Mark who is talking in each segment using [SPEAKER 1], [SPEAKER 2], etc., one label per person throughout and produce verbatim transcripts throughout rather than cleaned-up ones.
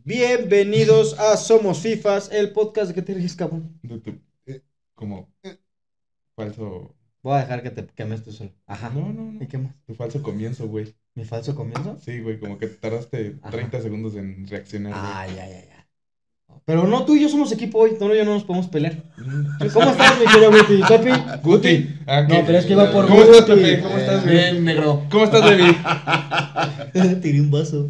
[SPEAKER 1] Bienvenidos a Somos Fifas, el podcast de que te ríes, cabrón.
[SPEAKER 2] De tu, eh, como eh, falso.
[SPEAKER 1] Voy a dejar que te quemes tú solo. Ajá.
[SPEAKER 2] No, no, no.
[SPEAKER 1] ¿Y qué más?
[SPEAKER 2] Tu falso comienzo, güey.
[SPEAKER 1] ¿Mi falso comienzo?
[SPEAKER 2] Sí, güey, como que tardaste
[SPEAKER 1] Ajá.
[SPEAKER 2] treinta segundos en reaccionar.
[SPEAKER 1] Ah, ya, ya, ya. Pero no, tú y yo somos equipo hoy. Tú y yo no nos podemos pelear.
[SPEAKER 2] güey.
[SPEAKER 1] ¿Cómo estás, mi querido Guti? ¿Pepi?
[SPEAKER 2] Guti. Ah,
[SPEAKER 1] No,
[SPEAKER 2] ¿qué?
[SPEAKER 1] pero es que va por
[SPEAKER 2] ¿Cómo estás,
[SPEAKER 1] Guti.
[SPEAKER 2] Pepe? ¿Cómo estás, güey?
[SPEAKER 3] Bien, negro.
[SPEAKER 2] ¿Cómo estás, baby?
[SPEAKER 1] Tiré un vaso.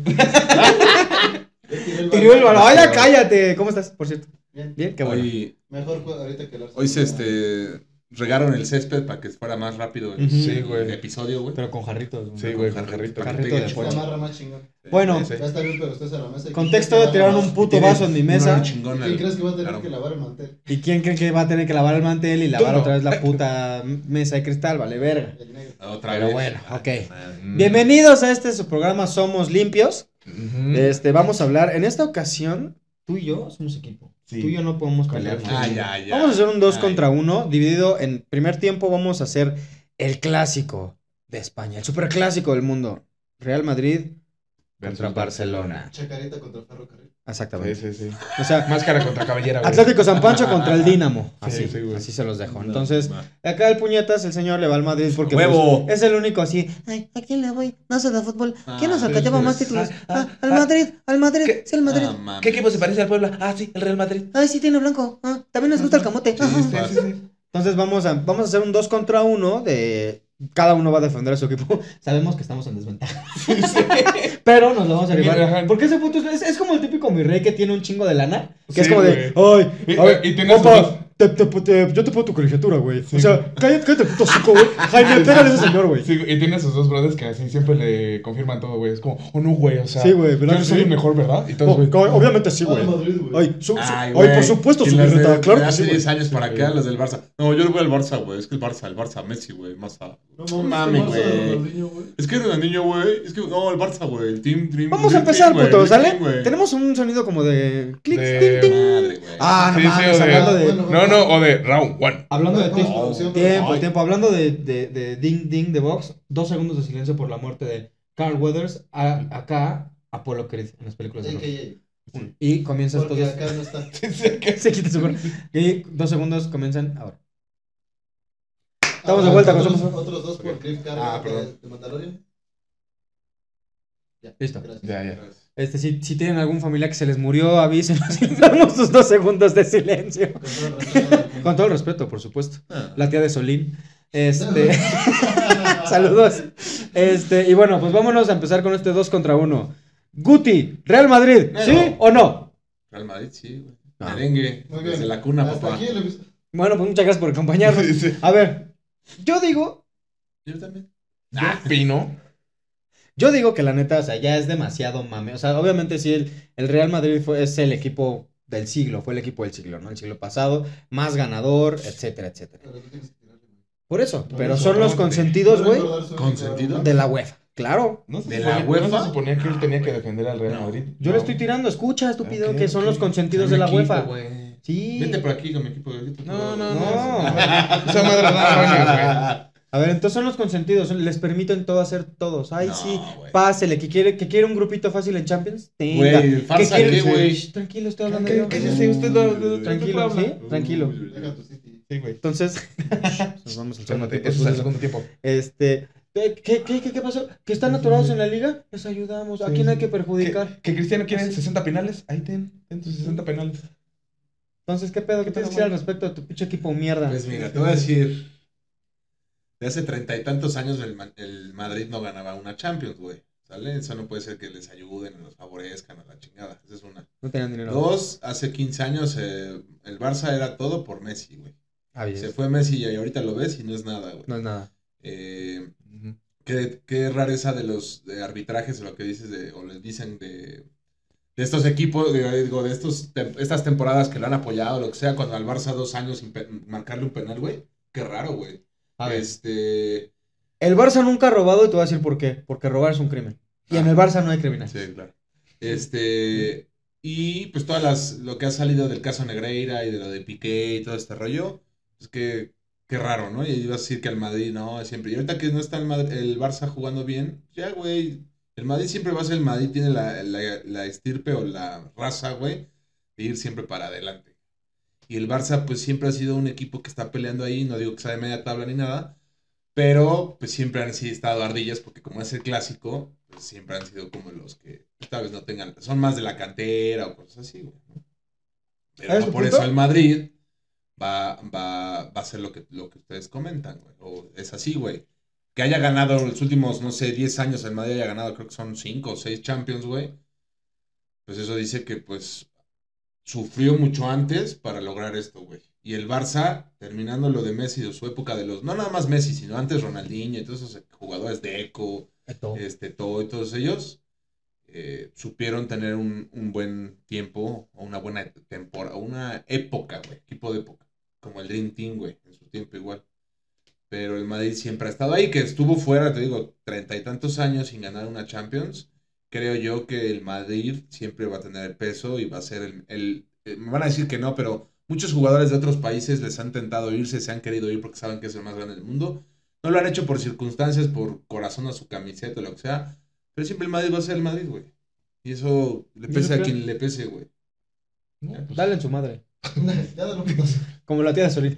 [SPEAKER 3] Tiré
[SPEAKER 1] Tiré el balón. Ay, ya cállate. ¿Cómo estás, por cierto?
[SPEAKER 3] Bien.
[SPEAKER 1] Bien, qué bueno.
[SPEAKER 3] Hoy,
[SPEAKER 4] Mejor cu- ahorita que el Arsenal
[SPEAKER 3] hoy se
[SPEAKER 4] gana.
[SPEAKER 3] este regaron el césped para que fuera más rápido el,
[SPEAKER 1] Ujú.
[SPEAKER 2] Sí, güey.
[SPEAKER 3] el episodio, güey.
[SPEAKER 1] Pero con jarritos.
[SPEAKER 2] Sí, güey, con jarrito.
[SPEAKER 3] para que
[SPEAKER 1] Jarrito
[SPEAKER 3] pegue
[SPEAKER 1] de
[SPEAKER 3] chido.
[SPEAKER 1] pollo.
[SPEAKER 4] Se amarra más chingón.
[SPEAKER 1] Bueno,
[SPEAKER 2] Sí, sí.
[SPEAKER 4] Va a estar bien, pero estés a la mesa. ¿Y
[SPEAKER 1] contexto,
[SPEAKER 4] quién crees que
[SPEAKER 1] tiraron
[SPEAKER 4] lava
[SPEAKER 1] un puto
[SPEAKER 3] Tiene
[SPEAKER 1] vaso en mi
[SPEAKER 3] un
[SPEAKER 1] mesa.
[SPEAKER 3] olor chingón
[SPEAKER 4] más? ¿Quién
[SPEAKER 3] el-
[SPEAKER 4] crees que va a tener
[SPEAKER 3] claro.
[SPEAKER 4] que lavar el mantel?
[SPEAKER 1] ¿Y quién cree que va a tener que lavar el mantel y lavar
[SPEAKER 2] Tú no.
[SPEAKER 1] otra vez la puta mesa de cristal? Vale, verga.
[SPEAKER 4] El negro.
[SPEAKER 3] Otra
[SPEAKER 1] Pero
[SPEAKER 3] vez.
[SPEAKER 1] bueno, ok.
[SPEAKER 2] Mm.
[SPEAKER 1] Bienvenidos a este su programa Somos Limpios.
[SPEAKER 2] Ujú.
[SPEAKER 1] Este, vamos a hablar, en esta ocasión, tú y yo somos equipo.
[SPEAKER 2] Sí.
[SPEAKER 1] Tú y yo no podemos pelear.
[SPEAKER 2] Ah,
[SPEAKER 3] ya, ya.
[SPEAKER 1] Vamos a hacer un dos
[SPEAKER 3] Ay.
[SPEAKER 1] contra uno, dividido en primer tiempo vamos a hacer el clásico de España, el superclásico del mundo. Real Madrid
[SPEAKER 2] Versus
[SPEAKER 1] contra Barcelona.
[SPEAKER 4] Chacarita contra Ferrocarril.
[SPEAKER 2] Sí,
[SPEAKER 1] Exactamente.
[SPEAKER 2] sí, sí.
[SPEAKER 1] O sea,
[SPEAKER 2] Máscara contra cabellera, güey.
[SPEAKER 1] Atlético San Pancho contra el Dinamo.
[SPEAKER 2] Sí,
[SPEAKER 1] Así,
[SPEAKER 2] sí, güey.
[SPEAKER 1] así se los dejo.
[SPEAKER 3] No,
[SPEAKER 1] Entonces,
[SPEAKER 3] va.
[SPEAKER 1] acá el puñetas, el señor le va al Madrid porque
[SPEAKER 3] ¡Huevo!
[SPEAKER 1] pues, es el único así. Ay, ¿a quién le voy? No sé de fútbol. ¿Quién nos
[SPEAKER 3] Ah,
[SPEAKER 1] acá lleva
[SPEAKER 2] sí,
[SPEAKER 1] más
[SPEAKER 2] sí.
[SPEAKER 1] títulos?
[SPEAKER 2] Ah,
[SPEAKER 1] Ah, al
[SPEAKER 2] ah,
[SPEAKER 1] Madrid, al Madrid,
[SPEAKER 2] ¿qué?
[SPEAKER 1] sí, al Madrid.
[SPEAKER 3] Ah, mames.
[SPEAKER 2] ¿Qué equipo se parece al Puebla? Ah, sí, el Real Madrid.
[SPEAKER 1] Ay, sí, tiene blanco. Ah, también nos gusta el camote.
[SPEAKER 3] Sí,
[SPEAKER 1] Ajá.
[SPEAKER 3] sí,
[SPEAKER 2] Sí, sí, sí.
[SPEAKER 1] Entonces vamos a, vamos a hacer un dos contra uno de... Cada uno va a defender a su equipo. Sabemos que estamos en desventaja. Pero nos lo vamos a
[SPEAKER 2] Ajá.
[SPEAKER 1] rival. Porque ese puto es, es como el típico mi rey que tiene un chingo de lana. Que es
[SPEAKER 2] Sí,
[SPEAKER 1] como de,
[SPEAKER 2] güey.
[SPEAKER 1] ay,
[SPEAKER 2] Y-
[SPEAKER 1] a ver,
[SPEAKER 2] y tiene
[SPEAKER 1] compa,
[SPEAKER 2] sus dos-
[SPEAKER 1] te, te, te- yo te pongo tu colegiatura, güey.
[SPEAKER 2] Sí,
[SPEAKER 1] o sea,
[SPEAKER 2] güey.
[SPEAKER 1] cállate, cállate, puto chico, güey. Jaime, pégale a ese señor, güey.
[SPEAKER 2] Sí, y tiene a sus dos brothers que así siempre le confirman todo, güey. Es como, oh no, güey, o sea.
[SPEAKER 1] Sí, güey, ¿verdad
[SPEAKER 2] Yo
[SPEAKER 1] que
[SPEAKER 2] soy
[SPEAKER 1] sí?
[SPEAKER 2] el mejor, ¿verdad? Y
[SPEAKER 1] Oh,
[SPEAKER 2] todos, güey.
[SPEAKER 1] co- obviamente sí,
[SPEAKER 4] Ah,
[SPEAKER 1] güey.
[SPEAKER 4] Madrid, güey.
[SPEAKER 1] Ay, su- su-
[SPEAKER 3] Ay,
[SPEAKER 1] ay,
[SPEAKER 3] güey.
[SPEAKER 1] por supuesto,
[SPEAKER 3] Y
[SPEAKER 1] su
[SPEAKER 3] las de-
[SPEAKER 1] birreta. Claro
[SPEAKER 3] de
[SPEAKER 1] que sí,
[SPEAKER 3] hace
[SPEAKER 1] güey.
[SPEAKER 3] diez años para
[SPEAKER 2] Sí,
[SPEAKER 3] acá,
[SPEAKER 2] güey.
[SPEAKER 3] las del Barça. No, yo le voy al Barça, güey. Es que el Barça, el Barça, Messi, güey. Más a...
[SPEAKER 4] No
[SPEAKER 3] mames,
[SPEAKER 4] mames,
[SPEAKER 3] güey.
[SPEAKER 4] güey. Ronaldinho, güey.
[SPEAKER 3] Es que Ronaldinho, güey. Es que, no, el Barça, güey. El Team Dream.
[SPEAKER 1] Vamos a
[SPEAKER 3] Dream
[SPEAKER 1] empezar,
[SPEAKER 3] Team, güey,
[SPEAKER 1] puto,
[SPEAKER 3] Dream
[SPEAKER 1] ¿sale?
[SPEAKER 3] Team, güey.
[SPEAKER 1] Tenemos un sonido como de clic,
[SPEAKER 2] De-
[SPEAKER 1] ting, ting.
[SPEAKER 3] Madre, güey.
[SPEAKER 1] Ah, no
[SPEAKER 2] Sí, sí,
[SPEAKER 1] mames,
[SPEAKER 2] o de-
[SPEAKER 1] hablando de...
[SPEAKER 4] Bueno,
[SPEAKER 2] No, no, o de round one.
[SPEAKER 1] Hablando de
[SPEAKER 4] Vamos,
[SPEAKER 1] tiempo,
[SPEAKER 4] producción,
[SPEAKER 1] tiempo,
[SPEAKER 3] Ay.
[SPEAKER 1] tiempo. Hablando de, de, de ding ding de box, dos segundos de silencio por la muerte de Carl Weathers. A- acá, Apollo Creed en las películas de rock.
[SPEAKER 4] A K A.
[SPEAKER 1] Y comienza
[SPEAKER 4] Porque
[SPEAKER 1] entonces.
[SPEAKER 4] acá no está.
[SPEAKER 1] Se quita su cuerpo. Y dos segundos comienzan ahora. Estamos de
[SPEAKER 4] Ah,
[SPEAKER 1] vuelta con
[SPEAKER 4] otros,
[SPEAKER 1] Somos-
[SPEAKER 4] otros dos por Cliff Carga
[SPEAKER 2] Ah, perdón.
[SPEAKER 4] de, de Mandalorian. Ya,
[SPEAKER 1] Listo.
[SPEAKER 4] gracias.
[SPEAKER 2] Ya, ya.
[SPEAKER 1] Este, si, si tienen algún familiar que se les murió, avísenos y les damos sus dos segundos de silencio.
[SPEAKER 4] Con todo el respeto del mundo.
[SPEAKER 1] Con todo el respeto, por supuesto.
[SPEAKER 3] Ah.
[SPEAKER 1] La tía de Solín. Este. Saludos. Este, y bueno, pues vámonos a empezar con este dos contra uno. Guti, Real Madrid,
[SPEAKER 3] Pero-
[SPEAKER 1] ¿sí o no?
[SPEAKER 3] Real Madrid, sí, güey.
[SPEAKER 1] Ah.
[SPEAKER 3] Merengue.
[SPEAKER 4] Muy bien.
[SPEAKER 3] Desde la cuna,
[SPEAKER 4] Hasta
[SPEAKER 3] papá.
[SPEAKER 4] aquí el episodio.
[SPEAKER 1] Bueno, pues muchas gracias por acompañarnos.
[SPEAKER 2] Sí, sí.
[SPEAKER 1] A ver, yo digo,
[SPEAKER 3] Yo también.
[SPEAKER 2] Ah, Pino.
[SPEAKER 1] yo digo que la neta, o sea, ya es demasiado mame. O sea, obviamente sí, el, el Real Madrid fue, es el equipo del siglo, fue el equipo del siglo, ¿no? El siglo pasado, más ganador, etcétera, etcétera.
[SPEAKER 4] Pero tú tienes que tirarle, güey.
[SPEAKER 1] Por eso,
[SPEAKER 4] No,
[SPEAKER 1] pero
[SPEAKER 4] eso,
[SPEAKER 1] son los
[SPEAKER 2] no,
[SPEAKER 1] consentidos,
[SPEAKER 4] No
[SPEAKER 1] güey,
[SPEAKER 4] recordar su-
[SPEAKER 3] ¿Consentido?
[SPEAKER 1] de la UEFA. Claro.
[SPEAKER 2] ¿No se,
[SPEAKER 3] ¿De
[SPEAKER 2] suponía,
[SPEAKER 3] la
[SPEAKER 2] ¿No
[SPEAKER 3] UEFA?
[SPEAKER 2] se suponía que él tenía que defender al Real
[SPEAKER 3] No.
[SPEAKER 2] Madrid?
[SPEAKER 1] Yo le estoy tirando, escucha, estúpido,
[SPEAKER 2] Ok,
[SPEAKER 1] que son
[SPEAKER 2] ok.
[SPEAKER 1] los consentidos de
[SPEAKER 3] Mi
[SPEAKER 1] la
[SPEAKER 3] equipo,
[SPEAKER 1] UEFA.
[SPEAKER 3] güey.
[SPEAKER 1] Sí.
[SPEAKER 3] Vente por aquí con mi equipo. güey.
[SPEAKER 2] No, no,
[SPEAKER 1] No.
[SPEAKER 2] no. Esa madre da años,
[SPEAKER 1] A ver, entonces son los consentidos, son- les permiten todo hacer todos. Ay,
[SPEAKER 3] No,
[SPEAKER 1] sí,
[SPEAKER 3] güey.
[SPEAKER 1] pásele, que quiere, que quiere un grupito fácil en Champions. Tenga.
[SPEAKER 3] Güey, ¿farsa
[SPEAKER 1] quiere-
[SPEAKER 3] qué, güey?
[SPEAKER 1] Shh, tranquilo, estoy hablando
[SPEAKER 2] ¿Qué-
[SPEAKER 1] yo.
[SPEAKER 2] qué dice usted? No, no, no,
[SPEAKER 1] Tranquilo,
[SPEAKER 2] no,
[SPEAKER 1] ¿sí?
[SPEAKER 2] no.
[SPEAKER 1] Tranquilo.
[SPEAKER 4] Deja tu City.
[SPEAKER 2] Sí, güey.
[SPEAKER 1] Entonces, nos vamos al segundo
[SPEAKER 2] Cálmate,
[SPEAKER 1] tiempo.
[SPEAKER 2] eso es el segundo tiempo.
[SPEAKER 1] Este, ¿qué, qué, qué, qué pasó? ¿Que están atorados en la liga? Les ayudamos. ¿A
[SPEAKER 2] Sí,
[SPEAKER 1] quién hay
[SPEAKER 2] sí.
[SPEAKER 1] que perjudicar?
[SPEAKER 2] Que, que Cristiano quiere
[SPEAKER 1] Sí.
[SPEAKER 2] sesenta penales. Ahí ten, ten tus sesenta penales.
[SPEAKER 1] Entonces, ¿qué pedo? ¿Qué tienes que decir al respecto de tu pinche equipo mierda?
[SPEAKER 3] Pues mira, te voy a decir. De hace treinta y tantos años el, Ma- el Madrid no ganaba una Champions, güey. ¿Sale? Eso no puede ser que les ayuden, los favorezcan a la chingada. Esa es una.
[SPEAKER 1] No tenían dinero.
[SPEAKER 3] Dos, hace quince años eh, el Barça era todo por Messi, güey.
[SPEAKER 1] Ah, bien.
[SPEAKER 3] Se fue Messi y ahorita lo ves y no es nada, güey.
[SPEAKER 1] No es nada.
[SPEAKER 3] Eh, qué, qué rareza de los de arbitrajes, lo que dices de, o les dicen de, de estos equipos, de, digo, de estos, tem- estas temporadas que lo han apoyado, lo que sea, cuando al Barça dos años sin pe- marcarle un penal, güey. Qué raro, güey.
[SPEAKER 1] A ver.
[SPEAKER 3] Este.
[SPEAKER 1] El Barça nunca ha robado y te voy a decir por qué. Porque robar es un crimen. Y en el Barça no hay criminales.
[SPEAKER 3] Sí, claro. Este. Y pues todas las. Lo que ha salido del caso Negreira y de lo de Piqué y todo este rollo. Pues que. Qué raro, ¿no? Y ibas a decir que el Madrid no, siempre. Y ahorita que no está el, Madrid- el Barça jugando bien, ya, güey. El Madrid siempre va a ser el Madrid, tiene la, la, la estirpe o la raza, güey, de ir siempre para adelante. Y el Barça, pues siempre ha sido un equipo que está peleando ahí, no digo que sea de media tabla ni nada, pero pues siempre han sido estado ardillas, porque como es el clásico, pues siempre han sido como los que tal vez no tengan, son más de la cantera o cosas así, güey, ¿no? Pero
[SPEAKER 1] ¿Es
[SPEAKER 3] no
[SPEAKER 1] tu
[SPEAKER 3] por
[SPEAKER 1] punto?
[SPEAKER 3] eso el Madrid va, va, va a ser lo que, lo que ustedes comentan, güey. O es así, güey. Que haya ganado los últimos, no sé, diez años, el Madrid haya ganado, creo que son cinco o seis Champions, güey. Pues eso dice que, pues, sufrió mucho antes para lograr esto, güey. Y el Barça, terminando lo de Messi, de su época de los, no nada más Messi, sino antes Ronaldinho y todos esos jugadores de Eco,
[SPEAKER 1] Esto.
[SPEAKER 3] este, todo y todos ellos, eh, supieron tener un, un buen tiempo, o una buena temporada, una época, güey, equipo de época, como el Dream Team, güey, en su tiempo igual. Pero el Madrid siempre ha estado ahí, que estuvo fuera, te digo, treinta y tantos años sin ganar una Champions. Creo yo que el Madrid siempre va a tener el peso y va a ser el, el, el- me van a decir que no, pero muchos jugadores de otros países les han tentado irse, se han querido ir porque saben que es el más grande del mundo. No lo han hecho por circunstancias, por corazón a su camiseta o lo que sea, pero siempre el Madrid va a ser el Madrid, güey. Y eso le
[SPEAKER 2] Yo
[SPEAKER 3] pese a
[SPEAKER 2] creo-
[SPEAKER 3] quien le pese, güey.
[SPEAKER 2] No, pues,
[SPEAKER 1] Dale en su madre.
[SPEAKER 4] Ya de lo que pasa.
[SPEAKER 1] Como la tía de Solín.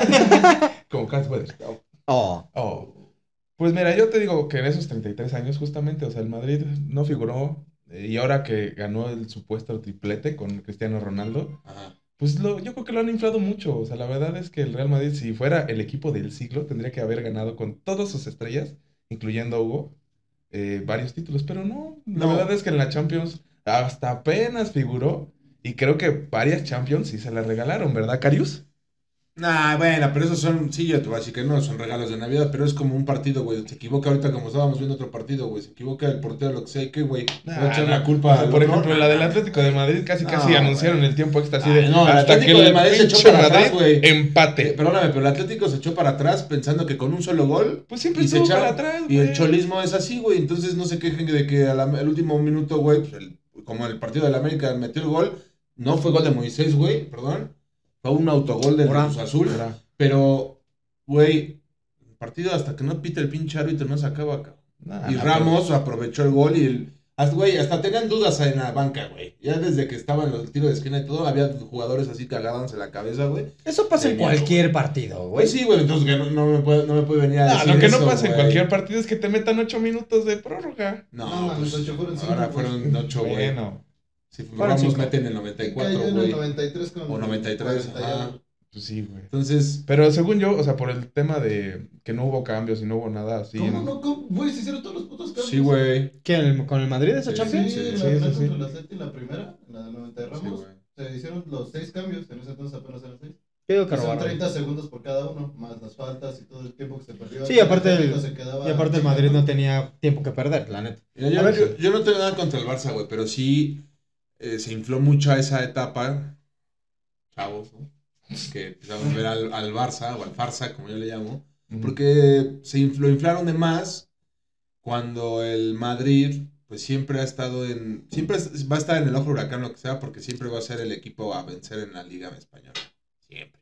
[SPEAKER 2] como Cas Weather.
[SPEAKER 1] Oh.
[SPEAKER 2] Oh. Pues mira, yo te digo que en esos treinta y tres años, justamente, o sea, el Madrid no figuró. eh, Y ahora que ganó el supuesto triplete con Cristiano Ronaldo,
[SPEAKER 3] Ajá.
[SPEAKER 2] pues lo, yo creo que lo han inflado mucho. O sea, la verdad es que el Real Madrid, si fuera el equipo del siglo, tendría que haber ganado con todas sus estrellas, incluyendo a Hugo, eh, varios títulos. Pero no, la
[SPEAKER 3] No.
[SPEAKER 2] verdad es que en la Champions hasta apenas figuró. Y creo que varias Champions sí se las regalaron, ¿verdad, Carius?
[SPEAKER 3] Nah, bueno, pero esos son, sí, yo te voy a decir que no, son regalos de Navidad, pero es como un partido, güey. Se equivoca ahorita como estábamos viendo otro partido, güey. Se equivoca el portero, lo que sea, ¿y qué, güey? Le va a echar la culpa
[SPEAKER 2] O sea,
[SPEAKER 3] al
[SPEAKER 2] por
[SPEAKER 3] otro.
[SPEAKER 2] ejemplo, la del Atlético de Madrid casi
[SPEAKER 3] No,
[SPEAKER 2] casi anunciaron
[SPEAKER 3] güey.
[SPEAKER 2] el tiempo extra así
[SPEAKER 3] Ay,
[SPEAKER 2] de
[SPEAKER 3] no, el
[SPEAKER 2] hasta que
[SPEAKER 3] Atlético de
[SPEAKER 2] el
[SPEAKER 3] Madrid se echó
[SPEAKER 2] pinche
[SPEAKER 3] para atrás,
[SPEAKER 2] Madrid
[SPEAKER 3] güey. Eh,
[SPEAKER 2] empate.
[SPEAKER 3] perdóname, pero el Atlético se echó para atrás pensando que con un solo gol
[SPEAKER 2] Pues siempre
[SPEAKER 3] y se
[SPEAKER 2] estuvo
[SPEAKER 3] echaron-
[SPEAKER 2] para atrás,
[SPEAKER 3] y el
[SPEAKER 2] güey.
[SPEAKER 3] cholismo es así, güey. Entonces no se quejen de que al, al último minuto, güey, pues el- como el partido del América metió el gol, no fue gol de Moisés, güey, perdón. Fue un autogol del
[SPEAKER 1] Ahora.
[SPEAKER 3] Cruz Azul.
[SPEAKER 2] Ahora,
[SPEAKER 3] Pero, güey, el partido hasta que no pita el pinche árbitro no se acaba, cabrón.
[SPEAKER 2] nah,
[SPEAKER 3] Y
[SPEAKER 2] nah,
[SPEAKER 3] Ramos aprovechó el gol y el. Hasta, güey, hasta tenían dudas en la banca, güey. Ya desde que estaban los tiros de esquina y todo, había jugadores así cagadándose la cabeza, güey.
[SPEAKER 1] Eso pasa en
[SPEAKER 3] Genial,
[SPEAKER 1] cualquier partido, güey.
[SPEAKER 3] Pues sí, güey, entonces que no, no me puede, no me puede venir a
[SPEAKER 2] pero-
[SPEAKER 3] decir
[SPEAKER 2] nah, lo que
[SPEAKER 3] eso,
[SPEAKER 2] no pasa en
[SPEAKER 3] güey.
[SPEAKER 2] cualquier partido es que te metan ocho minutos de prórroga.
[SPEAKER 3] No,
[SPEAKER 4] No, mames,
[SPEAKER 3] pues,
[SPEAKER 4] ocho fueron cinco,
[SPEAKER 3] ahora
[SPEAKER 4] pues.
[SPEAKER 3] fueron ocho, güey.
[SPEAKER 2] Bueno,
[SPEAKER 3] Si
[SPEAKER 1] Fueron
[SPEAKER 3] Ramos
[SPEAKER 1] cinco.
[SPEAKER 3] mete en el noventa y
[SPEAKER 4] Cayó
[SPEAKER 3] cuatro,
[SPEAKER 4] en el
[SPEAKER 3] güey.
[SPEAKER 4] noventa y tres con
[SPEAKER 3] O noventa y tres,
[SPEAKER 4] cuarenta y
[SPEAKER 3] ajá.
[SPEAKER 4] algo.
[SPEAKER 2] pues sí, güey.
[SPEAKER 3] Entonces,
[SPEAKER 2] Pero según yo, o sea, por el tema de que no hubo cambios y no hubo nada así.
[SPEAKER 4] ¿Cómo
[SPEAKER 2] en-
[SPEAKER 4] no? ¿Cómo? Güey, se hicieron todos los putos cambios.
[SPEAKER 3] sí, güey.
[SPEAKER 1] ¿Quién? ¿Con el Madrid esa
[SPEAKER 3] Sí,
[SPEAKER 1] Champions?
[SPEAKER 4] Sí,
[SPEAKER 3] Sí,
[SPEAKER 4] la
[SPEAKER 2] sí,
[SPEAKER 4] final
[SPEAKER 2] sí, sí.
[SPEAKER 4] contra el Atleti, la primera, la del noventa de
[SPEAKER 3] Sí,
[SPEAKER 4] Ramos.
[SPEAKER 3] güey.
[SPEAKER 4] Se hicieron los seis cambios, en ese entonces apenas eran seis.
[SPEAKER 1] Yo digo que
[SPEAKER 4] Y son
[SPEAKER 1] robaron.
[SPEAKER 4] treinta segundos por cada uno, más las faltas y todo el tiempo que se perdió.
[SPEAKER 1] Sí, aparte
[SPEAKER 4] El
[SPEAKER 1] el-
[SPEAKER 4] Atlético se quedaba
[SPEAKER 1] Y aparte el Madrid no tenía tiempo que perder, la neta.
[SPEAKER 3] Mira, yo,
[SPEAKER 1] A ver.
[SPEAKER 3] yo- yo no tengo nada contra el Barça, güey, pero sí eh, se infló mucho a esa etapa, chavos, ¿no? Que empezaron a ver al, al Barça o al Farsa, como yo le llamo,
[SPEAKER 2] Ujú.
[SPEAKER 3] porque se infl- lo inflaron de más cuando el Madrid, pues siempre ha estado en, siempre es- va a estar en el ojo huracán, lo que sea, porque siempre va a ser el equipo a vencer en la Liga Española, siempre.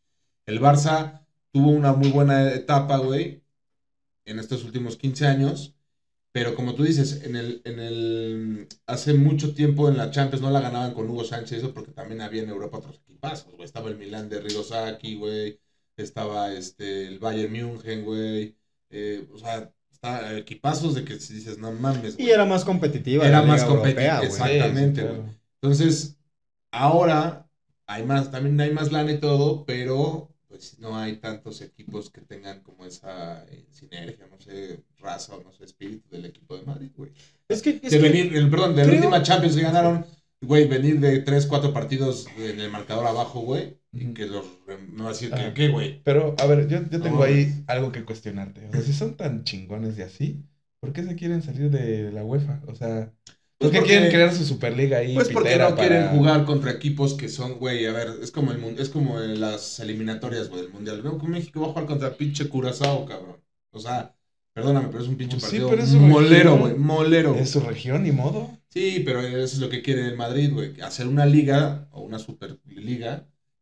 [SPEAKER 3] El Barça tuvo una muy buena etapa, güey, en estos últimos quince años. Pero como tú dices, en el, en el hace mucho tiempo en la Champions no la ganaban con Hugo Sánchez, eso porque también había en Europa otros equipazos, güey. Estaba el Milán de Arrigo Sacchi, güey. Estaba este, el Bayern München, güey. Eh, o sea, está equipazos de que si dices, no mames,
[SPEAKER 1] Y
[SPEAKER 3] güey.
[SPEAKER 1] era más competitiva.
[SPEAKER 3] Era
[SPEAKER 1] la
[SPEAKER 3] más
[SPEAKER 1] Liga
[SPEAKER 3] competitiva,
[SPEAKER 1] Europea, güey.
[SPEAKER 3] exactamente,
[SPEAKER 2] Sí, sí,
[SPEAKER 3] güey.
[SPEAKER 2] claro.
[SPEAKER 3] Entonces, ahora hay más, también hay más lana y todo, pero pues no hay tantos equipos que tengan como esa eh, sinergia, no sé, raza o no sé, espíritu del equipo de Madrid, güey.
[SPEAKER 1] Es que, es
[SPEAKER 3] De
[SPEAKER 1] que-
[SPEAKER 3] venir, el, perdón, de la
[SPEAKER 1] creo-
[SPEAKER 3] última Champions que ganaron, güey, venir de tres, cuatro partidos en el marcador abajo, güey, y
[SPEAKER 2] Ujú.
[SPEAKER 3] que los, no va a decir que,
[SPEAKER 2] Ajá.
[SPEAKER 3] ¿qué, güey?
[SPEAKER 2] Pero, a ver, yo, yo tengo
[SPEAKER 3] No,
[SPEAKER 2] ahí
[SPEAKER 3] mames.
[SPEAKER 2] algo que cuestionarte. O sea, si son tan chingones de así, ¿por qué se quieren salir de la UEFA? O sea, ¿por
[SPEAKER 3] Pues
[SPEAKER 2] qué
[SPEAKER 3] porque-
[SPEAKER 2] quieren crear su Superliga ahí?
[SPEAKER 3] Pues porque
[SPEAKER 2] pitera
[SPEAKER 3] no quieren
[SPEAKER 2] para-
[SPEAKER 3] jugar contra equipos que son, güey, a ver, es como el mun- es como en las eliminatorias, güey, del mundial. No, que México va a jugar contra pinche Curazao, cabrón. O sea, perdóname, pero es un pinche
[SPEAKER 2] Pues sí,
[SPEAKER 3] partido
[SPEAKER 2] pero es su
[SPEAKER 3] molero,
[SPEAKER 2] región.
[SPEAKER 3] güey, molero. güey.
[SPEAKER 2] Es su región, ni modo.
[SPEAKER 3] Sí, pero eso es lo que quiere el Madrid, güey, hacer una liga o una superliga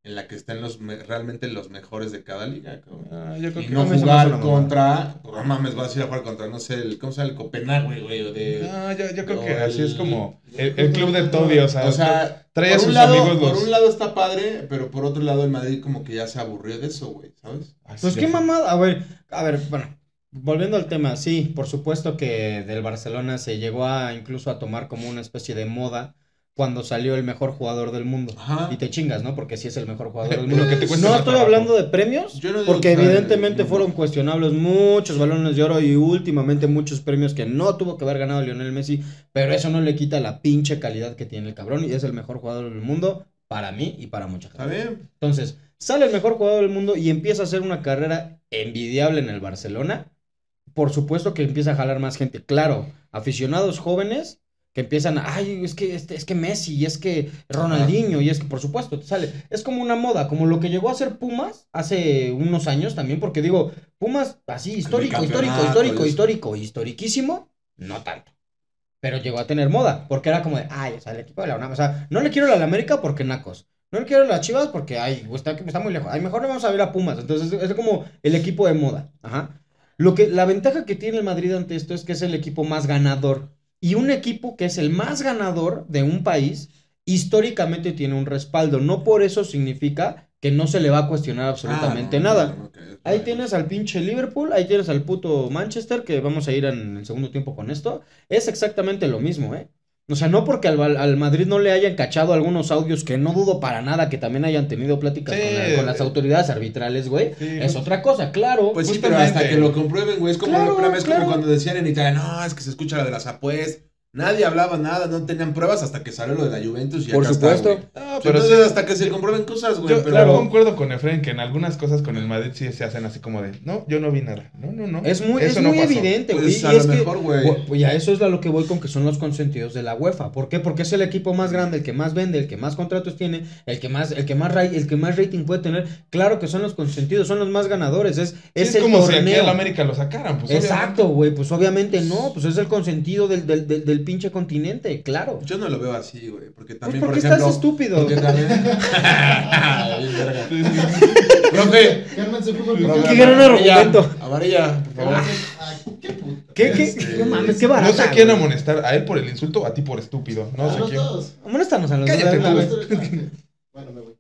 [SPEAKER 3] en la que estén los me- realmente los mejores de cada liga, cabrón.
[SPEAKER 2] Ah, yo creo
[SPEAKER 3] Y
[SPEAKER 2] que
[SPEAKER 3] no
[SPEAKER 1] a mí se me hace
[SPEAKER 3] jugar
[SPEAKER 1] una mamada.
[SPEAKER 3] contra, no mames, vas a ir a jugar contra, no sé, el, ¿cómo se llama? El Copenhague, güey, o de...
[SPEAKER 2] No, yo, yo creo
[SPEAKER 3] o
[SPEAKER 2] que así es
[SPEAKER 3] el-
[SPEAKER 2] como el, el club de Toby, o sea,
[SPEAKER 3] O sea,
[SPEAKER 2] trae a
[SPEAKER 3] por un
[SPEAKER 2] sus
[SPEAKER 3] lado,
[SPEAKER 2] amigos
[SPEAKER 3] por
[SPEAKER 2] los...
[SPEAKER 3] un lado está padre, pero por otro lado el Madrid como que ya se aburrió de eso, güey, ¿sabes?
[SPEAKER 2] Ay,
[SPEAKER 1] Pues
[SPEAKER 2] sí,
[SPEAKER 1] qué
[SPEAKER 2] ya sé.
[SPEAKER 1] mamada, a ver, a ver, bueno, volviendo al tema, sí, por supuesto que del Barcelona se llegó a incluso a tomar como una especie de moda cuando salió el mejor jugador del mundo.
[SPEAKER 3] Ajá.
[SPEAKER 1] Y te chingas, ¿no? Porque sí es el mejor jugador del
[SPEAKER 2] Pero
[SPEAKER 1] mundo.
[SPEAKER 2] que te cueste
[SPEAKER 1] No
[SPEAKER 2] más
[SPEAKER 1] estoy
[SPEAKER 2] trabajo.
[SPEAKER 1] hablando de premios,
[SPEAKER 3] Yo no digo
[SPEAKER 1] porque
[SPEAKER 3] que sea el
[SPEAKER 1] evidentemente
[SPEAKER 3] mundo.
[SPEAKER 1] fueron cuestionables muchos balones de oro y últimamente muchos premios que no tuvo que haber ganado Lionel Messi, pero eso no le quita la pinche calidad que tiene el cabrón y es el mejor jugador del mundo para mí y para mucha
[SPEAKER 3] ¿Está
[SPEAKER 1] gente.
[SPEAKER 3] bien?
[SPEAKER 1] Entonces, sale el mejor jugador del mundo y empieza a hacer una carrera envidiable en el Barcelona. Por supuesto que empieza a jalar más gente. Claro, aficionados jóvenes que empiezan a, ay, es que, este, es que Messi, y es que Ronaldinho, y es que, por supuesto, te sale. Es como una moda, como lo que llegó a ser Pumas hace unos años también, porque digo, Pumas, así, histórico, histórico,
[SPEAKER 3] bicampeonato,
[SPEAKER 1] histórico,
[SPEAKER 3] y eso.
[SPEAKER 1] histórico, historiquísimo, no tanto. Pero llegó a tener moda, porque era como de, ay, o sea, el equipo de la UNAM, o sea, no le quiero a la América porque nacos. No le quiero a las Chivas porque, ay, está, está muy lejos. Ay, mejor no vamos a ver a Pumas. Entonces, es como el equipo de moda. Ajá. Lo que, la ventaja que tiene el Madrid ante esto es que es el equipo más ganador. Y un equipo que es el más ganador de un país, históricamente tiene un respaldo. No por eso significa que no se le va a cuestionar absolutamente
[SPEAKER 3] Ah, no,
[SPEAKER 1] nada.
[SPEAKER 3] no, no, ok,
[SPEAKER 1] Ahí
[SPEAKER 3] ok.
[SPEAKER 1] tienes al pinche Liverpool, ahí tienes al puto Manchester, que vamos a ir en el segundo tiempo con esto. Es exactamente lo mismo, ¿eh? O sea, no porque al, al Madrid no le hayan cachado algunos audios que no dudo para nada que también hayan tenido pláticas
[SPEAKER 2] Sí,
[SPEAKER 1] con, la- con las
[SPEAKER 2] eh,
[SPEAKER 1] autoridades arbitrales, güey.
[SPEAKER 2] sí,
[SPEAKER 1] Es
[SPEAKER 2] justo.
[SPEAKER 1] otra cosa, claro.
[SPEAKER 3] Pues sí,
[SPEAKER 2] Justamente.
[SPEAKER 3] pero hasta que lo comprueben, güey. Es como,
[SPEAKER 1] Claro,
[SPEAKER 3] espérame, es como
[SPEAKER 1] claro.
[SPEAKER 3] cuando decían en Italia, no, es que se escucha la de las apuestas. Nadie hablaba nada, no tenían pruebas hasta que salió lo de la Juventus y
[SPEAKER 1] Por
[SPEAKER 3] acá está,
[SPEAKER 1] supuesto.
[SPEAKER 3] güey.
[SPEAKER 2] No,
[SPEAKER 3] Pero
[SPEAKER 2] pero sí,
[SPEAKER 3] hasta que se comprueben cosas, güey.
[SPEAKER 2] yo,
[SPEAKER 3] Pero
[SPEAKER 2] yo concuerdo con Efraín que en algunas cosas con el Madrid sí se hacen así como de, no, yo no vi nada. No, no, no.
[SPEAKER 1] Es muy,
[SPEAKER 2] Eso
[SPEAKER 1] es
[SPEAKER 2] no
[SPEAKER 1] muy
[SPEAKER 2] pasó.
[SPEAKER 1] evidente, güey.
[SPEAKER 3] Pues
[SPEAKER 1] y
[SPEAKER 3] a
[SPEAKER 1] es
[SPEAKER 3] lo
[SPEAKER 1] que-
[SPEAKER 3] mejor, güey.
[SPEAKER 1] bu- pues ya eso es a lo que voy con que son los consentidos de la UEFA. ¿Por qué? Porque es el equipo más grande, el que más vende, el que más contratos tiene, el que más, el que más, ra- el que más rating puede tener. Claro que son los consentidos, son los más ganadores. Es,
[SPEAKER 2] Sí,
[SPEAKER 1] es,
[SPEAKER 2] es
[SPEAKER 1] el
[SPEAKER 2] como si aquí
[SPEAKER 1] torneo.
[SPEAKER 2] al América lo sacaran, pues
[SPEAKER 1] Exacto, güey. Pues obviamente no. Pues es el consentido del, del, del, del pinche continente, claro.
[SPEAKER 3] Yo no lo veo así, güey. Porque
[SPEAKER 1] Pues
[SPEAKER 3] también,
[SPEAKER 1] porque
[SPEAKER 3] por ejemplo.
[SPEAKER 1] estás estúpido.
[SPEAKER 3] Porque también. Bien verga. Profe.
[SPEAKER 4] Cálmense, fútbol.
[SPEAKER 3] profe,
[SPEAKER 1] Qué gran
[SPEAKER 3] amarilla,
[SPEAKER 1] argumento.
[SPEAKER 3] Amarilla, por favor.
[SPEAKER 4] Ay, qué puta.
[SPEAKER 1] ¿Qué, qué?
[SPEAKER 3] Este,
[SPEAKER 1] No mames, qué
[SPEAKER 2] No
[SPEAKER 1] barata.
[SPEAKER 2] sé a quién
[SPEAKER 1] güey.
[SPEAKER 2] amonestar, a él por el insulto, a ti por estúpido. No
[SPEAKER 4] A
[SPEAKER 2] sé
[SPEAKER 4] los
[SPEAKER 2] quién.
[SPEAKER 4] dos.
[SPEAKER 1] Amonéstanos a los
[SPEAKER 2] Cállate,
[SPEAKER 1] dos,
[SPEAKER 2] tú,
[SPEAKER 1] güey.
[SPEAKER 2] güey.
[SPEAKER 4] Bueno, me voy.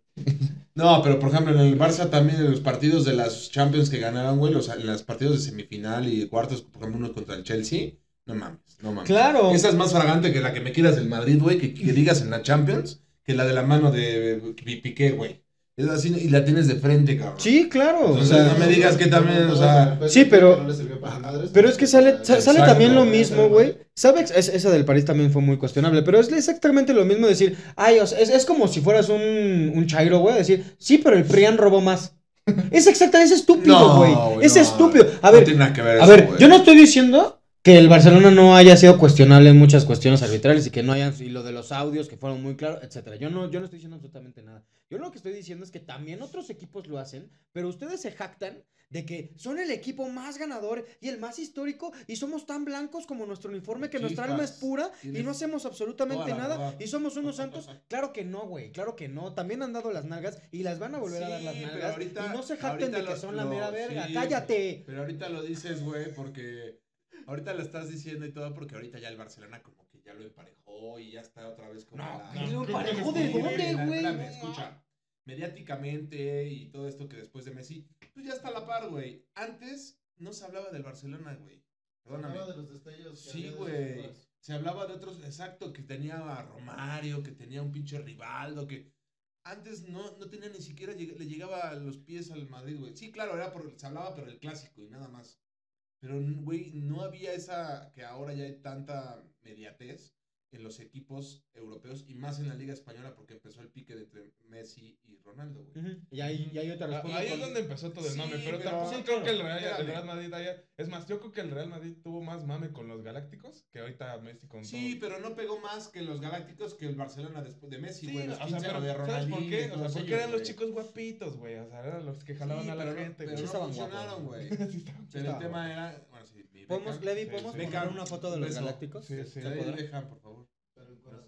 [SPEAKER 3] No, pero por ejemplo, en el Barça también, en los partidos de las Champions que ganaron, güey, los, en los partidos de semifinal y de cuartos, por ejemplo, uno contra el Chelsea, no mames, no mames.
[SPEAKER 1] Claro.
[SPEAKER 3] Esa es más fragante que la que me quieras del Madrid, güey, que, que digas en la Champions, que la de la mano de Pi- Piqué, güey. Es así y la tienes de frente, cabrón.
[SPEAKER 1] Sí, claro. O
[SPEAKER 3] Entonces,
[SPEAKER 1] sea,
[SPEAKER 3] no me digas que también, o sea,
[SPEAKER 1] Sí, pero-
[SPEAKER 4] No le sirvió para madres,
[SPEAKER 1] pero es que sale, sa- sale
[SPEAKER 3] Exacto.
[SPEAKER 1] también lo mismo, güey. ¿Sabes? Es- esa del París también fue muy cuestionable, pero es exactamente lo mismo decir, ay, o sea, es, es como si fueras un, un chairo, güey, decir, sí, pero el Prian robó más. Es exactamente, es estúpido,
[SPEAKER 3] No,
[SPEAKER 1] güey.
[SPEAKER 3] güey,
[SPEAKER 1] es
[SPEAKER 3] no,
[SPEAKER 1] estúpido. A
[SPEAKER 3] no
[SPEAKER 1] ver,
[SPEAKER 3] tiene nada que ver
[SPEAKER 1] a
[SPEAKER 3] eso,
[SPEAKER 1] ver,
[SPEAKER 3] güey.
[SPEAKER 1] yo no estoy diciendo que el Barcelona no haya sido cuestionable en muchas cuestiones arbitrales y que no hayan, y lo de los audios que fueron muy claros, etcétera. Yo no, yo no estoy diciendo absolutamente nada. Yo lo que estoy diciendo es que también otros equipos lo hacen, pero ustedes se jactan de que son el equipo más ganador y el más histórico y somos tan blancos como nuestro uniforme que nuestra alma es
[SPEAKER 3] Chispas.
[SPEAKER 1] pura y
[SPEAKER 3] Tienes
[SPEAKER 1] no hacemos absolutamente
[SPEAKER 3] toda la
[SPEAKER 1] nada
[SPEAKER 3] verdad.
[SPEAKER 1] y somos unos santos. Claro que no, güey, claro que no. También han dado las nalgas y las van a volver a dar
[SPEAKER 3] Sí,
[SPEAKER 1] las
[SPEAKER 3] pero
[SPEAKER 1] nalgas
[SPEAKER 3] ahorita-
[SPEAKER 1] y no se jacten
[SPEAKER 3] ahorita
[SPEAKER 1] de que
[SPEAKER 3] lo-
[SPEAKER 1] son la
[SPEAKER 3] lo-
[SPEAKER 1] mera verga.
[SPEAKER 3] sí,
[SPEAKER 1] ¡Cállate!
[SPEAKER 3] Pero ahorita lo dices, güey, porque ahorita lo estás diciendo y todo porque ahorita ya el Barcelona como que ya lo emparejó y ya está otra vez como
[SPEAKER 1] No,
[SPEAKER 3] la-
[SPEAKER 1] ¿qué lo
[SPEAKER 3] Sí,
[SPEAKER 1] emparejó de
[SPEAKER 3] sí,
[SPEAKER 1] dónde,
[SPEAKER 3] espérame,
[SPEAKER 1] güey?
[SPEAKER 3] espérame,
[SPEAKER 1] No,
[SPEAKER 3] escucha. Mediáticamente y todo esto que después de Messi, pues ya está a la par, güey. Antes no se hablaba del Barcelona, güey. Perdóname.
[SPEAKER 4] Hablaba de los destellos que
[SPEAKER 3] Sí,
[SPEAKER 4] había de
[SPEAKER 3] güey.
[SPEAKER 4] sus jugadores.
[SPEAKER 3] Se hablaba de otros, exacto, que tenía a Romario, que tenía un pinche Rivaldo, que antes no, no tenía ni siquiera, lleg- le llegaba a los pies al Madrid, güey. Sí, claro, era por, se hablaba por el clásico y nada más. Pero, güey, no había esa, que ahora ya hay tanta mediatez en los equipos europeos y más en la Liga Española porque empezó el pique de entre Messi y Ronaldo, güey.
[SPEAKER 1] Ujú. Y ahí, y ahí yo te
[SPEAKER 2] Ah,
[SPEAKER 1] respondo
[SPEAKER 2] ahí es
[SPEAKER 1] con-
[SPEAKER 2] donde empezó todo el
[SPEAKER 3] Sí,
[SPEAKER 2] mame, pero,
[SPEAKER 3] pero-
[SPEAKER 2] tampoco
[SPEAKER 3] sí,
[SPEAKER 2] creo
[SPEAKER 3] claro,
[SPEAKER 2] que el Real, el
[SPEAKER 3] espérame.
[SPEAKER 2] Real Madrid haya... Es más, yo creo que el Real Madrid tuvo más mame con los Galácticos que ahorita Messi con
[SPEAKER 3] Sí,
[SPEAKER 2] todo.
[SPEAKER 3] pero no pegó más que los Galácticos que el Barcelona después de Messi,
[SPEAKER 2] Sí,
[SPEAKER 3] güey. Los
[SPEAKER 2] o sea,
[SPEAKER 3] quince
[SPEAKER 2] pero
[SPEAKER 3] de
[SPEAKER 2] ¿sabes
[SPEAKER 3] Ronaldinho.
[SPEAKER 2] por qué? O sea,
[SPEAKER 3] todos
[SPEAKER 2] porque
[SPEAKER 3] ellos,
[SPEAKER 2] eran los
[SPEAKER 3] güey.
[SPEAKER 2] chicos guapitos, güey. O sea, eran los que jalaban
[SPEAKER 3] Sí,
[SPEAKER 2] a la
[SPEAKER 3] pero no-
[SPEAKER 2] gente,
[SPEAKER 3] pero
[SPEAKER 2] güey.
[SPEAKER 3] no
[SPEAKER 1] estaban
[SPEAKER 3] funcionaron,
[SPEAKER 1] guapos,
[SPEAKER 3] güey.
[SPEAKER 2] Sí, estaban-
[SPEAKER 3] Pero el
[SPEAKER 1] estaban
[SPEAKER 3] tema
[SPEAKER 1] guapos.
[SPEAKER 3] era, bueno, sí, mi
[SPEAKER 1] ¿Podemos,
[SPEAKER 3] Beckham,
[SPEAKER 1] Levi,
[SPEAKER 2] Sí,
[SPEAKER 1] podemos
[SPEAKER 2] sí.
[SPEAKER 1] comprar
[SPEAKER 3] Beckham,
[SPEAKER 1] una foto de
[SPEAKER 3] un
[SPEAKER 1] los
[SPEAKER 3] beso.
[SPEAKER 1] Galácticos?
[SPEAKER 2] Sí, sí.
[SPEAKER 1] ¿Se
[SPEAKER 3] David
[SPEAKER 1] podrá?
[SPEAKER 3] Beckham, por favor.
[SPEAKER 4] Pero en corazón.
[SPEAKER 3] Mi-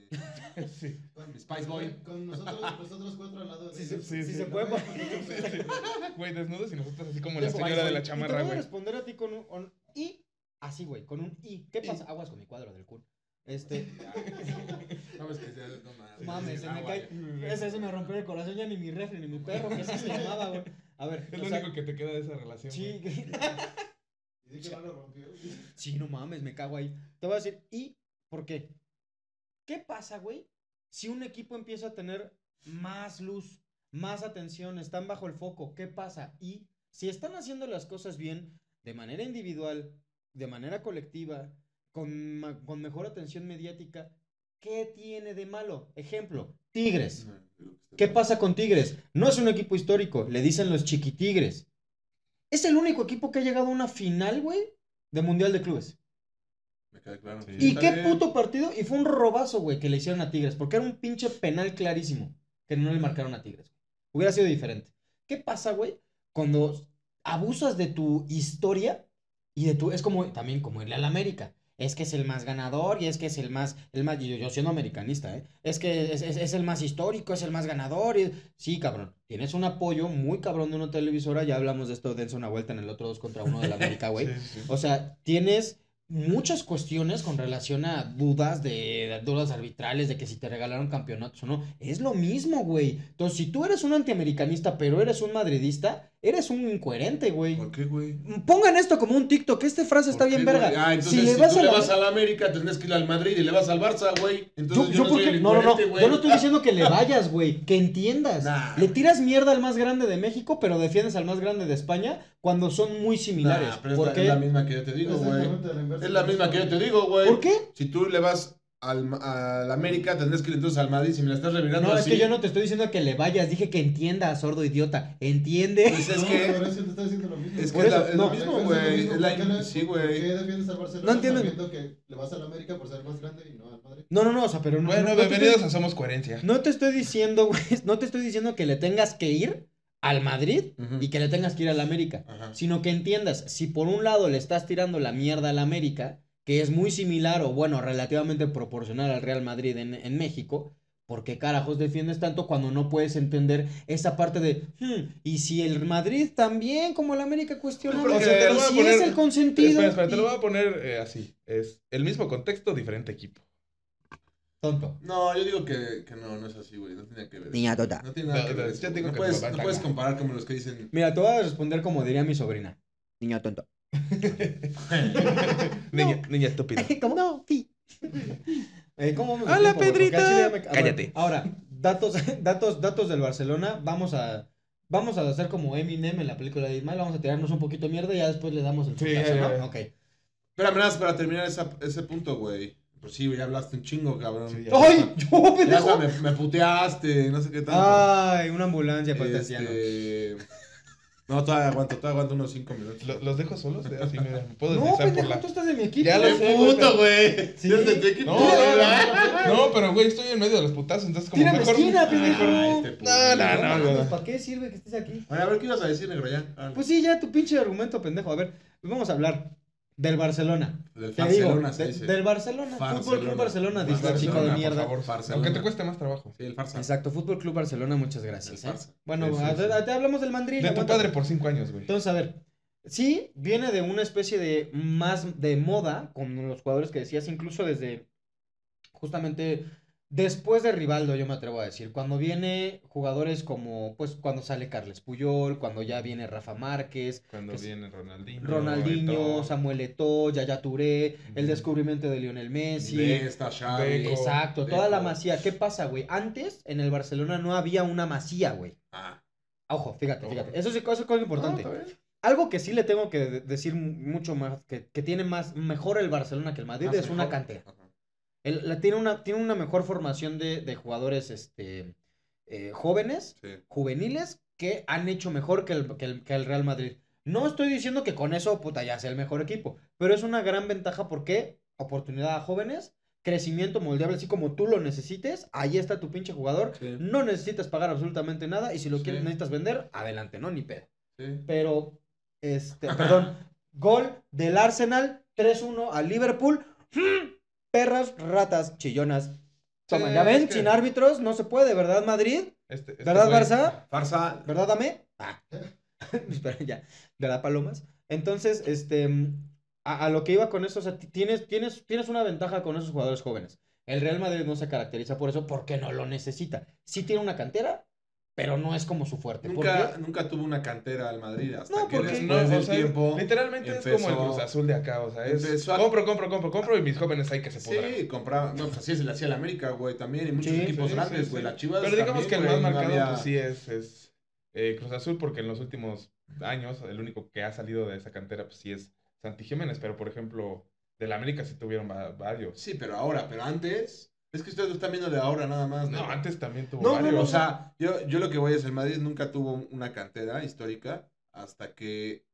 [SPEAKER 2] Sí.
[SPEAKER 4] Con,
[SPEAKER 3] Mi Spice Boy.
[SPEAKER 4] Con, con nosotros, nosotros cuatro al lado de
[SPEAKER 1] Sí, sí,
[SPEAKER 4] ellos.
[SPEAKER 1] sí,
[SPEAKER 2] sí.
[SPEAKER 1] se puede.
[SPEAKER 4] No,
[SPEAKER 2] Güey, desnudos y nosotros así como la
[SPEAKER 1] Eso,
[SPEAKER 2] señora
[SPEAKER 1] ahí,
[SPEAKER 2] de la
[SPEAKER 1] güey. Y te
[SPEAKER 2] chamarra,
[SPEAKER 1] voy a
[SPEAKER 2] güey.
[SPEAKER 1] responder a ti con un, un I, así, güey, con un I. ¿Qué pasa? Aguas con mi cuadro del culo. Este,
[SPEAKER 3] No, es que sea, no mames.
[SPEAKER 1] mames, se
[SPEAKER 3] Ah,
[SPEAKER 1] me
[SPEAKER 3] güey.
[SPEAKER 1] cae. Ese se me rompió el corazón, ya ni mi refri, ni mi perro, que así se llamaba, güey. A ver,
[SPEAKER 2] Es
[SPEAKER 1] o
[SPEAKER 2] lo
[SPEAKER 1] sea,
[SPEAKER 2] único que te queda de esa relación,
[SPEAKER 1] sí,
[SPEAKER 2] güey.
[SPEAKER 4] Y dije que no lo rompió.
[SPEAKER 1] sí, no mames, me cago ahí. Te voy a decir, ¿y por qué? ¿Qué pasa, güey? Si un equipo empieza a tener más luz, más atención, están bajo el foco, ¿qué pasa? Y si están haciendo las cosas bien, de manera individual, de manera colectiva, con, ma- con mejor atención mediática, ¿qué tiene de malo? Ejemplo, Tigres.
[SPEAKER 3] No, creo que está
[SPEAKER 1] ¿Qué
[SPEAKER 3] mal.
[SPEAKER 1] pasa con Tigres? No es un equipo histórico, le dicen los chiquitigres. Es el único equipo que ha llegado a una final, güey, de Mundial de Clubes.
[SPEAKER 3] Me queda claro.
[SPEAKER 2] Sí.
[SPEAKER 1] ¿Y
[SPEAKER 3] Está
[SPEAKER 1] qué
[SPEAKER 3] bien.
[SPEAKER 1] puto partido? Y fue un robazo, güey, que le hicieron a Tigres, porque era un pinche penal clarísimo que no le marcaron a Tigres. Hubiera sido diferente. ¿Qué pasa, güey? Cuando abusas de tu historia y de tu... Es como también como irle al América. Es que es el más ganador y es que es el más... El más y yo, yo siendo americanista, ¿eh? Es que es, es- es el más histórico, es el más ganador. Y... Sí, cabrón. Tienes un apoyo muy cabrón de una televisora. Ya hablamos de esto, dense una vuelta en el otro dos contra uno de la América, güey.
[SPEAKER 2] Sí, sí.
[SPEAKER 1] O sea, tienes muchas cuestiones con relación a dudas de, de dudas arbitrales de que si te regalaron campeonatos o no. Es lo mismo, güey. Entonces, si tú eres un antiamericanista, pero eres un madridista, eres un incoherente, güey.
[SPEAKER 3] ¿Por qué, güey?
[SPEAKER 1] Pongan esto como un TikTok. Esta frase está
[SPEAKER 3] ¿Por
[SPEAKER 1] bien
[SPEAKER 3] qué,
[SPEAKER 1] verga.
[SPEAKER 3] güey? Ah, entonces
[SPEAKER 1] si
[SPEAKER 3] si,
[SPEAKER 1] le vas
[SPEAKER 3] tú
[SPEAKER 1] a
[SPEAKER 3] le
[SPEAKER 1] la...
[SPEAKER 3] vas a la América, tendrías que ir al Madrid y le vas al Barça, güey. Entonces yo,
[SPEAKER 1] Yo, yo
[SPEAKER 3] no
[SPEAKER 1] porque...
[SPEAKER 3] soy el
[SPEAKER 1] No, no, no.
[SPEAKER 3] incoherente, güey.
[SPEAKER 1] Yo no estoy diciendo que le vayas, güey. Que entiendas.
[SPEAKER 3] Nah,
[SPEAKER 1] le
[SPEAKER 3] güey.
[SPEAKER 1] tiras mierda al más grande de México, pero defiendes al más grande de España cuando son muy similares.
[SPEAKER 3] Nah, pero es
[SPEAKER 1] ¿Por
[SPEAKER 3] la,
[SPEAKER 1] qué?
[SPEAKER 3] es la misma que yo te digo, güey.
[SPEAKER 4] Exactamente la inversa.
[SPEAKER 3] Es la misma que yo te digo, güey.
[SPEAKER 1] ¿Por qué?
[SPEAKER 3] Si tú le vas al, al América, tendrás que ir entonces al Madrid. Si me la estás revirando
[SPEAKER 1] No,
[SPEAKER 3] así.
[SPEAKER 1] es que yo no te estoy diciendo que le vayas, dije que entiendas, sordo idiota. ¿Entiende?
[SPEAKER 3] Pues es
[SPEAKER 4] No,
[SPEAKER 3] que...
[SPEAKER 4] pero Horacio te está diciendo lo mismo.
[SPEAKER 3] Es que
[SPEAKER 1] Por
[SPEAKER 3] es, la-
[SPEAKER 1] eso,
[SPEAKER 3] es
[SPEAKER 1] no.
[SPEAKER 3] lo mismo,
[SPEAKER 4] La inversa
[SPEAKER 3] güey.
[SPEAKER 4] mismo.
[SPEAKER 3] Es la-
[SPEAKER 4] ¿Por qué le-
[SPEAKER 3] Sí,
[SPEAKER 4] ¿Por qué
[SPEAKER 3] güey.
[SPEAKER 4] defiendes al Barcelona
[SPEAKER 1] No entiendo.
[SPEAKER 4] sabiendo que le vas al América por ser más grande y no al Madrid?
[SPEAKER 1] No, no, no, o sea, pero no.
[SPEAKER 2] Bueno,
[SPEAKER 1] no, no te
[SPEAKER 2] bienvenidos
[SPEAKER 1] estoy,
[SPEAKER 2] a Somos Coherencia.
[SPEAKER 1] no te estoy diciendo, güey, no te estoy diciendo que le tengas que ir al Madrid
[SPEAKER 3] Ujú.
[SPEAKER 1] y que le tengas que ir al América,
[SPEAKER 3] Ajá.
[SPEAKER 1] sino que entiendas, si por un lado le estás tirando la mierda al América, que es muy similar o bueno, relativamente proporcional al Real Madrid en, en México, ¿por qué carajos defiendes tanto cuando no puedes entender esa parte de, hmm, y si el Madrid también como el América cuestiona,
[SPEAKER 2] Porque
[SPEAKER 1] o sea,
[SPEAKER 2] te lo
[SPEAKER 1] y
[SPEAKER 2] voy a
[SPEAKER 1] si
[SPEAKER 2] poner-
[SPEAKER 1] es el consentido,
[SPEAKER 2] Espera, espera, te lo
[SPEAKER 1] y-
[SPEAKER 2] voy a poner eh, así. Es el mismo contexto, diferente equipo.
[SPEAKER 1] tonto.
[SPEAKER 3] No, yo digo que, que no, no es así, güey. No tiene que ver.
[SPEAKER 1] Niña tota.
[SPEAKER 3] No tiene nada
[SPEAKER 2] No,
[SPEAKER 3] que ver.
[SPEAKER 2] no,
[SPEAKER 3] eso,
[SPEAKER 2] ya
[SPEAKER 3] güey.
[SPEAKER 2] digo
[SPEAKER 3] no
[SPEAKER 2] que
[SPEAKER 3] puedes,
[SPEAKER 2] me
[SPEAKER 3] no
[SPEAKER 2] va a
[SPEAKER 3] puedes
[SPEAKER 2] cagar.
[SPEAKER 3] comparar como los que dicen.
[SPEAKER 1] Mira, te voy a responder como diría mi sobrina. Niño tonto.
[SPEAKER 2] Niña, niña estúpida.
[SPEAKER 1] ¿Cómo? No, sí. Eh, ¿cómo vamos de
[SPEAKER 2] ¡Hola,
[SPEAKER 1] tiempo, güey? Porque
[SPEAKER 2] Pedrito!
[SPEAKER 1] al chile ya me- a ver,
[SPEAKER 2] Cállate.
[SPEAKER 1] ahora, datos, datos, datos del Barcelona. Vamos a, vamos a hacer como Eminem en la película de Ismael. Vamos a tirarnos un poquito de mierda y ya después le damos el
[SPEAKER 2] Sí,
[SPEAKER 1] putazo,
[SPEAKER 2] ya,
[SPEAKER 1] ¿no?
[SPEAKER 2] ya, ya.
[SPEAKER 1] Ok.
[SPEAKER 3] Espérame, nada más para terminar esa, ese punto, güey. Pues sí, güey, ya hablaste un chingo, cabrón.
[SPEAKER 2] Sí, ya.
[SPEAKER 1] ¡Ay! ¡Yo,
[SPEAKER 3] Ya
[SPEAKER 1] pendejo!
[SPEAKER 3] hasta me, me puteaste, no sé qué tanto.
[SPEAKER 1] ¡Ay! Una ambulancia para este anciano.
[SPEAKER 3] Este... No, todavía aguanto, todavía aguanto unos cinco minutos.
[SPEAKER 2] Lo- ¿Los dejo solos? Eh, Así me, me puedo
[SPEAKER 1] No,
[SPEAKER 2] deslizar por
[SPEAKER 1] pendejo,
[SPEAKER 2] la...
[SPEAKER 1] tú estás de mi equipo.
[SPEAKER 2] Ya lo
[SPEAKER 3] ¡Qué
[SPEAKER 2] sé, güey,
[SPEAKER 3] puto,
[SPEAKER 2] pero-
[SPEAKER 3] güey!
[SPEAKER 1] Sí.
[SPEAKER 3] Yo de tu equipo,
[SPEAKER 2] No,
[SPEAKER 3] güey.
[SPEAKER 2] no, no, pero güey, estoy en medio de los putazos, entonces como
[SPEAKER 1] Tírame
[SPEAKER 2] mejor...
[SPEAKER 1] esquina, pendejo.
[SPEAKER 3] Ah, este puto.
[SPEAKER 2] No, no, no,
[SPEAKER 1] mames,
[SPEAKER 2] no.
[SPEAKER 1] ¿para qué sirve que estés aquí?
[SPEAKER 3] Oye, a ver, ¿qué ibas a decir, negro, ya? Ah,
[SPEAKER 1] Pues sí, ya tu pinche argumento, pendejo. A ver, vamos a hablar del Barcelona.
[SPEAKER 3] Del
[SPEAKER 1] Te digo,
[SPEAKER 3] Barcelona se
[SPEAKER 1] de-
[SPEAKER 3] dice.
[SPEAKER 1] del Barcelona,
[SPEAKER 3] Barcelona.
[SPEAKER 1] Fútbol Club Barcelona,
[SPEAKER 3] Barcelona,
[SPEAKER 1] disléxico de
[SPEAKER 2] por
[SPEAKER 1] mierda.
[SPEAKER 2] favor,
[SPEAKER 3] Barcelona.
[SPEAKER 2] aunque te cueste más trabajo.
[SPEAKER 3] Sí, el Farsa.
[SPEAKER 1] Exacto, Fútbol Club Barcelona, muchas gracias.
[SPEAKER 3] El
[SPEAKER 1] ¿eh?
[SPEAKER 3] Barça.
[SPEAKER 1] Bueno,
[SPEAKER 3] Sí, sí,
[SPEAKER 1] a-
[SPEAKER 3] sí.
[SPEAKER 1] a- te hablamos del Madrid.
[SPEAKER 2] De tu
[SPEAKER 1] aguanta.
[SPEAKER 2] padre por cinco años, güey.
[SPEAKER 1] Entonces, a ver, sí, viene de una especie de más de moda con los jugadores que decías, incluso desde justamente después de Rivaldo, yo me atrevo a decir, cuando viene jugadores como, pues, cuando sale Carles Puyol, cuando ya viene Rafa Márquez,
[SPEAKER 2] Cuando
[SPEAKER 1] que es-
[SPEAKER 2] viene Ronaldinho.
[SPEAKER 1] Ronaldinho,
[SPEAKER 2] Eto'o,
[SPEAKER 1] Samuel Eto'o, Yaya Touré, el
[SPEAKER 2] Ujú.
[SPEAKER 1] descubrimiento de Lionel Messi.
[SPEAKER 3] Esta, Xavi.
[SPEAKER 2] Beco.
[SPEAKER 1] Exacto, toda la
[SPEAKER 3] Deco.
[SPEAKER 1] masía. ¿Qué pasa, güey? Antes en el Barcelona no había una masía, güey.
[SPEAKER 3] Ah.
[SPEAKER 1] Ojo, fíjate,
[SPEAKER 2] Ojo.
[SPEAKER 1] fíjate. Eso sí, eso es cosa importante.
[SPEAKER 2] Ah, está bien.
[SPEAKER 1] Algo que sí le tengo que de- decir mu- mucho más, que, que tiene más, mejor el Barcelona que el Madrid,
[SPEAKER 3] Más
[SPEAKER 1] es una
[SPEAKER 3] mejor.
[SPEAKER 1] cantera.
[SPEAKER 3] Ajá.
[SPEAKER 1] El- la- tiene, una, tiene una mejor formación de, de jugadores este, eh, jóvenes,
[SPEAKER 3] Sí.
[SPEAKER 1] juveniles, que han hecho mejor que el, que, el, que el Real Madrid. No estoy diciendo que con eso, puta, ya sea el mejor equipo, pero es una gran ventaja porque oportunidad a jóvenes, crecimiento moldeable, así como tú lo necesites, ahí está tu pinche jugador,
[SPEAKER 3] Sí.
[SPEAKER 1] no necesitas pagar absolutamente nada y si lo
[SPEAKER 3] Sí.
[SPEAKER 1] quieres, necesitas vender, adelante, no, ni pedo.
[SPEAKER 3] Sí.
[SPEAKER 1] Pero, este, perdón, gol del Arsenal, tres uno al Liverpool. ¡Mm! Perras, ratas, chillonas. Toma,
[SPEAKER 2] Sí,
[SPEAKER 1] ya ven,
[SPEAKER 2] es que-
[SPEAKER 1] sin árbitros no se puede, ¿verdad, Madrid?
[SPEAKER 2] Este, este
[SPEAKER 1] ¿Verdad,
[SPEAKER 2] güey-
[SPEAKER 1] Barça?
[SPEAKER 3] Farsa.
[SPEAKER 1] ¿Verdad, Dame? Ah. Espera, ya. ¿Verdad, Palomas? Entonces, este, a, a lo que iba con eso, o sea, ti- tienes, tienes, tienes una ventaja con esos jugadores jóvenes. El Real Madrid no se caracteriza por eso porque no lo necesita. Sí tiene una cantera, pero no es como su fuerte. ¿Por
[SPEAKER 3] Nunca,
[SPEAKER 1] qué?
[SPEAKER 3] nunca tuvo una cantera al Madrid hasta
[SPEAKER 1] No,
[SPEAKER 3] que
[SPEAKER 1] porque-
[SPEAKER 3] después
[SPEAKER 2] No, o
[SPEAKER 3] del
[SPEAKER 2] sea,
[SPEAKER 3] tiempo.
[SPEAKER 2] literalmente es como el
[SPEAKER 3] empezó-
[SPEAKER 2] Cruz Azul de acá, o sea, es
[SPEAKER 3] empezó a-
[SPEAKER 2] compro, compro, compro, compro y mis jóvenes hay que se pudran.
[SPEAKER 3] Sí, compraba. No, pues así se le hacía el América, güey, también. Y muchos
[SPEAKER 1] Sí,
[SPEAKER 3] equipos
[SPEAKER 2] Sí,
[SPEAKER 3] grandes,
[SPEAKER 2] sí,
[SPEAKER 3] güey.
[SPEAKER 2] sí.
[SPEAKER 3] Las Chivas.
[SPEAKER 2] Pero digamos
[SPEAKER 3] también,
[SPEAKER 2] que el
[SPEAKER 3] güey,
[SPEAKER 2] más
[SPEAKER 3] no
[SPEAKER 2] marcado,
[SPEAKER 3] había-
[SPEAKER 2] pues sí es, es eh, Cruz Azul, porque en los últimos años el único que ha salido de esa cantera, pues sí es Santi Jiménez, pero por ejemplo, del América sí tuvieron va- varios.
[SPEAKER 3] Sí, pero ahora, pero antes. Es que ustedes lo están viendo de ahora nada más, ¿no?
[SPEAKER 2] No, antes también tuvo
[SPEAKER 1] No, no,
[SPEAKER 2] varios.
[SPEAKER 1] no,
[SPEAKER 3] O sea, yo, yo lo que voy es, el Madrid nunca tuvo una cantera histórica hasta que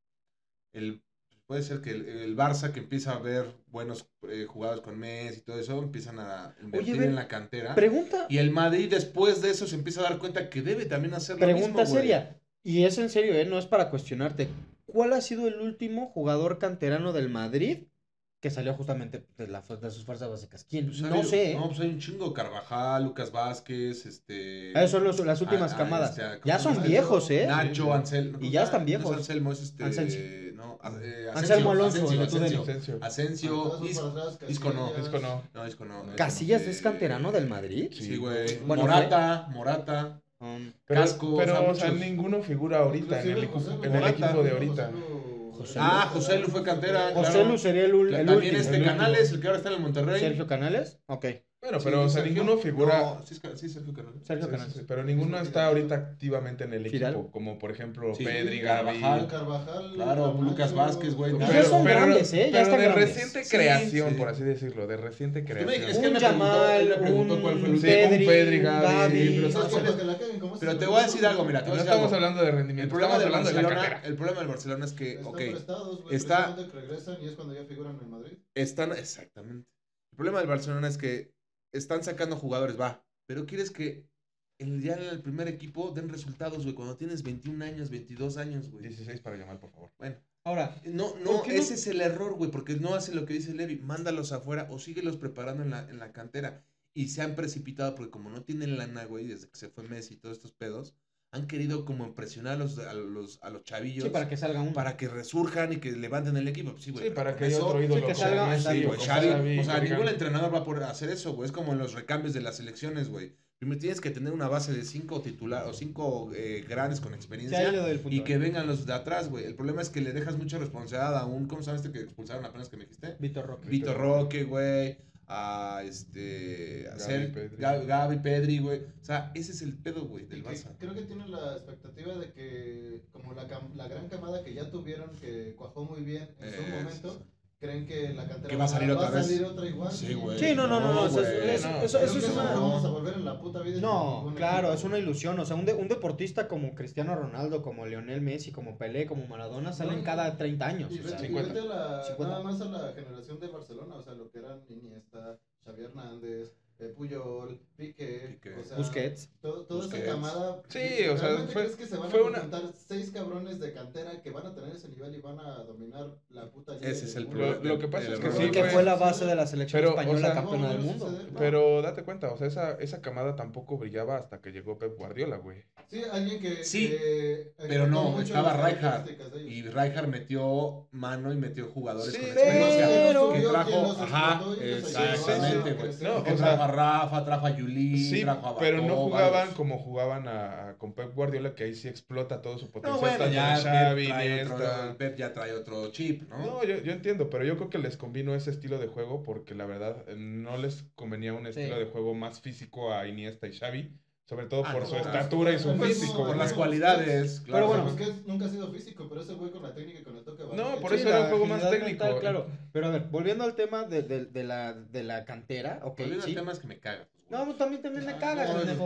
[SPEAKER 3] el, puede ser que el, el Barça, que empieza a ver buenos eh, jugadores con Messi y todo eso, empiezan a invertir
[SPEAKER 1] ve,
[SPEAKER 3] en la cantera.
[SPEAKER 1] Pregunta,
[SPEAKER 3] Y el Madrid después de eso se empieza a dar cuenta que debe también hacer lo
[SPEAKER 1] pregunta
[SPEAKER 3] mismo, güey.
[SPEAKER 1] seria. Y es en serio, ¿eh? No es para cuestionarte. ¿Cuál ha sido el último jugador canterano del Madrid que salió justamente de, la, de sus fuerzas básicas? ¿Quién?
[SPEAKER 3] Pues,
[SPEAKER 1] No
[SPEAKER 3] hay-
[SPEAKER 1] sé, ¿eh?
[SPEAKER 3] No, pues hay un chingo. Carvajal, Lucas Vázquez, este...
[SPEAKER 1] Esos son los- las últimas
[SPEAKER 3] a- a
[SPEAKER 1] camadas.
[SPEAKER 3] este, a-
[SPEAKER 1] Ya
[SPEAKER 3] ¿cómo
[SPEAKER 1] son
[SPEAKER 3] se llama?
[SPEAKER 1] viejos, ¿eh?
[SPEAKER 3] Nacho, Anselmo.
[SPEAKER 1] Y ya están
[SPEAKER 3] No
[SPEAKER 1] viejos.
[SPEAKER 3] es Anselmo, es este...
[SPEAKER 1] Asensio.
[SPEAKER 3] No, a- eh,
[SPEAKER 1] Anselmo Alonso,
[SPEAKER 3] Asensio,
[SPEAKER 1] de Tudela.
[SPEAKER 3] Asensio.
[SPEAKER 2] Asensio.
[SPEAKER 3] Asensio,
[SPEAKER 4] Entonces,
[SPEAKER 3] Isco,
[SPEAKER 4] para atrás,
[SPEAKER 3] Isco no.
[SPEAKER 4] Casillas.
[SPEAKER 2] Isco no.
[SPEAKER 3] No, Isco no. no,
[SPEAKER 1] ¿Casillas
[SPEAKER 3] Isco no.
[SPEAKER 1] es canterano del Madrid?
[SPEAKER 3] Sí, güey.
[SPEAKER 1] Bueno,
[SPEAKER 3] Morata, Morata.
[SPEAKER 1] Um,
[SPEAKER 2] Pero,
[SPEAKER 3] Casco,
[SPEAKER 2] pero
[SPEAKER 3] o sea,
[SPEAKER 2] o sea,
[SPEAKER 3] muchos.
[SPEAKER 2] ninguno figura ahorita en el,
[SPEAKER 4] Inclusive
[SPEAKER 2] equipo,
[SPEAKER 4] José Lu-
[SPEAKER 2] en el
[SPEAKER 3] Morata.
[SPEAKER 2] equipo de ahorita.
[SPEAKER 1] José
[SPEAKER 3] Ah, José Lu fue cantera,
[SPEAKER 1] José
[SPEAKER 3] claro.
[SPEAKER 1] Lu sería el, ul- el
[SPEAKER 3] También
[SPEAKER 1] último.
[SPEAKER 3] este
[SPEAKER 2] el
[SPEAKER 3] Canales, el que ahora está en el Monterrey.
[SPEAKER 1] ¿Sergio Canales? Ok.
[SPEAKER 2] Bueno,
[SPEAKER 3] Sí,
[SPEAKER 2] pero o sea,
[SPEAKER 3] Sergio.
[SPEAKER 2] ninguno figura.
[SPEAKER 3] No, sí, es Ca- sí, Sergio Canales.
[SPEAKER 1] Sergio
[SPEAKER 2] Sí,
[SPEAKER 1] Canales.
[SPEAKER 2] sí, sí, pero ninguno está ahorita activamente en el
[SPEAKER 1] Fidal.
[SPEAKER 2] equipo, como por ejemplo
[SPEAKER 3] Sí,
[SPEAKER 2] Pedri,
[SPEAKER 3] Carvajal.
[SPEAKER 2] Gavi.
[SPEAKER 4] Carvajal.
[SPEAKER 3] Claro,
[SPEAKER 4] Nacho,
[SPEAKER 3] Lucas Vázquez, güey.
[SPEAKER 1] Y
[SPEAKER 3] Nacho.
[SPEAKER 1] ya son grandes, ¿eh? Ya
[SPEAKER 2] pero
[SPEAKER 1] están
[SPEAKER 2] de
[SPEAKER 1] grandes.
[SPEAKER 2] reciente
[SPEAKER 3] Sí,
[SPEAKER 2] creación,
[SPEAKER 3] sí.
[SPEAKER 2] por así decirlo, de reciente
[SPEAKER 3] Es que me-
[SPEAKER 2] creación.
[SPEAKER 3] es que
[SPEAKER 1] Un
[SPEAKER 3] me preguntó- él me
[SPEAKER 1] Yamal,
[SPEAKER 3] preguntó
[SPEAKER 1] un
[SPEAKER 3] cuál fue el
[SPEAKER 2] Sí,
[SPEAKER 3] último.
[SPEAKER 2] un
[SPEAKER 1] Pedri,
[SPEAKER 2] Pedri,
[SPEAKER 1] un
[SPEAKER 2] Gavi,
[SPEAKER 1] Gavi.
[SPEAKER 3] pero
[SPEAKER 4] ¿Sabes
[SPEAKER 3] ¿sabes
[SPEAKER 4] qué?
[SPEAKER 3] cuál
[SPEAKER 4] Que la caguen, ¿cómo se
[SPEAKER 3] Pero te
[SPEAKER 4] llama?
[SPEAKER 3] voy a decir algo, mira, te voy
[SPEAKER 2] No
[SPEAKER 3] a decir
[SPEAKER 2] estamos
[SPEAKER 3] algo.
[SPEAKER 2] hablando de
[SPEAKER 3] El
[SPEAKER 2] rendimiento,
[SPEAKER 3] problema,
[SPEAKER 2] estamos
[SPEAKER 3] del
[SPEAKER 2] hablando de la
[SPEAKER 3] Barcelona,
[SPEAKER 2] carrera.
[SPEAKER 3] el problema del Barcelona es que,
[SPEAKER 4] Están
[SPEAKER 3] ok,
[SPEAKER 4] prestados, güey,
[SPEAKER 3] está-
[SPEAKER 4] precisamente que regresan y es cuando ya figuran en Madrid.
[SPEAKER 3] están, exactamente. El problema del Barcelona es que están sacando jugadores, va, pero quieres que el, ya en el primer equipo den resultados, güey, cuando tienes veintiún años, veintidós años, güey.
[SPEAKER 2] dieciséis para llamar, por favor.
[SPEAKER 3] Bueno,
[SPEAKER 1] Ahora,
[SPEAKER 3] no,
[SPEAKER 1] ¿Por
[SPEAKER 3] no,
[SPEAKER 1] qué no?
[SPEAKER 3] ese es el error, güey, porque no hacen lo que dice Levi, mándalos afuera o síguelos preparando en la, en la cantera. Y se han precipitado porque como no tienen lana, güey, desde que se fue Messi y todos estos pedos, han querido como impresionar a los, a los, a los chavillos
[SPEAKER 1] sí, para que salga uno.
[SPEAKER 3] para que resurjan y que levanten el equipo. Pues sí, güey,
[SPEAKER 2] Sí,
[SPEAKER 3] pero
[SPEAKER 2] para
[SPEAKER 3] con
[SPEAKER 2] que haya
[SPEAKER 3] eso-
[SPEAKER 2] otro ídolo.
[SPEAKER 1] sí, que
[SPEAKER 2] como
[SPEAKER 1] salga-
[SPEAKER 2] Messi,
[SPEAKER 1] sí,
[SPEAKER 3] Sí,
[SPEAKER 2] o
[SPEAKER 3] güey,
[SPEAKER 2] como
[SPEAKER 3] Xavi,
[SPEAKER 2] Xavi,
[SPEAKER 3] o sea,
[SPEAKER 2] Bellingham.
[SPEAKER 3] ningún entrenador va a poder hacer eso, güey. Es como en los recambios de las selecciones, güey. Primero tienes que tener una base de cinco titulares o cinco eh, grandes con
[SPEAKER 1] Sí, ahí
[SPEAKER 3] experiencia
[SPEAKER 1] le doy el punto.
[SPEAKER 3] y que vengan los de atrás, güey. El problema es que le dejas mucha responsabilidad a un, ¿cómo sabes este que expulsaron apenas que me dijiste?
[SPEAKER 1] Vitor Roque.
[SPEAKER 3] Vitor Roque, güey. A este. A
[SPEAKER 2] Gavi,
[SPEAKER 3] Ser-
[SPEAKER 2] Pedri.
[SPEAKER 3] Gavi, Gavi, Pedri, güey. O sea, ese es el pedo, güey, del
[SPEAKER 4] Y que
[SPEAKER 3] Barça.
[SPEAKER 4] creo que tienen la expectativa de que, como la, cam- la gran camada que ya tuvieron, que cuajó muy bien en su
[SPEAKER 3] Eh,
[SPEAKER 4] momento,
[SPEAKER 3] sí, sí.
[SPEAKER 4] creen que la cantera
[SPEAKER 3] Que va a salir otra vez.
[SPEAKER 4] salir otra igual.
[SPEAKER 3] Sí, güey.
[SPEAKER 1] Sí, no, no, no, no, eso,
[SPEAKER 3] güey,
[SPEAKER 1] eso-
[SPEAKER 2] no.
[SPEAKER 1] eso-
[SPEAKER 4] Creo
[SPEAKER 1] eso
[SPEAKER 4] que
[SPEAKER 1] es
[SPEAKER 4] eso
[SPEAKER 1] una...
[SPEAKER 4] no vamos a volver en la puta vida. sin
[SPEAKER 1] No,
[SPEAKER 4] ningún
[SPEAKER 1] claro,
[SPEAKER 4] equipo,
[SPEAKER 1] es una
[SPEAKER 4] güey.
[SPEAKER 1] ilusión. O sea, un, de- un deportista como Cristiano Ronaldo, como Lionel Messi, como Pelé, como Maradona, salen
[SPEAKER 4] No,
[SPEAKER 1] cada treinta años.
[SPEAKER 4] Y
[SPEAKER 1] O sea,
[SPEAKER 4] vete, y
[SPEAKER 2] cincuenta.
[SPEAKER 4] vete a la,
[SPEAKER 1] cincuenta.
[SPEAKER 4] nada más a la generación de Barcelona, o sea, lo que eran Iniesta, Xavi Hernández, eh, Puyol, Piqué,
[SPEAKER 3] Piqué.
[SPEAKER 4] o sea,
[SPEAKER 1] Busquets.
[SPEAKER 4] todo- toda
[SPEAKER 3] Busquets.
[SPEAKER 4] esa camada.
[SPEAKER 2] Sí, o sea,
[SPEAKER 4] ¿realmente
[SPEAKER 2] fue-
[SPEAKER 4] crees que se van
[SPEAKER 2] fue
[SPEAKER 4] a
[SPEAKER 2] una-
[SPEAKER 4] juntar seis cabrones de cantera que van a tener ese nivel y van a dominar la puta liga?
[SPEAKER 3] Ese es el
[SPEAKER 4] del
[SPEAKER 2] Lo,
[SPEAKER 3] problema.
[SPEAKER 4] mundo?
[SPEAKER 2] lo que pasa
[SPEAKER 3] El
[SPEAKER 2] es que
[SPEAKER 3] error.
[SPEAKER 2] sí,
[SPEAKER 1] que
[SPEAKER 2] fue-
[SPEAKER 1] fue la base de la selección
[SPEAKER 2] Pero, o
[SPEAKER 1] española
[SPEAKER 2] sea,
[SPEAKER 1] campeona del
[SPEAKER 4] no, no
[SPEAKER 1] mundo.
[SPEAKER 4] sucede.
[SPEAKER 2] Pero date cuenta, o sea, esa, esa camada tampoco brillaba hasta que llegó Pep Guardiola, güey.
[SPEAKER 4] Sí, alguien que.
[SPEAKER 3] Sí,
[SPEAKER 4] que
[SPEAKER 3] pero
[SPEAKER 4] explotó
[SPEAKER 3] no,
[SPEAKER 4] mucho
[SPEAKER 3] estaba
[SPEAKER 4] las
[SPEAKER 3] Rijkaard.
[SPEAKER 4] características de ellos.
[SPEAKER 3] Y Rijkaard metió mano y metió jugadores
[SPEAKER 2] Sí,
[SPEAKER 3] con
[SPEAKER 2] pero-
[SPEAKER 3] experiencia.
[SPEAKER 1] Pero-
[SPEAKER 3] que
[SPEAKER 4] Quien
[SPEAKER 3] trajo,
[SPEAKER 4] los
[SPEAKER 3] ajá,
[SPEAKER 4] explotó y los
[SPEAKER 2] ayudó a
[SPEAKER 3] exactamente, güey.
[SPEAKER 4] crecer.
[SPEAKER 2] No,
[SPEAKER 3] Que
[SPEAKER 2] o sea,
[SPEAKER 3] trajo a Rafa, trajo a Yuli,
[SPEAKER 2] Sí,
[SPEAKER 3] trajo a
[SPEAKER 2] pero no
[SPEAKER 3] Bato,
[SPEAKER 2] jugaban
[SPEAKER 3] varios.
[SPEAKER 2] como jugaban a, a- con Pep Guardiola, que ahí sí explota todo su
[SPEAKER 3] No,
[SPEAKER 2] potencial.
[SPEAKER 3] bueno,
[SPEAKER 2] tanto
[SPEAKER 3] ya
[SPEAKER 2] de Xavi,
[SPEAKER 3] Pep trae,
[SPEAKER 2] Iniesta.
[SPEAKER 3] otro, Pep ya trae otro chip, ¿no?
[SPEAKER 2] No, yo, yo entiendo, pero yo creo que les convino ese estilo de juego porque la verdad eh, no les convenía un estilo
[SPEAKER 1] Sí.
[SPEAKER 2] de juego más físico a Iniesta y Xavi, sobre todo
[SPEAKER 3] Ah,
[SPEAKER 2] por
[SPEAKER 3] no,
[SPEAKER 2] su
[SPEAKER 3] claro.
[SPEAKER 2] estatura y su
[SPEAKER 4] Pues,
[SPEAKER 2] físico.
[SPEAKER 4] no,
[SPEAKER 3] por
[SPEAKER 2] güey.
[SPEAKER 3] las cualidades, claro.
[SPEAKER 1] Pero bueno,
[SPEAKER 4] Busquets nunca ha sido físico, pero ese güey con la técnica y con el toque va.
[SPEAKER 2] No, por
[SPEAKER 1] Sí,
[SPEAKER 2] eso era
[SPEAKER 1] la
[SPEAKER 2] un juego más
[SPEAKER 1] agilidad
[SPEAKER 2] técnico.
[SPEAKER 1] mental, claro. Pero a ver, volviendo al tema de, de- de la, de la cantera, ok,
[SPEAKER 3] Volviendo
[SPEAKER 1] sí.
[SPEAKER 3] al tema es que me caga. pues, güey.
[SPEAKER 1] No, pues también, también me cagas,
[SPEAKER 3] no,
[SPEAKER 1] pendejo.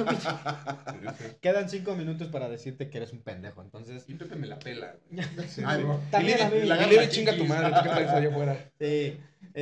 [SPEAKER 2] Sí, sí.
[SPEAKER 1] Quedan cinco minutos para decirte que eres un pendejo, entonces...
[SPEAKER 3] Y Pepe me la pela, güey.
[SPEAKER 2] Sí,
[SPEAKER 3] Ay,
[SPEAKER 2] sí.
[SPEAKER 3] no.
[SPEAKER 1] También
[SPEAKER 2] y
[SPEAKER 1] a mí.
[SPEAKER 2] Levi-
[SPEAKER 3] La
[SPEAKER 2] y Levi
[SPEAKER 3] gana
[SPEAKER 2] chinga tu
[SPEAKER 3] chiquis.
[SPEAKER 2] madre, ¿tú qué traes allá afuera?
[SPEAKER 1] Sí,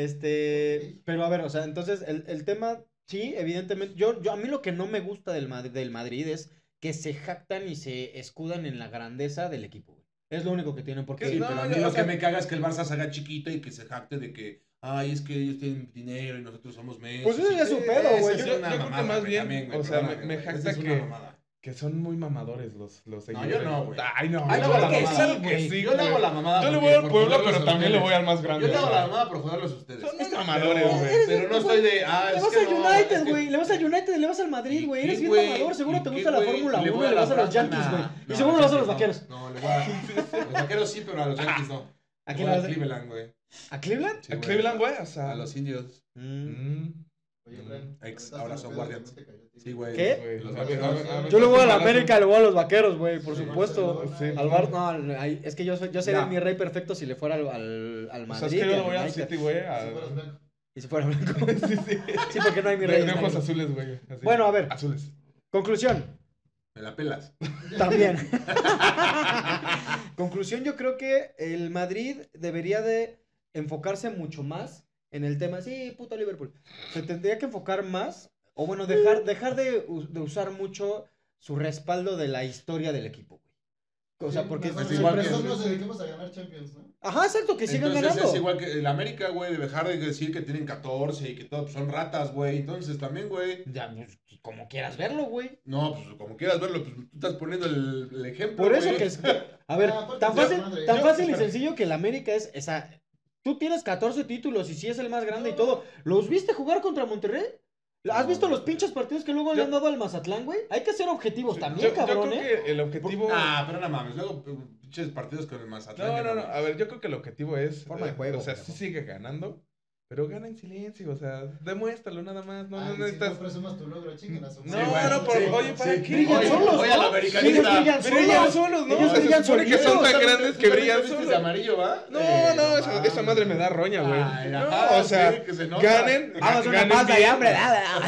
[SPEAKER 1] este, pero a ver, o sea, entonces el, el tema, sí, evidentemente, yo, yo a mí lo que no me gusta del, Madrid- del Madrid es que se jactan y se escudan en la grandeza del equipo, güey. Es lo único que tienen, porque...
[SPEAKER 3] Sí,
[SPEAKER 2] no,
[SPEAKER 3] pero a mí
[SPEAKER 2] yo,
[SPEAKER 3] lo
[SPEAKER 2] o sea-
[SPEAKER 3] que me caga es que el Barça se haga chiquito y que se jacte de que, ay, es que ellos tienen dinero y nosotros somos menos.
[SPEAKER 1] Pues eso ya es su pedo,
[SPEAKER 2] Esa
[SPEAKER 1] güey.
[SPEAKER 2] es
[SPEAKER 1] Yo-
[SPEAKER 2] una mamada, güey, también, güey, o sea, me- me jacta que- Que son muy mamadores los, los
[SPEAKER 3] No,
[SPEAKER 2] seguidores.
[SPEAKER 3] yo no, güey.
[SPEAKER 2] Ay, no.
[SPEAKER 3] Ay,
[SPEAKER 2] yo
[SPEAKER 3] no,
[SPEAKER 2] claro
[SPEAKER 3] que
[SPEAKER 2] que
[SPEAKER 3] sí,
[SPEAKER 2] claro
[SPEAKER 1] güey.
[SPEAKER 2] que sí,
[SPEAKER 3] Yo le hago
[SPEAKER 2] güey.
[SPEAKER 3] la mamada.
[SPEAKER 2] Yo le
[SPEAKER 3] porque-
[SPEAKER 2] voy al
[SPEAKER 3] por
[SPEAKER 2] pueblo,
[SPEAKER 3] joderlos
[SPEAKER 2] pero
[SPEAKER 3] a
[SPEAKER 2] también le
[SPEAKER 3] ustedes.
[SPEAKER 2] voy al más grande.
[SPEAKER 3] Yo le hago
[SPEAKER 2] güey.
[SPEAKER 3] la mamada por joderlos a ustedes.
[SPEAKER 2] Son muy
[SPEAKER 1] Pero-
[SPEAKER 2] mamadores, güey.
[SPEAKER 1] Eres-
[SPEAKER 3] Pero no estoy de. Ah,
[SPEAKER 1] Le
[SPEAKER 3] es
[SPEAKER 1] vas
[SPEAKER 3] que
[SPEAKER 1] al
[SPEAKER 3] no,
[SPEAKER 1] United,
[SPEAKER 3] es que-
[SPEAKER 1] güey. Le vas al United y le vas al Madrid,
[SPEAKER 3] ¿Y
[SPEAKER 1] güey.
[SPEAKER 3] qué,
[SPEAKER 1] Eres bien
[SPEAKER 3] güey?
[SPEAKER 1] mamador. Seguro
[SPEAKER 3] ¿Y
[SPEAKER 1] te
[SPEAKER 3] qué,
[SPEAKER 1] gusta la
[SPEAKER 3] güey?
[SPEAKER 1] Fórmula
[SPEAKER 3] Le
[SPEAKER 1] uno
[SPEAKER 3] voy
[SPEAKER 1] y le vas a los Yankees,
[SPEAKER 3] nah.
[SPEAKER 1] güey.
[SPEAKER 3] No,
[SPEAKER 1] Y seguro le vas a los
[SPEAKER 3] no.
[SPEAKER 1] vaqueros.
[SPEAKER 3] No, le voy a. Los vaqueros sí, pero a los Yankees no.
[SPEAKER 1] ¿A
[SPEAKER 3] Le
[SPEAKER 1] quién
[SPEAKER 3] voy
[SPEAKER 1] le
[SPEAKER 3] a
[SPEAKER 1] vas a-
[SPEAKER 3] Cleveland, güey.
[SPEAKER 1] ¿A Cleveland?
[SPEAKER 3] Sí,
[SPEAKER 2] A
[SPEAKER 3] güey.
[SPEAKER 2] Cleveland, güey, o sea.
[SPEAKER 3] A los indios.
[SPEAKER 1] Mm.
[SPEAKER 2] Mm.
[SPEAKER 4] Oye, Fran,
[SPEAKER 3] Ex-
[SPEAKER 4] ahorita
[SPEAKER 3] ahora
[SPEAKER 4] se
[SPEAKER 3] son
[SPEAKER 4] me
[SPEAKER 3] Guardians.
[SPEAKER 4] olvidó, también te cayó,
[SPEAKER 3] Sí, güey.
[SPEAKER 1] ¿Qué?
[SPEAKER 2] Güey,
[SPEAKER 3] Los
[SPEAKER 2] a ver,
[SPEAKER 3] vaqueros.
[SPEAKER 2] a ver, a ver,
[SPEAKER 1] Yo le voy a la
[SPEAKER 2] ¿cuántos
[SPEAKER 1] América y le voy a los vaqueros, güey, por
[SPEAKER 4] Sí,
[SPEAKER 1] supuesto.
[SPEAKER 2] Sí.
[SPEAKER 1] Al Bar, no, al- es que yo, soy, yo sería
[SPEAKER 3] Ya.
[SPEAKER 1] mi rey perfecto si le fuera al, al, al
[SPEAKER 2] O sea,
[SPEAKER 1] Madrid.
[SPEAKER 2] es que yo
[SPEAKER 1] y
[SPEAKER 2] le
[SPEAKER 1] al
[SPEAKER 2] voy al
[SPEAKER 1] United.
[SPEAKER 2] City, güey.
[SPEAKER 4] Si
[SPEAKER 2] a-
[SPEAKER 4] fueras blanco.
[SPEAKER 1] Y si fuera blanco.
[SPEAKER 2] Sí, sí.
[SPEAKER 1] Sí, porque no hay mi rey.
[SPEAKER 2] De, de
[SPEAKER 1] en
[SPEAKER 2] ojos
[SPEAKER 1] Madrid.
[SPEAKER 2] azules, güey. así.
[SPEAKER 1] Bueno, a ver.
[SPEAKER 2] Azules.
[SPEAKER 1] Conclusión.
[SPEAKER 3] Me la pelas.
[SPEAKER 1] También. Conclusión, yo creo que el Madrid debería de enfocarse mucho más en el tema. Sí, puto Liverpool. Se tendría que enfocar más, o bueno, dejar, dejar de, u- de usar mucho su respaldo de la historia del equipo, güey. O sea,
[SPEAKER 4] Sí,
[SPEAKER 1] porque...
[SPEAKER 4] mejor
[SPEAKER 3] es
[SPEAKER 1] se
[SPEAKER 3] igual que-
[SPEAKER 1] presta-
[SPEAKER 4] nosotros nos dediquemos a ganar Champions, ¿no?
[SPEAKER 1] Ajá, exacto, que sigan
[SPEAKER 3] Entonces
[SPEAKER 1] ganando.
[SPEAKER 3] es igual que el América, güey, de dejar de decir que tienen catorce y que todo, pues, son ratas, güey. Entonces también, güey.
[SPEAKER 1] Ya, pues, como quieras verlo, güey.
[SPEAKER 3] No, pues como quieras verlo, pues tú estás poniendo el, el ejemplo.
[SPEAKER 1] Por eso
[SPEAKER 3] güey.
[SPEAKER 1] que es... A ver,
[SPEAKER 4] Ah, aparte
[SPEAKER 1] tan
[SPEAKER 4] de
[SPEAKER 1] fácil,
[SPEAKER 4] madre,
[SPEAKER 1] tan
[SPEAKER 4] yo-
[SPEAKER 1] fácil y
[SPEAKER 3] espera.
[SPEAKER 1] sencillo que el América es esa... Tú tienes catorce títulos y sí es el más grande y todo. ¿Los viste jugar contra Monterrey? ¿Has
[SPEAKER 3] No,
[SPEAKER 1] visto los
[SPEAKER 3] no.
[SPEAKER 1] pinches partidos que luego le
[SPEAKER 2] Yo-
[SPEAKER 1] han dado al Mazatlán, güey? Hay que ser objetivos también,
[SPEAKER 2] yo,
[SPEAKER 1] cabrón,
[SPEAKER 2] yo
[SPEAKER 1] ¿eh?
[SPEAKER 2] creo que el objetivo.
[SPEAKER 3] Ah, pero no mames. Luego, eh, pinches partidos con el Mazatlán.
[SPEAKER 2] No,
[SPEAKER 3] ya
[SPEAKER 2] no, no.
[SPEAKER 3] mames.
[SPEAKER 2] A ver, yo creo que el objetivo es.
[SPEAKER 1] Forma de
[SPEAKER 2] eh,
[SPEAKER 1] juego,
[SPEAKER 2] O sea,
[SPEAKER 1] pendejo.
[SPEAKER 2] sí sigue ganando, pero gana en silencio. O sea, demuéstralo nada más. No,
[SPEAKER 4] Ay,
[SPEAKER 2] no
[SPEAKER 4] si
[SPEAKER 2] necesitas.
[SPEAKER 4] no presumas tu logro, chinguen a su
[SPEAKER 2] No,
[SPEAKER 4] madre.
[SPEAKER 3] Sí, güey.
[SPEAKER 2] no, por,
[SPEAKER 3] Sí,
[SPEAKER 2] oye, ¿para
[SPEAKER 3] sí.
[SPEAKER 2] qué?
[SPEAKER 1] Brillan
[SPEAKER 3] Oye,
[SPEAKER 1] solos,
[SPEAKER 3] oye,
[SPEAKER 1] ¿no?
[SPEAKER 3] al americanista.
[SPEAKER 1] Ellos brillan
[SPEAKER 2] Brillan
[SPEAKER 1] solos.
[SPEAKER 2] solos, ¿no?
[SPEAKER 1] Ellos
[SPEAKER 2] Se
[SPEAKER 1] brillan
[SPEAKER 2] supone que son
[SPEAKER 1] solitos.
[SPEAKER 2] tan grandes que
[SPEAKER 3] ¿Tú también
[SPEAKER 2] brillan
[SPEAKER 3] te vistes de
[SPEAKER 2] solos.
[SPEAKER 3] amarillo, va?
[SPEAKER 2] No,
[SPEAKER 3] Eh,
[SPEAKER 2] no, esa,
[SPEAKER 3] mames.
[SPEAKER 2] esa madre me da roña, güey.
[SPEAKER 3] Ay,
[SPEAKER 2] No,
[SPEAKER 3] ajá,
[SPEAKER 2] o sea,
[SPEAKER 3] sí, que se nota.
[SPEAKER 2] ganen.
[SPEAKER 1] Vamos a una
[SPEAKER 2] ganen
[SPEAKER 1] pausa y
[SPEAKER 2] bien.
[SPEAKER 1] hambre,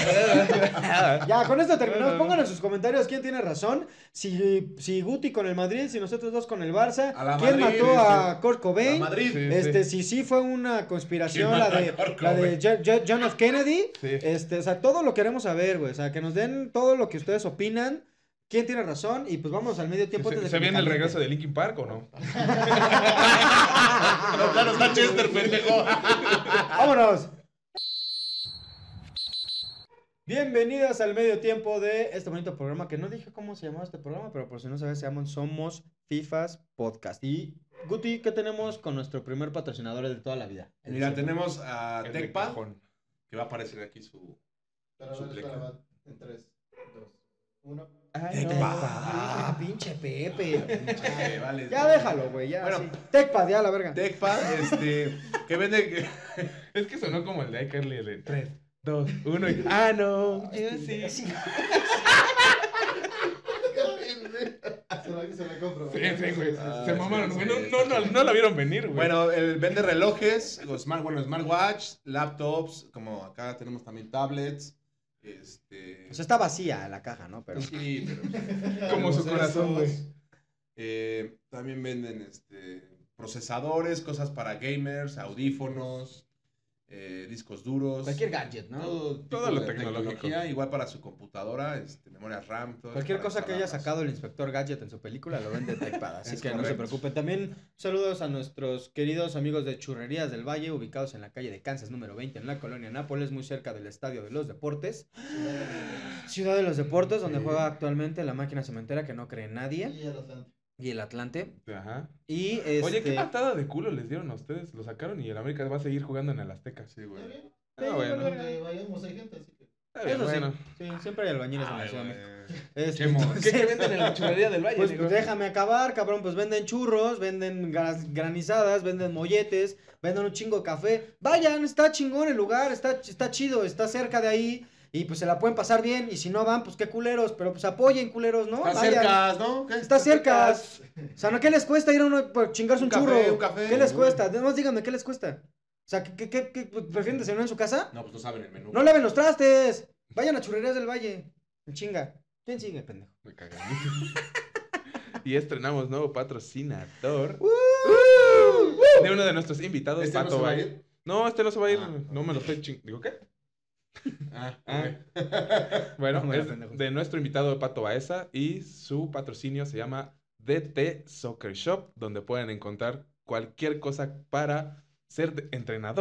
[SPEAKER 1] nada. Ya, con esto terminamos.
[SPEAKER 2] No, no, no.
[SPEAKER 1] Pongan en sus comentarios quién tiene razón. Si, si Guti con el Madrid, si nosotros dos con el Barça.
[SPEAKER 3] A la
[SPEAKER 1] ¿Quién
[SPEAKER 3] Madrid,
[SPEAKER 1] mató a
[SPEAKER 3] este,
[SPEAKER 1] Kurt
[SPEAKER 3] A
[SPEAKER 1] Cobain?
[SPEAKER 3] Madrid.
[SPEAKER 2] Sí.
[SPEAKER 1] Este, si sí fue una conspiración
[SPEAKER 3] ¿Quién
[SPEAKER 1] la
[SPEAKER 3] mató a
[SPEAKER 1] de,
[SPEAKER 3] Kurt
[SPEAKER 1] la de
[SPEAKER 3] Cobain?
[SPEAKER 1] Jo- Jo- John F. Kennedy.
[SPEAKER 2] Sí.
[SPEAKER 1] Este, o sea, todo lo queremos saber, güey. O sea, que nos den todo lo que ustedes opinan. ¿Quién tiene razón? Y pues vamos al medio tiempo.
[SPEAKER 2] ¿Se,
[SPEAKER 1] antes de
[SPEAKER 2] se
[SPEAKER 1] que me
[SPEAKER 2] viene el
[SPEAKER 1] caliente.
[SPEAKER 2] regreso de Linkin Park o no?
[SPEAKER 3] No, claro, está Chester, pendejo.
[SPEAKER 1] ¡Vámonos! Bienvenidas al medio tiempo de este bonito programa, que no dije cómo se llamaba este programa, pero por si no sabes, se llama Somos Fifas Podcast. Y Guti, ¿qué tenemos con nuestro primer patrocinador de toda la vida? El
[SPEAKER 3] Mira,
[SPEAKER 1] Super.
[SPEAKER 3] tenemos a
[SPEAKER 2] El de
[SPEAKER 3] Tecpa,
[SPEAKER 2] cajón.
[SPEAKER 3] que va a aparecer aquí su.
[SPEAKER 4] Pero a ver,
[SPEAKER 3] Suplica.
[SPEAKER 4] espera, va. En tres, dos, uno.
[SPEAKER 2] Ay, no.
[SPEAKER 1] Ah, pinche Pepe.
[SPEAKER 3] Eh, vale.
[SPEAKER 1] Ya déjalo, güey, ya.
[SPEAKER 3] Bueno.
[SPEAKER 1] sí. Tecpad, ya la verga.
[SPEAKER 3] Tecpa, este. Que vende.
[SPEAKER 2] Es que sonó como el de iCarly de tres, dos, uno y. ¡Ah, no! Yo sí.
[SPEAKER 1] Sí.
[SPEAKER 4] Se la, se la compro.
[SPEAKER 2] Sí, sí, güey.
[SPEAKER 3] Ah,
[SPEAKER 2] Se
[SPEAKER 3] sí,
[SPEAKER 2] mamaron, güey.
[SPEAKER 3] sí,
[SPEAKER 2] No, no,
[SPEAKER 3] sí.
[SPEAKER 2] no, no la vieron venir, güey.
[SPEAKER 3] Bueno, él vende relojes, o smart, bueno, smartwatch, laptops, como acá tenemos también tablets. Este.
[SPEAKER 1] O sea, está vacía la caja, ¿no? Pero.
[SPEAKER 3] Sí, pero.
[SPEAKER 2] Como su
[SPEAKER 3] tenemos
[SPEAKER 2] corazón, güey.
[SPEAKER 3] estos. Eh, también venden este, procesadores, cosas para gamers, audífonos, eh, discos duros.
[SPEAKER 1] Cualquier gadget, ¿no?
[SPEAKER 3] Todo, tipo
[SPEAKER 2] Todo lo
[SPEAKER 3] de
[SPEAKER 2] tecnológico.
[SPEAKER 3] tecnología, igual para su computadora, este, memoria RAM. Todo
[SPEAKER 1] Cualquier
[SPEAKER 3] para
[SPEAKER 1] cosa que haya
[SPEAKER 3] instalarlas.
[SPEAKER 1] sacado el inspector Gadget en su película lo vende Tecpad, así
[SPEAKER 3] Es
[SPEAKER 1] que no se
[SPEAKER 3] correcto.
[SPEAKER 1] preocupen. También saludos a nuestros queridos amigos de Churrerías del Valle, ubicados en la calle de Kansas número veinte, en la colonia Nápoles, muy cerca del Estadio de los Deportes. Ciudad de los Deportes, donde
[SPEAKER 3] Sí.
[SPEAKER 1] juega actualmente la máquina cementera que no cree nadie,
[SPEAKER 4] Y el Atlante.
[SPEAKER 1] y el Atlante.
[SPEAKER 2] Ajá.
[SPEAKER 1] Y este...
[SPEAKER 2] Oye, qué patada de culo les dieron a ustedes. Lo sacaron y el América va a seguir jugando en el Azteca.
[SPEAKER 3] Sí,
[SPEAKER 4] ¿Está
[SPEAKER 3] güey.
[SPEAKER 4] bien?
[SPEAKER 2] Ah, bueno.
[SPEAKER 4] Donde vayamos hay gente, así que.
[SPEAKER 2] Está bien,
[SPEAKER 1] Eso sí,
[SPEAKER 2] bueno.
[SPEAKER 1] sí, siempre hay albañiles en la
[SPEAKER 3] Ay,
[SPEAKER 1] Ciudad de
[SPEAKER 3] güey.
[SPEAKER 1] México. Este,
[SPEAKER 2] Qué mo-
[SPEAKER 1] entonces-
[SPEAKER 2] ¿Qué, qué venden en la churrería del Valle?
[SPEAKER 1] Pues
[SPEAKER 2] digo?
[SPEAKER 1] déjame acabar, cabrón. Pues venden churros, venden gra- granizadas, venden molletes, venden un chingo de café. Vayan, está chingón el lugar, está, está chido, está cerca de ahí. Y pues se la pueden pasar bien. Y si no van, pues qué culeros. Pero pues apoyen, culeros, ¿no?
[SPEAKER 3] Está
[SPEAKER 1] Vayan.
[SPEAKER 3] cerca, ¿no? ¿Qué?
[SPEAKER 1] Está cerca. O sea, ¿no? ¿Qué les cuesta ir a uno por chingarse un,
[SPEAKER 3] Un café,
[SPEAKER 1] churro?
[SPEAKER 3] un café.
[SPEAKER 1] ¿Qué les
[SPEAKER 3] Uy.
[SPEAKER 1] cuesta? Además, díganme, ¿qué les cuesta? O sea, ¿qué, qué, qué, qué- prefieren desayunar en su casa?
[SPEAKER 3] No, pues no saben el menú.
[SPEAKER 1] No laven los trastes. Vayan a Churrerías del Valle. En chinga. ¿Quién sigue, pendejo?
[SPEAKER 2] Me cagan. Y estrenamos nuevo patrocinador de uno de nuestros invitados,
[SPEAKER 3] ¿Este no
[SPEAKER 2] Pato
[SPEAKER 3] se va a
[SPEAKER 2] Valle.
[SPEAKER 3] ir?
[SPEAKER 2] No, este no se va a ir.
[SPEAKER 3] Ah,
[SPEAKER 2] No me lo estoy ching... ¿Digo qué?
[SPEAKER 3] Ah,
[SPEAKER 2] Ah.
[SPEAKER 3] ok.
[SPEAKER 2] Bueno,
[SPEAKER 1] Bueno,
[SPEAKER 2] es
[SPEAKER 1] pendejos.
[SPEAKER 2] de nuestro invitado Pato Baeza y su patrocinio se llama D T Soccer Shop, donde pueden encontrar cualquier cosa para ser de- entrenador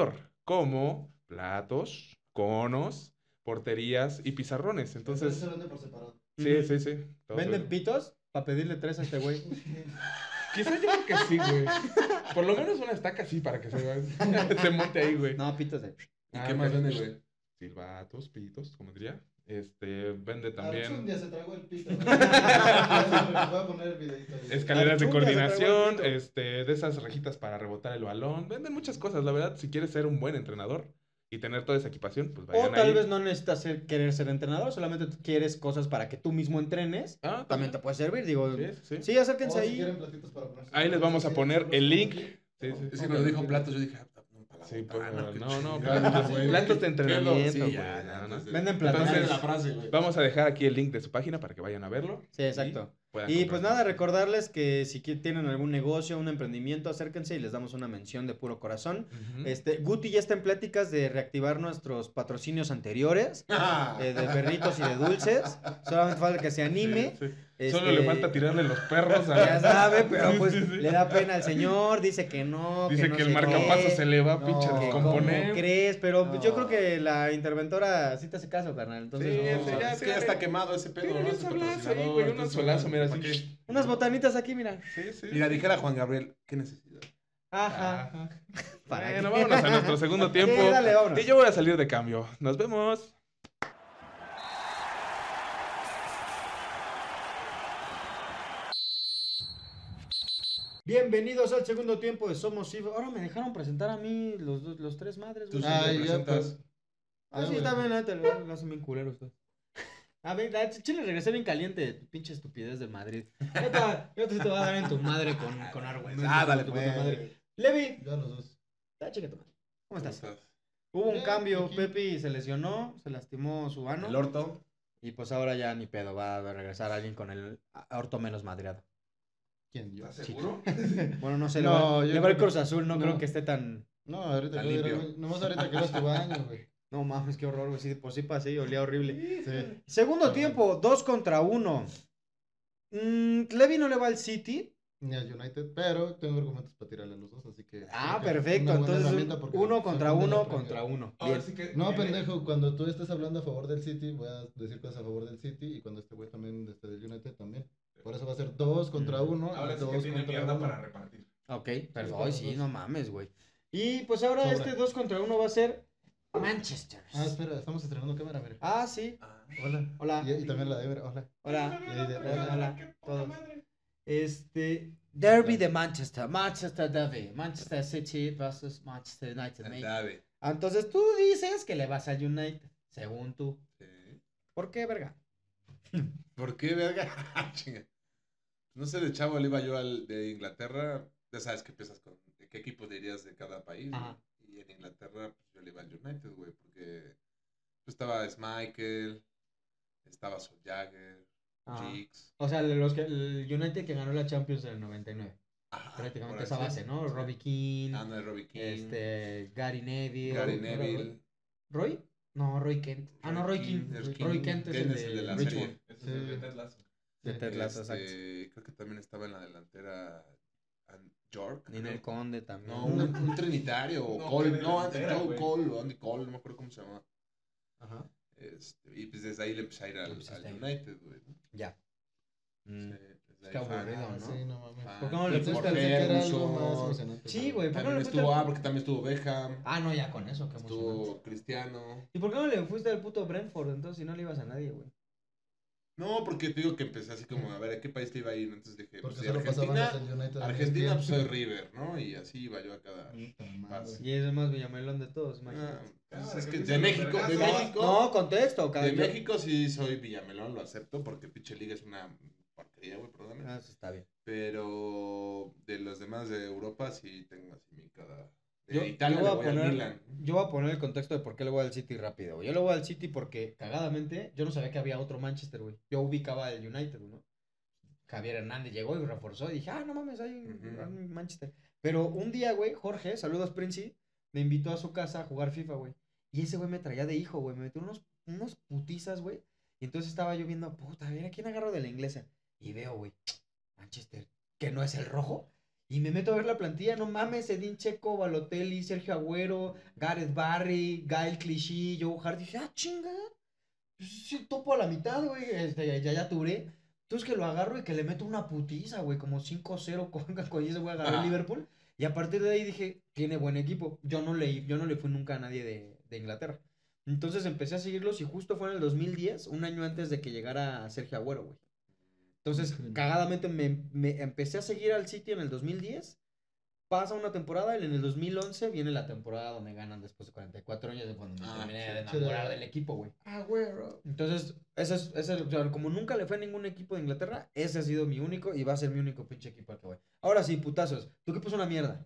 [SPEAKER 2] como platos, conos, porterías y pizarrones.
[SPEAKER 4] Entonces se
[SPEAKER 2] Entonces,
[SPEAKER 4] vende por separado.
[SPEAKER 2] sí, sí, sí. todo
[SPEAKER 1] ¿Venden
[SPEAKER 2] eso.
[SPEAKER 1] pitos? Para pedirle tres a este güey.
[SPEAKER 2] Quizás yo creo que sí, güey. Por lo menos una estaca así para que se, se monte ahí, güey.
[SPEAKER 1] No, pitos de...
[SPEAKER 3] ¿Y
[SPEAKER 2] Ah,
[SPEAKER 3] qué más
[SPEAKER 2] ok.
[SPEAKER 3] vende, güey?
[SPEAKER 2] Silbatos, pitos, como diría. Este, vende
[SPEAKER 4] Archundia
[SPEAKER 2] también
[SPEAKER 4] se tragó el pito. Voy a poner el videito ahí.
[SPEAKER 2] escaleras de
[SPEAKER 1] Archundia se tragó el
[SPEAKER 2] coordinación,
[SPEAKER 1] pito.
[SPEAKER 2] este, de esas rejitas para rebotar el balón. Venden muchas cosas, la verdad. Si quieres ser un buen entrenador y tener toda esa equipación, pues
[SPEAKER 1] O
[SPEAKER 2] vayan
[SPEAKER 1] tal
[SPEAKER 2] ahí.
[SPEAKER 1] vez no necesitas ser- querer ser entrenador, solamente tú quieres cosas para que tú mismo entrenes.
[SPEAKER 2] Ah,
[SPEAKER 1] También te puede servir, digo.
[SPEAKER 2] Sí, sí.
[SPEAKER 1] Sí, acérquense
[SPEAKER 4] O si
[SPEAKER 1] ahí.
[SPEAKER 4] quieren platitos para poner sus
[SPEAKER 2] Ahí les vamos a
[SPEAKER 4] sí,
[SPEAKER 2] poner
[SPEAKER 4] son los
[SPEAKER 2] el
[SPEAKER 4] que
[SPEAKER 2] link.
[SPEAKER 4] aquí.
[SPEAKER 2] Sí, sí.
[SPEAKER 3] Es que cuando dijo platos, yo dije, ah, no, para la
[SPEAKER 2] Sí,
[SPEAKER 3] botana,
[SPEAKER 2] pues,
[SPEAKER 3] qué
[SPEAKER 2] no, no,
[SPEAKER 3] chingada,
[SPEAKER 2] platos-
[SPEAKER 3] güey.
[SPEAKER 2] platos de entrenamiento,
[SPEAKER 3] Sí,
[SPEAKER 2] güey,
[SPEAKER 3] ya,
[SPEAKER 2] no,
[SPEAKER 3] ya,
[SPEAKER 2] no.
[SPEAKER 3] entonces-
[SPEAKER 1] Venden
[SPEAKER 3] Entonces,
[SPEAKER 1] platanes.
[SPEAKER 3] la frase, güey.
[SPEAKER 2] Vamos a dejar aquí el link de su página para que vayan a verlo.
[SPEAKER 1] Sí, exacto.
[SPEAKER 2] puedan
[SPEAKER 1] Y
[SPEAKER 2] comprar
[SPEAKER 1] pues nada,
[SPEAKER 2] cosas.
[SPEAKER 1] recordarles que si qui- tienen algún negocio, un emprendimiento, acérquense y les damos una mención de puro corazón.
[SPEAKER 2] Ujú.
[SPEAKER 1] Este, Guti ya está en pláticas de reactivar nuestros patrocinios anteriores, eh, de perritos y de dulces. Solamente falta que se anime.
[SPEAKER 2] Sí, sí.
[SPEAKER 1] Este,
[SPEAKER 2] Solo le falta tirarle los perros a...
[SPEAKER 1] Ya sabe, pero
[SPEAKER 2] Sí,
[SPEAKER 1] pues
[SPEAKER 2] sí, sí.
[SPEAKER 1] le da pena al señor, dice que no.
[SPEAKER 2] Dice
[SPEAKER 1] no
[SPEAKER 2] que el
[SPEAKER 1] sé
[SPEAKER 2] marcapasos
[SPEAKER 1] qué,
[SPEAKER 2] se le va a
[SPEAKER 3] No,
[SPEAKER 2] pinche
[SPEAKER 3] que
[SPEAKER 1] que ¿Cómo
[SPEAKER 2] descomponer.
[SPEAKER 1] crees? Pero
[SPEAKER 3] No.
[SPEAKER 1] yo creo que la interventora sí te hace caso, carnal. Entonces,
[SPEAKER 2] Sí,
[SPEAKER 1] no.
[SPEAKER 2] sí, ya,
[SPEAKER 3] Es que ya está quemado ese pedo,
[SPEAKER 2] Tírale
[SPEAKER 3] ¿no?
[SPEAKER 2] un
[SPEAKER 3] Ese
[SPEAKER 2] solazo ahí,
[SPEAKER 3] patrocinador,
[SPEAKER 2] güey, un
[SPEAKER 3] entonces,
[SPEAKER 2] solazo, mira,
[SPEAKER 3] ¿para
[SPEAKER 2] así.
[SPEAKER 3] qué?
[SPEAKER 1] Unas botanitas aquí, mira.
[SPEAKER 2] Sí, sí.
[SPEAKER 3] Mira, dijera Juan Gabriel, ¿qué necesidad?
[SPEAKER 1] Ajá.
[SPEAKER 2] Ajá.
[SPEAKER 1] ¿Para
[SPEAKER 2] Bueno,
[SPEAKER 1] qué?
[SPEAKER 2] vámonos a nuestro segundo tiempo.
[SPEAKER 1] Sí, dale, vámonos.
[SPEAKER 2] Y yo voy a salir de cambio. Nos vemos.
[SPEAKER 1] Bienvenidos al segundo tiempo de Somos Ivo. Ahora me dejaron presentar a mí los, dos- los tres madres, güey.
[SPEAKER 3] Tú
[SPEAKER 4] Ay,
[SPEAKER 3] sí te
[SPEAKER 4] ya,
[SPEAKER 3] presentas.
[SPEAKER 4] pues.
[SPEAKER 1] Ah,
[SPEAKER 4] Ya,
[SPEAKER 1] sí,
[SPEAKER 4] güey.
[SPEAKER 1] está bien, la neta, lo lo hacen bien culeros ustedes. A ver, la chile regresé bien caliente, pinche estupidez del Madrid. Neta, yo te te voy a dar en tu madre con, con argumentos.
[SPEAKER 3] Ah, dale,
[SPEAKER 1] tu
[SPEAKER 3] pues.
[SPEAKER 1] puta madre. Levi,
[SPEAKER 4] Ya los dos.
[SPEAKER 1] da chica tu madre. ¿Cómo estás?
[SPEAKER 3] ¿Cómo
[SPEAKER 1] Hubo un
[SPEAKER 4] Bien,
[SPEAKER 1] cambio,
[SPEAKER 4] aquí.
[SPEAKER 1] Pepi se lesionó, se lastimó su ano.
[SPEAKER 3] El orto.
[SPEAKER 1] Y pues ahora ya ni pedo, va a regresar alguien con el orto menos madreado.
[SPEAKER 4] ¿Quién? Yo.
[SPEAKER 3] ¿Estás seguro?
[SPEAKER 1] Bueno, no sé,
[SPEAKER 4] No,
[SPEAKER 1] le va,
[SPEAKER 4] yo
[SPEAKER 1] le va el
[SPEAKER 4] creo
[SPEAKER 1] Cruz Azul, no,
[SPEAKER 4] no.
[SPEAKER 1] creo que esté tan...
[SPEAKER 4] No, ahorita
[SPEAKER 3] Está
[SPEAKER 4] que
[SPEAKER 3] limpio.
[SPEAKER 4] era, nomás ahorita que vas tu baño, güey.
[SPEAKER 1] No mames, qué horror, güey. Sí, pues sí pasé, olía horrible.
[SPEAKER 4] Sí.
[SPEAKER 1] Segundo
[SPEAKER 4] No.
[SPEAKER 1] tiempo, dos contra uno. Mm, Levi no le va al City.
[SPEAKER 4] Ni al United, pero tengo argumentos para tirarle a los dos, así que.
[SPEAKER 1] Ah,
[SPEAKER 4] creo que
[SPEAKER 1] perfecto.
[SPEAKER 4] una buena
[SPEAKER 1] Entonces,
[SPEAKER 4] herramienta porque
[SPEAKER 1] uno
[SPEAKER 4] se
[SPEAKER 1] contra
[SPEAKER 4] funde la
[SPEAKER 1] uno
[SPEAKER 4] Premier.
[SPEAKER 1] contra uno.
[SPEAKER 2] Ahora
[SPEAKER 1] Bien.
[SPEAKER 2] sí que
[SPEAKER 4] No,
[SPEAKER 2] viene-
[SPEAKER 4] pendejo, cuando tú estés hablando a favor del City, voy a decir cosas a favor del City y cuando este güey también esté del United también. Por eso va a ser dos contra uno.
[SPEAKER 2] Ahora
[SPEAKER 4] y
[SPEAKER 2] sí que
[SPEAKER 4] dos
[SPEAKER 2] tiene
[SPEAKER 4] contra
[SPEAKER 2] mierda
[SPEAKER 4] uno.
[SPEAKER 2] para repartir.
[SPEAKER 1] Ok, pero
[SPEAKER 4] para
[SPEAKER 1] hoy
[SPEAKER 4] los
[SPEAKER 1] sí,
[SPEAKER 4] dos.
[SPEAKER 1] no mames, güey. Y pues ahora
[SPEAKER 4] Sobra.
[SPEAKER 1] este dos contra uno va a ser Manchester.
[SPEAKER 4] Ah, espera, estamos estrenando cámara, mira.
[SPEAKER 1] Ah, sí.
[SPEAKER 4] Hola.
[SPEAKER 1] Hola.
[SPEAKER 4] Y, y también la de Ebra, hola.
[SPEAKER 1] Hola.
[SPEAKER 4] Y ahí de-
[SPEAKER 1] Hola, hola, todos. Este, Derby de Manchester, Manchester Derby, Manchester City versus Manchester United, mate.
[SPEAKER 3] Andave.
[SPEAKER 1] Entonces tú dices que le vas al United, según tú.
[SPEAKER 3] Sí.
[SPEAKER 1] ¿Por qué, verga?
[SPEAKER 3] ¿Por qué, verga? Chinga. No sé, de chavo le iba yo al de Inglaterra. Ya sabes que empiezas con de qué equipo dirías de cada país.
[SPEAKER 1] Ajá.
[SPEAKER 3] ¿no? Y en Inglaterra, pues yo le iba al United, güey, porque pues, estaba Schmeichel, estaba Sol Jagger,
[SPEAKER 1] Ajá.
[SPEAKER 3] Giggs.
[SPEAKER 1] O sea, los que, el United que ganó la Champions en el noventa y nueve.
[SPEAKER 3] Ajá,
[SPEAKER 1] Prácticamente
[SPEAKER 3] por
[SPEAKER 1] esa
[SPEAKER 3] así.
[SPEAKER 1] base, ¿no?
[SPEAKER 3] Sí.
[SPEAKER 1] Robbie Keane,
[SPEAKER 3] Anda de Robbie King,
[SPEAKER 1] este, Gary Neville.
[SPEAKER 3] Gary
[SPEAKER 1] ¿no era
[SPEAKER 3] Neville.
[SPEAKER 1] Roy? ¿Roy? No, Roy Kent. Ah, no, Roy Keane.
[SPEAKER 3] es
[SPEAKER 1] Roy Kent es el
[SPEAKER 3] es
[SPEAKER 1] de,
[SPEAKER 3] la
[SPEAKER 1] Richmond.
[SPEAKER 3] serie.
[SPEAKER 2] Ese
[SPEAKER 4] Sí.
[SPEAKER 2] es el de Ted Lasso.
[SPEAKER 1] De Ted Lasso, exacto.
[SPEAKER 3] Este, creo que también estaba en la delantera An- York.
[SPEAKER 1] Ninel
[SPEAKER 3] creo.
[SPEAKER 1] Conde también.
[SPEAKER 3] No, un, un trinitario, o
[SPEAKER 2] No,
[SPEAKER 3] Cole,
[SPEAKER 2] qué
[SPEAKER 3] no, Andy
[SPEAKER 2] delantera,
[SPEAKER 3] Joe
[SPEAKER 2] güey.
[SPEAKER 3] Cole, o Andy Cole, no me acuerdo cómo se llama.
[SPEAKER 4] Ajá.
[SPEAKER 3] Este, y pues desde ahí le empecé a ir al,
[SPEAKER 1] Pues
[SPEAKER 3] al
[SPEAKER 1] está bien.
[SPEAKER 3] United, güey. ¿no?
[SPEAKER 1] Ya. Mm.
[SPEAKER 3] Sí, desde
[SPEAKER 1] Qué
[SPEAKER 3] ahí fan.
[SPEAKER 1] aburrido,
[SPEAKER 4] Ah,
[SPEAKER 1] ¿no?
[SPEAKER 4] sí, no mames.
[SPEAKER 3] Fan.
[SPEAKER 1] ¿Por qué no le
[SPEAKER 4] Entonces
[SPEAKER 1] fuiste
[SPEAKER 3] Por
[SPEAKER 4] pensé que era algo
[SPEAKER 3] Ferguson.
[SPEAKER 4] más emocionante.
[SPEAKER 1] Sí, güey. ¿por qué no
[SPEAKER 3] También
[SPEAKER 1] le fuiste
[SPEAKER 3] estuvo,
[SPEAKER 1] al-
[SPEAKER 3] ah, porque también estuvo Beckham,
[SPEAKER 1] Ah, no, ya con eso, qué emocionante.
[SPEAKER 3] estuvo Cristiano.
[SPEAKER 1] ¿Y por qué no le fuiste al puto Brentford entonces si no le ibas a nadie, güey?
[SPEAKER 3] No, porque te digo que empecé así como, a ver, ¿a qué país te iba a ir? Entonces dije,
[SPEAKER 4] Porque
[SPEAKER 3] pues, sí,
[SPEAKER 4] solo pasaban
[SPEAKER 3] Argentina,
[SPEAKER 4] los del United.
[SPEAKER 3] Argentina, pues soy River, ¿no? Y así iba yo a cada...
[SPEAKER 4] Puta madre.
[SPEAKER 3] Paz.
[SPEAKER 1] Y es el más villamelón de todos,
[SPEAKER 3] Ah,
[SPEAKER 1] imagínate.
[SPEAKER 3] pues,
[SPEAKER 2] Ah,
[SPEAKER 3] es que
[SPEAKER 2] Argentina
[SPEAKER 3] de
[SPEAKER 2] los
[SPEAKER 3] México, de
[SPEAKER 2] vergazos.
[SPEAKER 3] México,
[SPEAKER 1] No, contexto, cada
[SPEAKER 3] de
[SPEAKER 1] yo-
[SPEAKER 3] México sí soy Villamelón, lo acepto, porque pinche liga es una porquería, güey, perdóname.
[SPEAKER 1] Ah, eso está bien.
[SPEAKER 3] Pero de los demás de Europa sí tengo así mi cada... De
[SPEAKER 1] Yo,
[SPEAKER 3] Italia
[SPEAKER 1] yo voy
[SPEAKER 3] le
[SPEAKER 1] a
[SPEAKER 3] voy al
[SPEAKER 1] poner,
[SPEAKER 3] Milan.
[SPEAKER 1] yo voy a poner el contexto de por qué le voy al City rápido, güey. Yo le voy al City porque, cagadamente, yo no sabía que había otro Manchester, güey. Yo ubicaba el United, ¿no? Javier Hernández llegó y reforzó y dije, ah, no mames, hay un
[SPEAKER 3] Ujú.
[SPEAKER 1] hay un Manchester. Pero un día, güey, Jorge, saludos Princi, me invitó a su casa a jugar FIFA, güey. Y ese güey me traía de hijo, güey. Me metió unos, unos putizas, güey. Y entonces estaba yo viendo, puta, a ver, ¿a quién agarro de la inglesa? Y veo, güey, Manchester, que no es el rojo. Y me meto a ver la plantilla, no mames, Edin Checo, Balotelli, Sergio Agüero, Gareth Barry, Gael Clichy, Joe Hart. Dije, ah, chinga. Pues sí, topo a la mitad, güey. Este, ya, ya Touré. Entonces que lo agarro y que le meto una putiza, güey. Como cinco cero con, con ese güey agarró el Liverpool. Y a partir de ahí dije, tiene buen equipo. Yo no le, yo no le fui nunca a nadie de, de Inglaterra. Entonces empecé a seguirlos y justo fue en el dos mil diez, un año antes de que llegara Sergio Agüero, güey. Entonces,
[SPEAKER 4] Ok.
[SPEAKER 1] cagadamente me, me empecé a seguir al City en el dos mil diez. Pasa una temporada y en el dos mil once viene la temporada donde ganan después de cuarenta y cuatro años de cuando me
[SPEAKER 3] Ah,
[SPEAKER 1] terminé
[SPEAKER 3] sí,
[SPEAKER 1] de
[SPEAKER 4] sí,
[SPEAKER 1] enamorar
[SPEAKER 4] de-
[SPEAKER 1] del equipo, güey.
[SPEAKER 3] Agüero.
[SPEAKER 1] Entonces, ese es, ese es- o sea, como nunca le fue a ningún equipo de Inglaterra, ese ha sido mi único y va a ser mi único pinche equipo al que voy. Ahora sí, putazos. ¿Tu equipo es una mierda?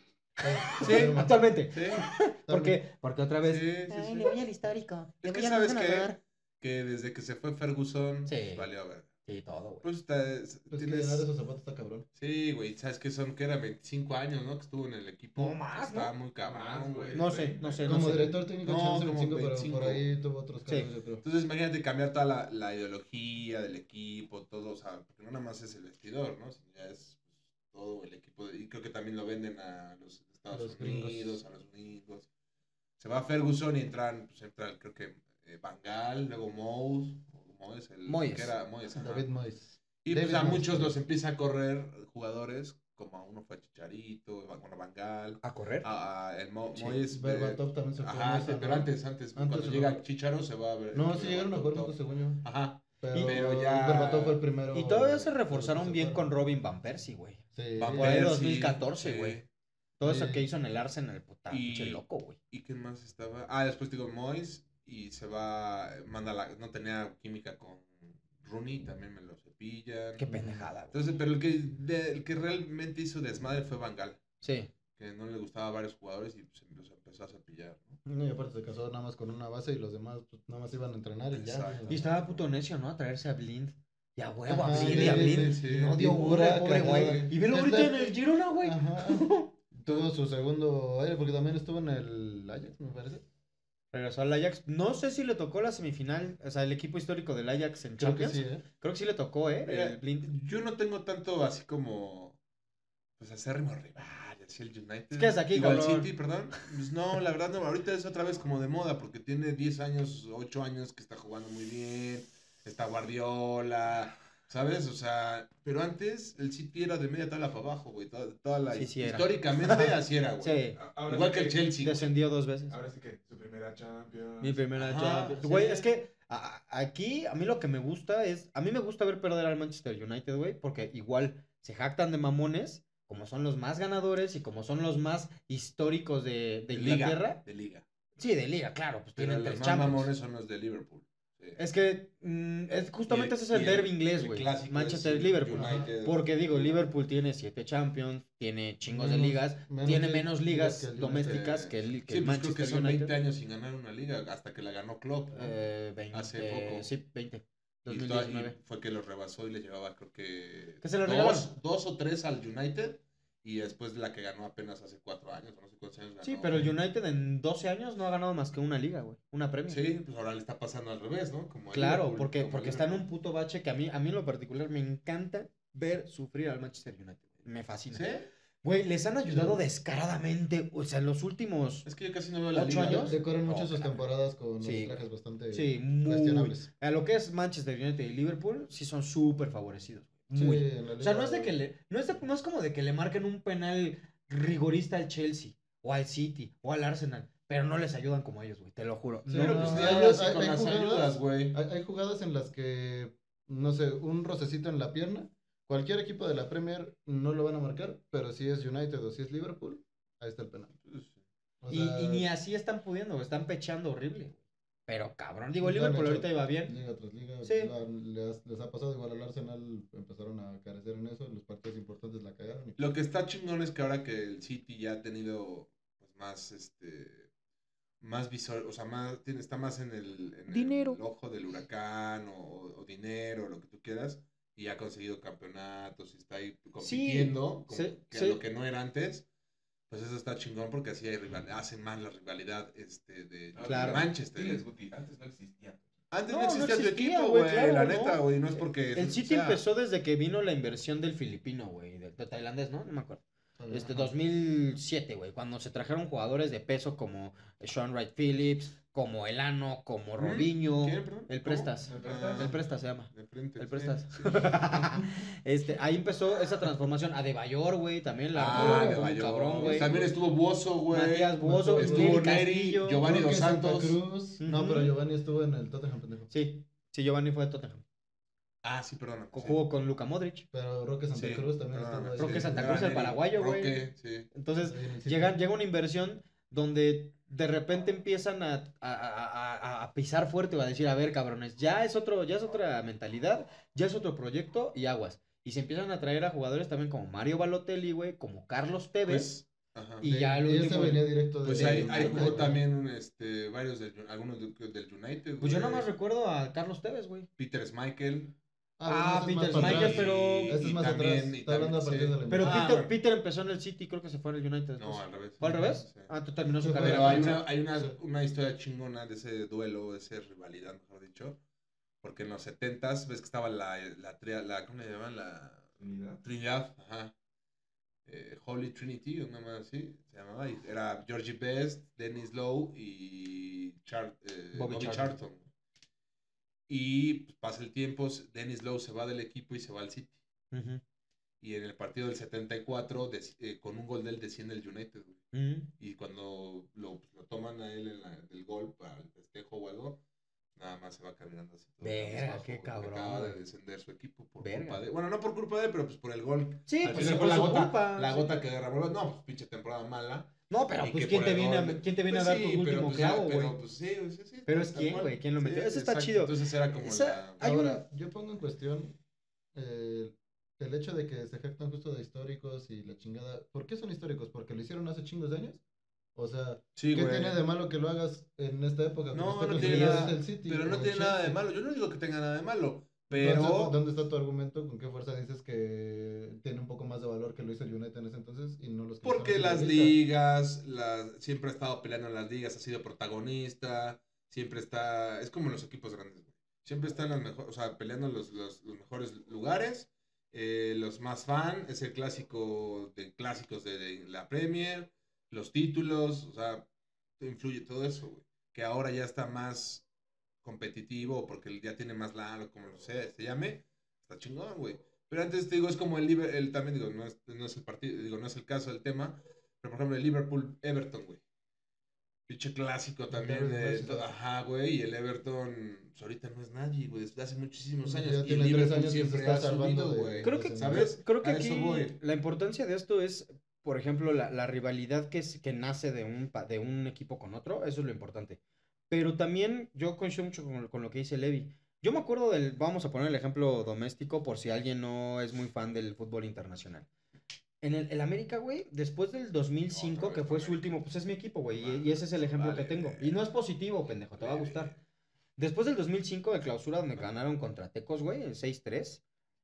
[SPEAKER 4] Sí,
[SPEAKER 1] Actualmente.
[SPEAKER 3] Sí,
[SPEAKER 1] ¿Por qué? Porque otra vez.
[SPEAKER 3] sí, sí,
[SPEAKER 5] Ay,
[SPEAKER 3] sí.
[SPEAKER 5] le voy al histórico. Le
[SPEAKER 3] Es que
[SPEAKER 5] voy al
[SPEAKER 3] sabes
[SPEAKER 5] más
[SPEAKER 3] que,
[SPEAKER 5] ganador.
[SPEAKER 3] que desde que se fue Ferguson,
[SPEAKER 1] Sí.
[SPEAKER 3] pues, valió a ver.
[SPEAKER 1] Sí, todo, güey.
[SPEAKER 3] Pues está,
[SPEAKER 4] Pues que
[SPEAKER 3] tienes...
[SPEAKER 4] llenar esos zapatos está cabrón.
[SPEAKER 3] Sí, güey, sabes que son, que era veinticinco años, ¿no? Que estuvo en el equipo.
[SPEAKER 1] No más,
[SPEAKER 3] Estaba
[SPEAKER 1] ¿no?
[SPEAKER 3] muy cabrón, güey.
[SPEAKER 1] No sé, no sé, no
[SPEAKER 4] Como
[SPEAKER 1] sé.
[SPEAKER 4] director técnico,
[SPEAKER 3] No,
[SPEAKER 4] chance
[SPEAKER 3] como
[SPEAKER 4] veinticinco, pero
[SPEAKER 3] veinticinco.
[SPEAKER 4] por ahí tuvo otros
[SPEAKER 1] Sí.
[SPEAKER 4] cambios, yo creo.
[SPEAKER 3] Entonces, imagínate cambiar toda la, la ideología del equipo, todo, o sea, porque no nada más es el vestidor, ¿no? Sino ya es pues, todo el equipo. de- y creo que también lo venden a los Estados
[SPEAKER 4] Los
[SPEAKER 3] Unidos,
[SPEAKER 4] gringos.
[SPEAKER 3] a los gringos. Se va Ferguson y entran, pues entra, creo que eh, Van Gaal, luego Moyes, o Moyes, el
[SPEAKER 1] Moyes.
[SPEAKER 3] que era Moyes, ajá.
[SPEAKER 4] David Moyes.
[SPEAKER 3] Y pues
[SPEAKER 4] David
[SPEAKER 3] a
[SPEAKER 4] Moyes.
[SPEAKER 3] muchos los empieza a correr jugadores, como a uno fue a Chicharito, bueno, Van Gaal,
[SPEAKER 1] ¿A correr?
[SPEAKER 3] a, a el Mo-
[SPEAKER 1] Sí.
[SPEAKER 3] Moyes. eh,
[SPEAKER 4] Berbatov también se fue.
[SPEAKER 3] Ajá,
[SPEAKER 4] ¿no?
[SPEAKER 3] sí,
[SPEAKER 4] ¿no?
[SPEAKER 3] pero antes, antes,
[SPEAKER 4] Antes
[SPEAKER 3] cuando
[SPEAKER 4] se
[SPEAKER 3] llega
[SPEAKER 4] fue.
[SPEAKER 3] Chicharo se va a ver.
[SPEAKER 4] No, sí llegaron a jugar
[SPEAKER 3] todo.
[SPEAKER 4] juntos, según yo.
[SPEAKER 3] Ajá.
[SPEAKER 4] Pero,
[SPEAKER 3] Pero ya-
[SPEAKER 4] Berbatov fue el primero.
[SPEAKER 1] Y todavía se
[SPEAKER 4] de los
[SPEAKER 1] reforzaron
[SPEAKER 4] que se
[SPEAKER 1] bien con
[SPEAKER 4] fueron.
[SPEAKER 1] Robin Van Persie, güey.
[SPEAKER 4] Sí.
[SPEAKER 3] Van
[SPEAKER 1] Por ahí
[SPEAKER 3] Persie,
[SPEAKER 1] dos mil catorce,
[SPEAKER 3] sí.
[SPEAKER 1] güey. Todo eso
[SPEAKER 4] Sí.
[SPEAKER 1] que hizo en el Arsenal, puta,
[SPEAKER 3] Y-
[SPEAKER 1] pinche loco, güey.
[SPEAKER 3] ¿Y quién más estaba? Ah, después digo Moyes y se va, manda la, no tenía química con Rooney, también me lo cepillan.
[SPEAKER 1] Qué pendejada, güey.
[SPEAKER 3] Entonces, pero el que, de- el que realmente hizo desmadre fue Van Gaal,
[SPEAKER 1] Sí.
[SPEAKER 3] que no le gustaba a varios jugadores y pues, los empezó a cepillar, ¿no?
[SPEAKER 4] No, y aparte se casó nada más con una base y los demás pues, nada más iban a entrenar y ya.
[SPEAKER 3] Exacto.
[SPEAKER 1] Y estaba puto necio, ¿no? A traerse a Blind. Y a huevo, a
[SPEAKER 4] Ajá,
[SPEAKER 1] Blind
[SPEAKER 4] sí,
[SPEAKER 1] y a
[SPEAKER 4] sí,
[SPEAKER 1] Blind.
[SPEAKER 3] sí.
[SPEAKER 1] Y no dio
[SPEAKER 4] Y
[SPEAKER 1] una,
[SPEAKER 4] pura
[SPEAKER 1] el pobre
[SPEAKER 4] cagada.
[SPEAKER 1] güey. Y velo
[SPEAKER 4] Es
[SPEAKER 1] ahorita
[SPEAKER 4] la-
[SPEAKER 1] en el Girona, güey.
[SPEAKER 4] Ajá. Tuvo su segundo aire porque también estuvo en el Ajax, me parece.
[SPEAKER 1] Regresó al Ajax. No sé si le tocó la semifinal, o sea, el equipo histórico del Ajax en
[SPEAKER 4] Creo que
[SPEAKER 1] Champions.
[SPEAKER 4] sí, ¿eh?
[SPEAKER 1] Creo que sí le tocó, ¿eh?
[SPEAKER 3] Mira,
[SPEAKER 1] El Blind.
[SPEAKER 3] yo no tengo tanto así como, pues, acérrimo rival, así el United.
[SPEAKER 1] Es que hasta aquí,
[SPEAKER 3] Igual
[SPEAKER 1] cabrón.
[SPEAKER 3] City, perdón. Pues no, la verdad no, ahorita es otra vez como de moda, porque tiene diez años, ocho años que está jugando muy bien, está Guardiola, ¿sabes? O sea, pero antes el City era de media tabla para abajo, güey, toda, toda la,
[SPEAKER 1] Sí, sí era.
[SPEAKER 3] históricamente así era, güey.
[SPEAKER 1] Sí.
[SPEAKER 2] Ahora
[SPEAKER 3] Igual
[SPEAKER 2] sí
[SPEAKER 3] que el Chelsea. güey.
[SPEAKER 1] Descendió dos veces.
[SPEAKER 2] Ahora sí que su primera Champions.
[SPEAKER 1] Mi primera
[SPEAKER 3] Ajá,
[SPEAKER 1] Champions.
[SPEAKER 3] sí.
[SPEAKER 1] Güey, es que a- a- aquí a mí lo que me gusta es. A mí me gusta ver perder al Manchester United, güey, porque igual se jactan de mamones, como son los más ganadores y como son los más históricos de, de
[SPEAKER 3] De
[SPEAKER 1] Inglaterra.
[SPEAKER 3] liga, de liga.
[SPEAKER 1] Sí, de liga, claro, pues
[SPEAKER 3] Pero
[SPEAKER 1] tienen
[SPEAKER 3] los
[SPEAKER 1] tres
[SPEAKER 3] más
[SPEAKER 1] Champions.
[SPEAKER 3] mamones son los de Liverpool. Sí.
[SPEAKER 1] Es que mm, es, justamente
[SPEAKER 3] Y
[SPEAKER 1] ese es el
[SPEAKER 3] y
[SPEAKER 1] derby inglés,
[SPEAKER 3] el
[SPEAKER 1] güey.
[SPEAKER 3] clásico
[SPEAKER 1] Manchester
[SPEAKER 3] es
[SPEAKER 1] Liverpool.
[SPEAKER 3] United.
[SPEAKER 1] Porque digo, Liverpool tiene siete Champions, tiene chingos de
[SPEAKER 4] Menos-
[SPEAKER 1] ligas,
[SPEAKER 4] menos
[SPEAKER 1] tiene
[SPEAKER 4] li-
[SPEAKER 1] menos
[SPEAKER 4] ligas
[SPEAKER 1] ligas
[SPEAKER 4] que el United.
[SPEAKER 1] domésticas que el, que
[SPEAKER 3] Sí,
[SPEAKER 1] el
[SPEAKER 3] pues creo que
[SPEAKER 1] Manchester
[SPEAKER 3] son
[SPEAKER 1] United.
[SPEAKER 3] veinte años sin ganar una liga, hasta que la ganó Klopp, ¿no?
[SPEAKER 1] Eh, veinte,
[SPEAKER 3] Hace poco.
[SPEAKER 1] Sí, veinte.
[SPEAKER 3] Y
[SPEAKER 1] dos mil
[SPEAKER 3] toda-
[SPEAKER 1] diecinueve.
[SPEAKER 3] y fue que los rebasó y le llevaba, creo que.
[SPEAKER 1] Que se lo
[SPEAKER 3] dos,
[SPEAKER 1] regalaron.
[SPEAKER 3] dos o tres al United. Y después la que ganó apenas hace cuatro años, o no sé cuántos años ganó.
[SPEAKER 1] Sí, pero el United en doce años no ha ganado más que una liga, güey. Una Premier.
[SPEAKER 3] Sí, pues ahora le está pasando al revés, ¿no? Como a
[SPEAKER 1] Claro,
[SPEAKER 3] Liverpool,
[SPEAKER 1] porque,
[SPEAKER 3] como a
[SPEAKER 1] porque está en un
[SPEAKER 3] Liverpool.
[SPEAKER 1] puto bache que a mí, a mí en lo particular me encanta ver sufrir al Manchester United. Me fascina.
[SPEAKER 3] ¿Sí?
[SPEAKER 1] Güey, les han ayudado descaradamente. O sea, en los últimos.
[SPEAKER 3] Es que yo casi no veo la
[SPEAKER 1] ¿Ocho
[SPEAKER 3] liga.
[SPEAKER 1] años?
[SPEAKER 4] Decoran
[SPEAKER 1] No,
[SPEAKER 4] mucho sus
[SPEAKER 1] claro.
[SPEAKER 4] temporadas con
[SPEAKER 1] Sí.
[SPEAKER 4] arbitrajes bastante
[SPEAKER 1] Sí, muy.
[SPEAKER 4] cuestionables.
[SPEAKER 1] A lo que es Manchester United y Liverpool, sí son súper favorecidos.
[SPEAKER 4] Sí,
[SPEAKER 1] Muy.
[SPEAKER 4] en la
[SPEAKER 1] O sea, no
[SPEAKER 4] liga-
[SPEAKER 1] es de que le. No es, de- no es como de que le marquen un penal rigorista al Chelsea, o al City, o al Arsenal. Pero no les ayudan como ellos, güey, te lo juro.
[SPEAKER 4] Sí,
[SPEAKER 1] No,
[SPEAKER 3] Pero
[SPEAKER 4] no,
[SPEAKER 3] pues
[SPEAKER 4] no,
[SPEAKER 3] ni
[SPEAKER 4] hay-
[SPEAKER 3] hablas
[SPEAKER 4] hay-
[SPEAKER 3] con
[SPEAKER 4] hay
[SPEAKER 3] las
[SPEAKER 4] jugadas-
[SPEAKER 3] ayudas, güey.
[SPEAKER 4] Hay, hay jugadas en las que, no sé, un rocecito en la pierna, cualquier equipo de la Premier no lo van a marcar, pero si es United o si es Liverpool, ahí está el penal. O
[SPEAKER 1] Y,
[SPEAKER 4] sea,
[SPEAKER 1] y ni así están pudiendo, güey, están pechando horrible, güey. Pero cabrón, digo, el
[SPEAKER 4] lo han
[SPEAKER 1] Liverpool
[SPEAKER 4] hecho
[SPEAKER 1] ahorita iba bien.
[SPEAKER 4] Liga tras liga,
[SPEAKER 1] Sí.
[SPEAKER 4] la- les, les ha pasado igual al Arsenal, empezaron a carecer en eso, los partidos importantes la cagaron. y-
[SPEAKER 3] Lo que está chingón es que ahora que el City ya ha tenido pues más este más visor, o sea, más tiene, está más en el, en
[SPEAKER 5] Dinero.
[SPEAKER 3] el ojo del huracán o, o dinero, lo que tú quieras, y ha conseguido campeonatos y está ahí compitiendo, como
[SPEAKER 1] sí,
[SPEAKER 3] que
[SPEAKER 1] sí.
[SPEAKER 3] lo que no era antes. Pues eso está chingón porque así hay rival, hacen más la rivalidad este de, de
[SPEAKER 1] Claro.
[SPEAKER 3] Manchester.
[SPEAKER 2] Diles, Guti, antes no existía.
[SPEAKER 3] Antes
[SPEAKER 1] No,
[SPEAKER 3] no,
[SPEAKER 1] no
[SPEAKER 3] existía tu
[SPEAKER 1] existía,
[SPEAKER 3] equipo,
[SPEAKER 1] güey,
[SPEAKER 3] güey,
[SPEAKER 1] claro,
[SPEAKER 3] la
[SPEAKER 1] ¿no?
[SPEAKER 3] neta, güey, no es porque
[SPEAKER 1] El
[SPEAKER 3] o
[SPEAKER 1] City
[SPEAKER 3] sea,
[SPEAKER 1] empezó desde que vino la inversión del filipino, güey, de, de tailandés, ¿no? No me acuerdo. Este, dos mil siete, güey, cuando se trajeron jugadores de peso como Sean Wright Phillips, como Elano, como Robinho,
[SPEAKER 3] ¿Quién, perdón?
[SPEAKER 1] el
[SPEAKER 3] ¿Cómo?
[SPEAKER 1] Prestas,
[SPEAKER 2] ¿El Prestas?
[SPEAKER 1] el Prestas se llama.
[SPEAKER 3] De frente.
[SPEAKER 1] El
[SPEAKER 3] sí,
[SPEAKER 1] Prestas.
[SPEAKER 3] sí.
[SPEAKER 1] Este, ahí empezó esa transformación. Adebayor, güey, también la
[SPEAKER 3] Ah,
[SPEAKER 1] armó
[SPEAKER 3] de
[SPEAKER 1] como un cabrón, güey.
[SPEAKER 3] También estuvo Buoso, güey.
[SPEAKER 1] Matías Buoso,
[SPEAKER 3] Estuvo
[SPEAKER 1] Neri
[SPEAKER 3] Neri,
[SPEAKER 1] Castillo.
[SPEAKER 3] Giovanni
[SPEAKER 4] Roque
[SPEAKER 3] Dos
[SPEAKER 4] Santa
[SPEAKER 3] Santos.
[SPEAKER 4] Cruz. No,
[SPEAKER 1] Ujú.
[SPEAKER 4] pero Giovanni estuvo en el Tottenham, pendejo.
[SPEAKER 1] Sí, sí, Giovanni fue de Tottenham.
[SPEAKER 3] Ah, sí, perdona.
[SPEAKER 1] Co-
[SPEAKER 3] sí.
[SPEAKER 1] Jugó con Luka Modric.
[SPEAKER 4] Pero Roque Santa
[SPEAKER 3] Sí,
[SPEAKER 4] Cruz también
[SPEAKER 3] perdóname,
[SPEAKER 4] estuvo ahí.
[SPEAKER 1] Roque
[SPEAKER 3] sí.
[SPEAKER 1] Santa
[SPEAKER 3] Era
[SPEAKER 1] Cruz, el
[SPEAKER 3] Neri.
[SPEAKER 1] paraguayo, güey.
[SPEAKER 3] Roque, sí.
[SPEAKER 1] Entonces,
[SPEAKER 4] Ahí en el City.
[SPEAKER 1] llega, llega una inversión donde de repente empiezan a, a, a- a- a pisar fuerte o a decir, a ver, cabrones, ya es otro, ya es otra mentalidad, ya es otro proyecto y aguas. Y se empiezan a traer a jugadores también como Mario Balotelli, güey, como Carlos Tevez.
[SPEAKER 3] Pues, ajá.
[SPEAKER 1] Y ya el
[SPEAKER 4] Y ese
[SPEAKER 1] último-
[SPEAKER 4] venía directo de.
[SPEAKER 3] Pues
[SPEAKER 1] de-
[SPEAKER 3] ahí,
[SPEAKER 1] de-
[SPEAKER 3] ahí
[SPEAKER 1] de-
[SPEAKER 3] jugó
[SPEAKER 1] de-
[SPEAKER 3] también un, este, varios del, algunos del, del United.
[SPEAKER 1] Pues yo
[SPEAKER 3] güey.
[SPEAKER 1] nada más recuerdo a Carlos Tevez, güey.
[SPEAKER 3] Peter Schmeichel.
[SPEAKER 1] Ah,
[SPEAKER 4] bueno, ese
[SPEAKER 1] Peter
[SPEAKER 4] es más para
[SPEAKER 1] Schmeichel,
[SPEAKER 4] atrás.
[SPEAKER 1] pero-
[SPEAKER 4] Este es
[SPEAKER 3] y
[SPEAKER 4] más
[SPEAKER 3] también-
[SPEAKER 4] atrás.
[SPEAKER 3] y
[SPEAKER 4] Está hablando a
[SPEAKER 3] también,
[SPEAKER 4] partir
[SPEAKER 3] sí.
[SPEAKER 4] de la
[SPEAKER 1] Pero
[SPEAKER 3] Ah,
[SPEAKER 1] Peter,
[SPEAKER 3] bueno.
[SPEAKER 1] Peter empezó en el City y creo que se fue al United después.
[SPEAKER 3] No, al revés.
[SPEAKER 1] ¿Fue al revés?
[SPEAKER 3] Sí.
[SPEAKER 1] Ah, tú terminó su
[SPEAKER 4] Sí,
[SPEAKER 1] carrera.
[SPEAKER 3] Pero hay
[SPEAKER 1] en
[SPEAKER 3] una,
[SPEAKER 1] Chelsea.
[SPEAKER 3] hay una,
[SPEAKER 4] Sí.
[SPEAKER 3] una historia chingona de ese duelo, de esa rivalidad, mejor dicho. Porque en los setentas, ves que estaba la, la, tria- la ¿cómo le llaman? La
[SPEAKER 2] Unidad.
[SPEAKER 3] Trinidad, ajá. Eh, Holy Trinity, una más así, se llamaba. Y era Georgie Best, Dennis Lowe y Char- eh,
[SPEAKER 1] Bobby
[SPEAKER 3] Bobby,
[SPEAKER 1] Charlton.
[SPEAKER 3] Charlton. Y pues, pasa el tiempo, Dennis Lowe se va del equipo y se va al City.
[SPEAKER 1] Ujú,
[SPEAKER 3] Y en el partido del setenta y cuatro, des- eh, con un gol de él, desciende el United, güey.
[SPEAKER 1] ujú.
[SPEAKER 3] Y cuando lo, lo toman a él en la, del gol para el festejo o algo, nada más se va caminando así. todo
[SPEAKER 1] Verga,
[SPEAKER 3] cabizbajo,
[SPEAKER 1] qué
[SPEAKER 3] porque
[SPEAKER 1] cabrón,
[SPEAKER 3] Acaba de
[SPEAKER 1] güey.
[SPEAKER 3] descender su equipo por
[SPEAKER 1] Verga.
[SPEAKER 3] culpa de... Bueno, no por culpa de él, pero pues por el gol.
[SPEAKER 1] Sí,
[SPEAKER 3] Al
[SPEAKER 1] pues
[SPEAKER 3] final
[SPEAKER 1] sí,
[SPEAKER 3] fue
[SPEAKER 1] fue
[SPEAKER 3] la
[SPEAKER 1] su
[SPEAKER 3] gota,
[SPEAKER 1] culpa.
[SPEAKER 3] la
[SPEAKER 1] Sí.
[SPEAKER 3] gota que derramó. No, pues pinche temporada mala.
[SPEAKER 1] No, pero
[SPEAKER 3] Y
[SPEAKER 1] pues
[SPEAKER 3] que
[SPEAKER 1] ¿quién
[SPEAKER 3] por
[SPEAKER 1] te,
[SPEAKER 3] el
[SPEAKER 1] viene a,
[SPEAKER 3] gol-
[SPEAKER 1] ¿quién te viene
[SPEAKER 3] Pues
[SPEAKER 1] a dar
[SPEAKER 3] sí,
[SPEAKER 1] tu
[SPEAKER 3] pero
[SPEAKER 1] último
[SPEAKER 3] pues ya,
[SPEAKER 1] clavo, güey?
[SPEAKER 3] Pero pues sí, sí, sí.
[SPEAKER 1] Pero
[SPEAKER 3] tal
[SPEAKER 1] es quién,
[SPEAKER 3] cual.
[SPEAKER 1] güey, quién lo metió. Eso está
[SPEAKER 3] exacto.
[SPEAKER 1] chido.
[SPEAKER 3] Entonces era como
[SPEAKER 1] Esa-
[SPEAKER 3] la...
[SPEAKER 1] Hay
[SPEAKER 4] Ahora, yo pongo en cuestión eh, el hecho de que se jactan justo de históricos y la chingada. ¿Por qué son históricos? ¿Porque lo hicieron hace chingos de años? O sea,
[SPEAKER 3] Sí,
[SPEAKER 4] ¿qué
[SPEAKER 3] güey.
[SPEAKER 4] tiene de malo que lo hagas en esta época?
[SPEAKER 3] No,
[SPEAKER 4] Cuando esté
[SPEAKER 3] no tiene
[SPEAKER 4] construyendo
[SPEAKER 3] nada,
[SPEAKER 4] el City
[SPEAKER 3] pero
[SPEAKER 4] o
[SPEAKER 3] no
[SPEAKER 4] el
[SPEAKER 3] tiene nada de
[SPEAKER 4] Chelsea?
[SPEAKER 3] malo. Yo no digo que tenga nada de malo,
[SPEAKER 4] Entonces,
[SPEAKER 3] pero...
[SPEAKER 4] ¿dónde está tu argumento? ¿Con qué fuerza dices que tiene un poco más de valor que lo hizo el United en ese entonces y no los que lo
[SPEAKER 3] Porque
[SPEAKER 4] están
[SPEAKER 3] las
[SPEAKER 4] haciendo ahorita?
[SPEAKER 3] ligas, las, siempre ha estado peleando en las ligas, ha sido protagonista, siempre está, es como los equipos grandes, güey. Siempre están las mejores, o sea, peleando los, los, los mejores lugares, eh, los más fan, es el clásico de clásicos de, de la Premier, los títulos, o sea, influye todo eso, güey. Que ahora ya está más competitivo porque ya tiene más lana, como lo sea, se llame, está chingón, güey. Pero antes te digo, es como el Liverpool, el, también digo, no es, no es el partido, digo, no es el caso del tema, pero por ejemplo el Liverpool-Everton, güey. Pinche clásico también de,
[SPEAKER 4] Merseyside.
[SPEAKER 3] to- ajá, güey, y el Everton, pues ahorita no es nadie, güey, desde hace muchísimos
[SPEAKER 4] Ya
[SPEAKER 3] años, y el
[SPEAKER 4] tiene tres
[SPEAKER 3] Liverpool
[SPEAKER 4] años que se
[SPEAKER 3] siempre
[SPEAKER 4] está
[SPEAKER 3] ha
[SPEAKER 4] salvando
[SPEAKER 3] subido,
[SPEAKER 4] de-
[SPEAKER 3] güey.
[SPEAKER 1] Creo que,
[SPEAKER 3] ¿Sabes?
[SPEAKER 1] creo que
[SPEAKER 3] A eso
[SPEAKER 1] aquí
[SPEAKER 3] voy.
[SPEAKER 1] la importancia de esto es, por ejemplo, la, la rivalidad que, es- que nace de un, pa- de un equipo con otro, eso es lo importante. Pero también yo coincido mucho con, con lo que dice Levi. Yo me acuerdo del, vamos a poner el ejemplo doméstico por si alguien no es muy fan del fútbol internacional. En el, el América, güey, después del dos mil cinco,
[SPEAKER 3] Otra vez
[SPEAKER 1] que fue su
[SPEAKER 3] América.
[SPEAKER 1] último, pues es mi equipo, güey, y, y ese es el ejemplo
[SPEAKER 3] Vale,
[SPEAKER 1] que tengo.
[SPEAKER 3] güey.
[SPEAKER 1] Y no es positivo, pendejo, te va a gustar. Después del dos mil cinco de clausura, donde ganaron contra Tecos, güey, en seis tres,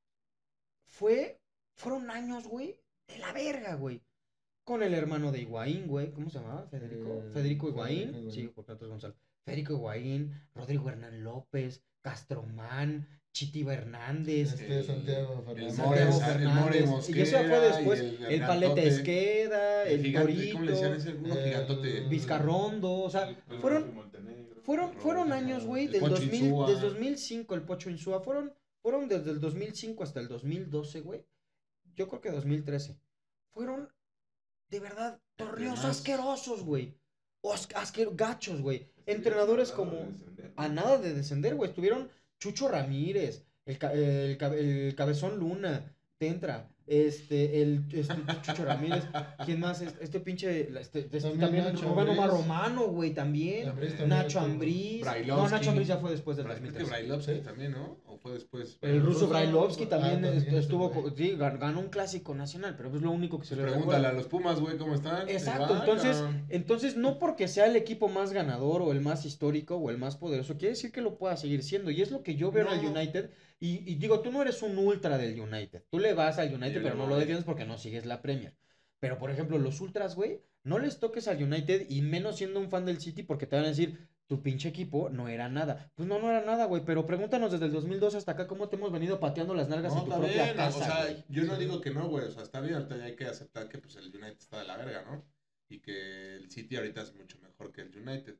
[SPEAKER 1] fue, fueron años, güey, de la verga, güey. Con el hermano de Higuaín, güey, ¿cómo se llamaba? Federico.
[SPEAKER 4] Eh,
[SPEAKER 1] Federico Higuaín.
[SPEAKER 4] Federico Higuaín.
[SPEAKER 1] Sí, porque antes Gonzalo. Federico Higuaín, Rodrigo Hernán López, Castromán, Chitiba Hernández.
[SPEAKER 4] Este
[SPEAKER 3] El-
[SPEAKER 4] Santiago
[SPEAKER 3] el
[SPEAKER 4] Fernández.
[SPEAKER 3] More,
[SPEAKER 1] Santiago
[SPEAKER 3] Sa- el
[SPEAKER 1] Fernández,
[SPEAKER 3] More
[SPEAKER 1] y eso
[SPEAKER 3] Mosquera
[SPEAKER 1] fue después,
[SPEAKER 3] y
[SPEAKER 1] el,
[SPEAKER 3] el
[SPEAKER 1] Paleta
[SPEAKER 3] Gigantote.
[SPEAKER 1] Esqueda, el,
[SPEAKER 3] gigante,
[SPEAKER 1] Torito,
[SPEAKER 3] ¿cómo le decían ese? Uno
[SPEAKER 4] el-
[SPEAKER 3] gigantote.
[SPEAKER 1] Vizcarrondo, o sea,
[SPEAKER 2] El
[SPEAKER 1] fueron,
[SPEAKER 2] Montenegro.
[SPEAKER 1] fueron, fueron años, güey,
[SPEAKER 3] El
[SPEAKER 1] del
[SPEAKER 3] Pocho
[SPEAKER 1] dos mil,
[SPEAKER 3] Insúa.
[SPEAKER 1] desde dos mil cinco, el Pocho Insúa, fueron, fueron desde el dos mil cinco hasta el dos mil doce, güey, yo creo que dos mil trece, fueron, de verdad, torneos
[SPEAKER 3] más.
[SPEAKER 1] asquerosos, güey, Os- asquero- gachos, güey, entrenadores
[SPEAKER 2] Nada
[SPEAKER 1] como,
[SPEAKER 2] de descender.
[SPEAKER 1] a nada de descender, güey, estuvieron Chucho Ramírez, el, ca- el, ca- el Cabezón Luna, Tentra, este, el este, Chucho Ramírez, ¿quién más? Este, este pinche, este, este,
[SPEAKER 4] También
[SPEAKER 1] también
[SPEAKER 4] Nacho
[SPEAKER 1] Rubén Omar
[SPEAKER 4] Ambriz.
[SPEAKER 1] Romano, güey, también.
[SPEAKER 4] Ambriz también
[SPEAKER 1] Nacho
[SPEAKER 4] estuvo.
[SPEAKER 1] Ambriz. No,
[SPEAKER 3] Brailovsky.
[SPEAKER 1] Nacho Ambriz ya fue después del
[SPEAKER 3] Bra- creo que
[SPEAKER 1] dos mil tres.
[SPEAKER 3] Brailovsky
[SPEAKER 4] ¿Sí?
[SPEAKER 3] también, ¿no? ¿O fue después?
[SPEAKER 1] El ruso
[SPEAKER 4] ruso,
[SPEAKER 1] Brailovsky
[SPEAKER 4] ah,
[SPEAKER 1] también,
[SPEAKER 4] también
[SPEAKER 1] est-
[SPEAKER 4] ese
[SPEAKER 1] estuvo,
[SPEAKER 4] güey.
[SPEAKER 1] co- sí, gan- ganó un clásico nacional, pero es lo único que se le
[SPEAKER 3] Pregúntale
[SPEAKER 1] recuerda.
[SPEAKER 3] a los Pumas, güey, ¿cómo están?
[SPEAKER 1] Exacto,
[SPEAKER 3] Igual,
[SPEAKER 1] entonces,
[SPEAKER 3] cabrón.
[SPEAKER 1] entonces no porque sea el equipo más ganador o el más histórico o el más poderoso, quiere decir que lo pueda seguir siendo. Y es lo que yo veo en el
[SPEAKER 3] No.
[SPEAKER 1] United. Y, y digo, tú no eres un ultra del United. Tú le vas al United,
[SPEAKER 2] Yo
[SPEAKER 1] pero
[SPEAKER 2] le
[SPEAKER 1] no
[SPEAKER 2] voy.
[SPEAKER 1] lo defiendes porque no sigues la Premier. Pero, por ejemplo, los ultras, güey, no les toques al United y menos siendo un fan del City porque te van a decir, tu pinche equipo no era nada. Pues no, no era nada, güey, pero pregúntanos desde el dos mil dos hasta acá cómo te hemos venido pateando las nalgas
[SPEAKER 3] No,
[SPEAKER 1] en tu
[SPEAKER 3] está
[SPEAKER 1] propia
[SPEAKER 3] bien,
[SPEAKER 1] casa,
[SPEAKER 3] o sea,
[SPEAKER 1] güey.
[SPEAKER 3] yo no digo que no, güey, o sea, está bien, ahorita ya hay que aceptar que pues el United está de la verga, ¿no? Y que el City ahorita es mucho mejor que el United.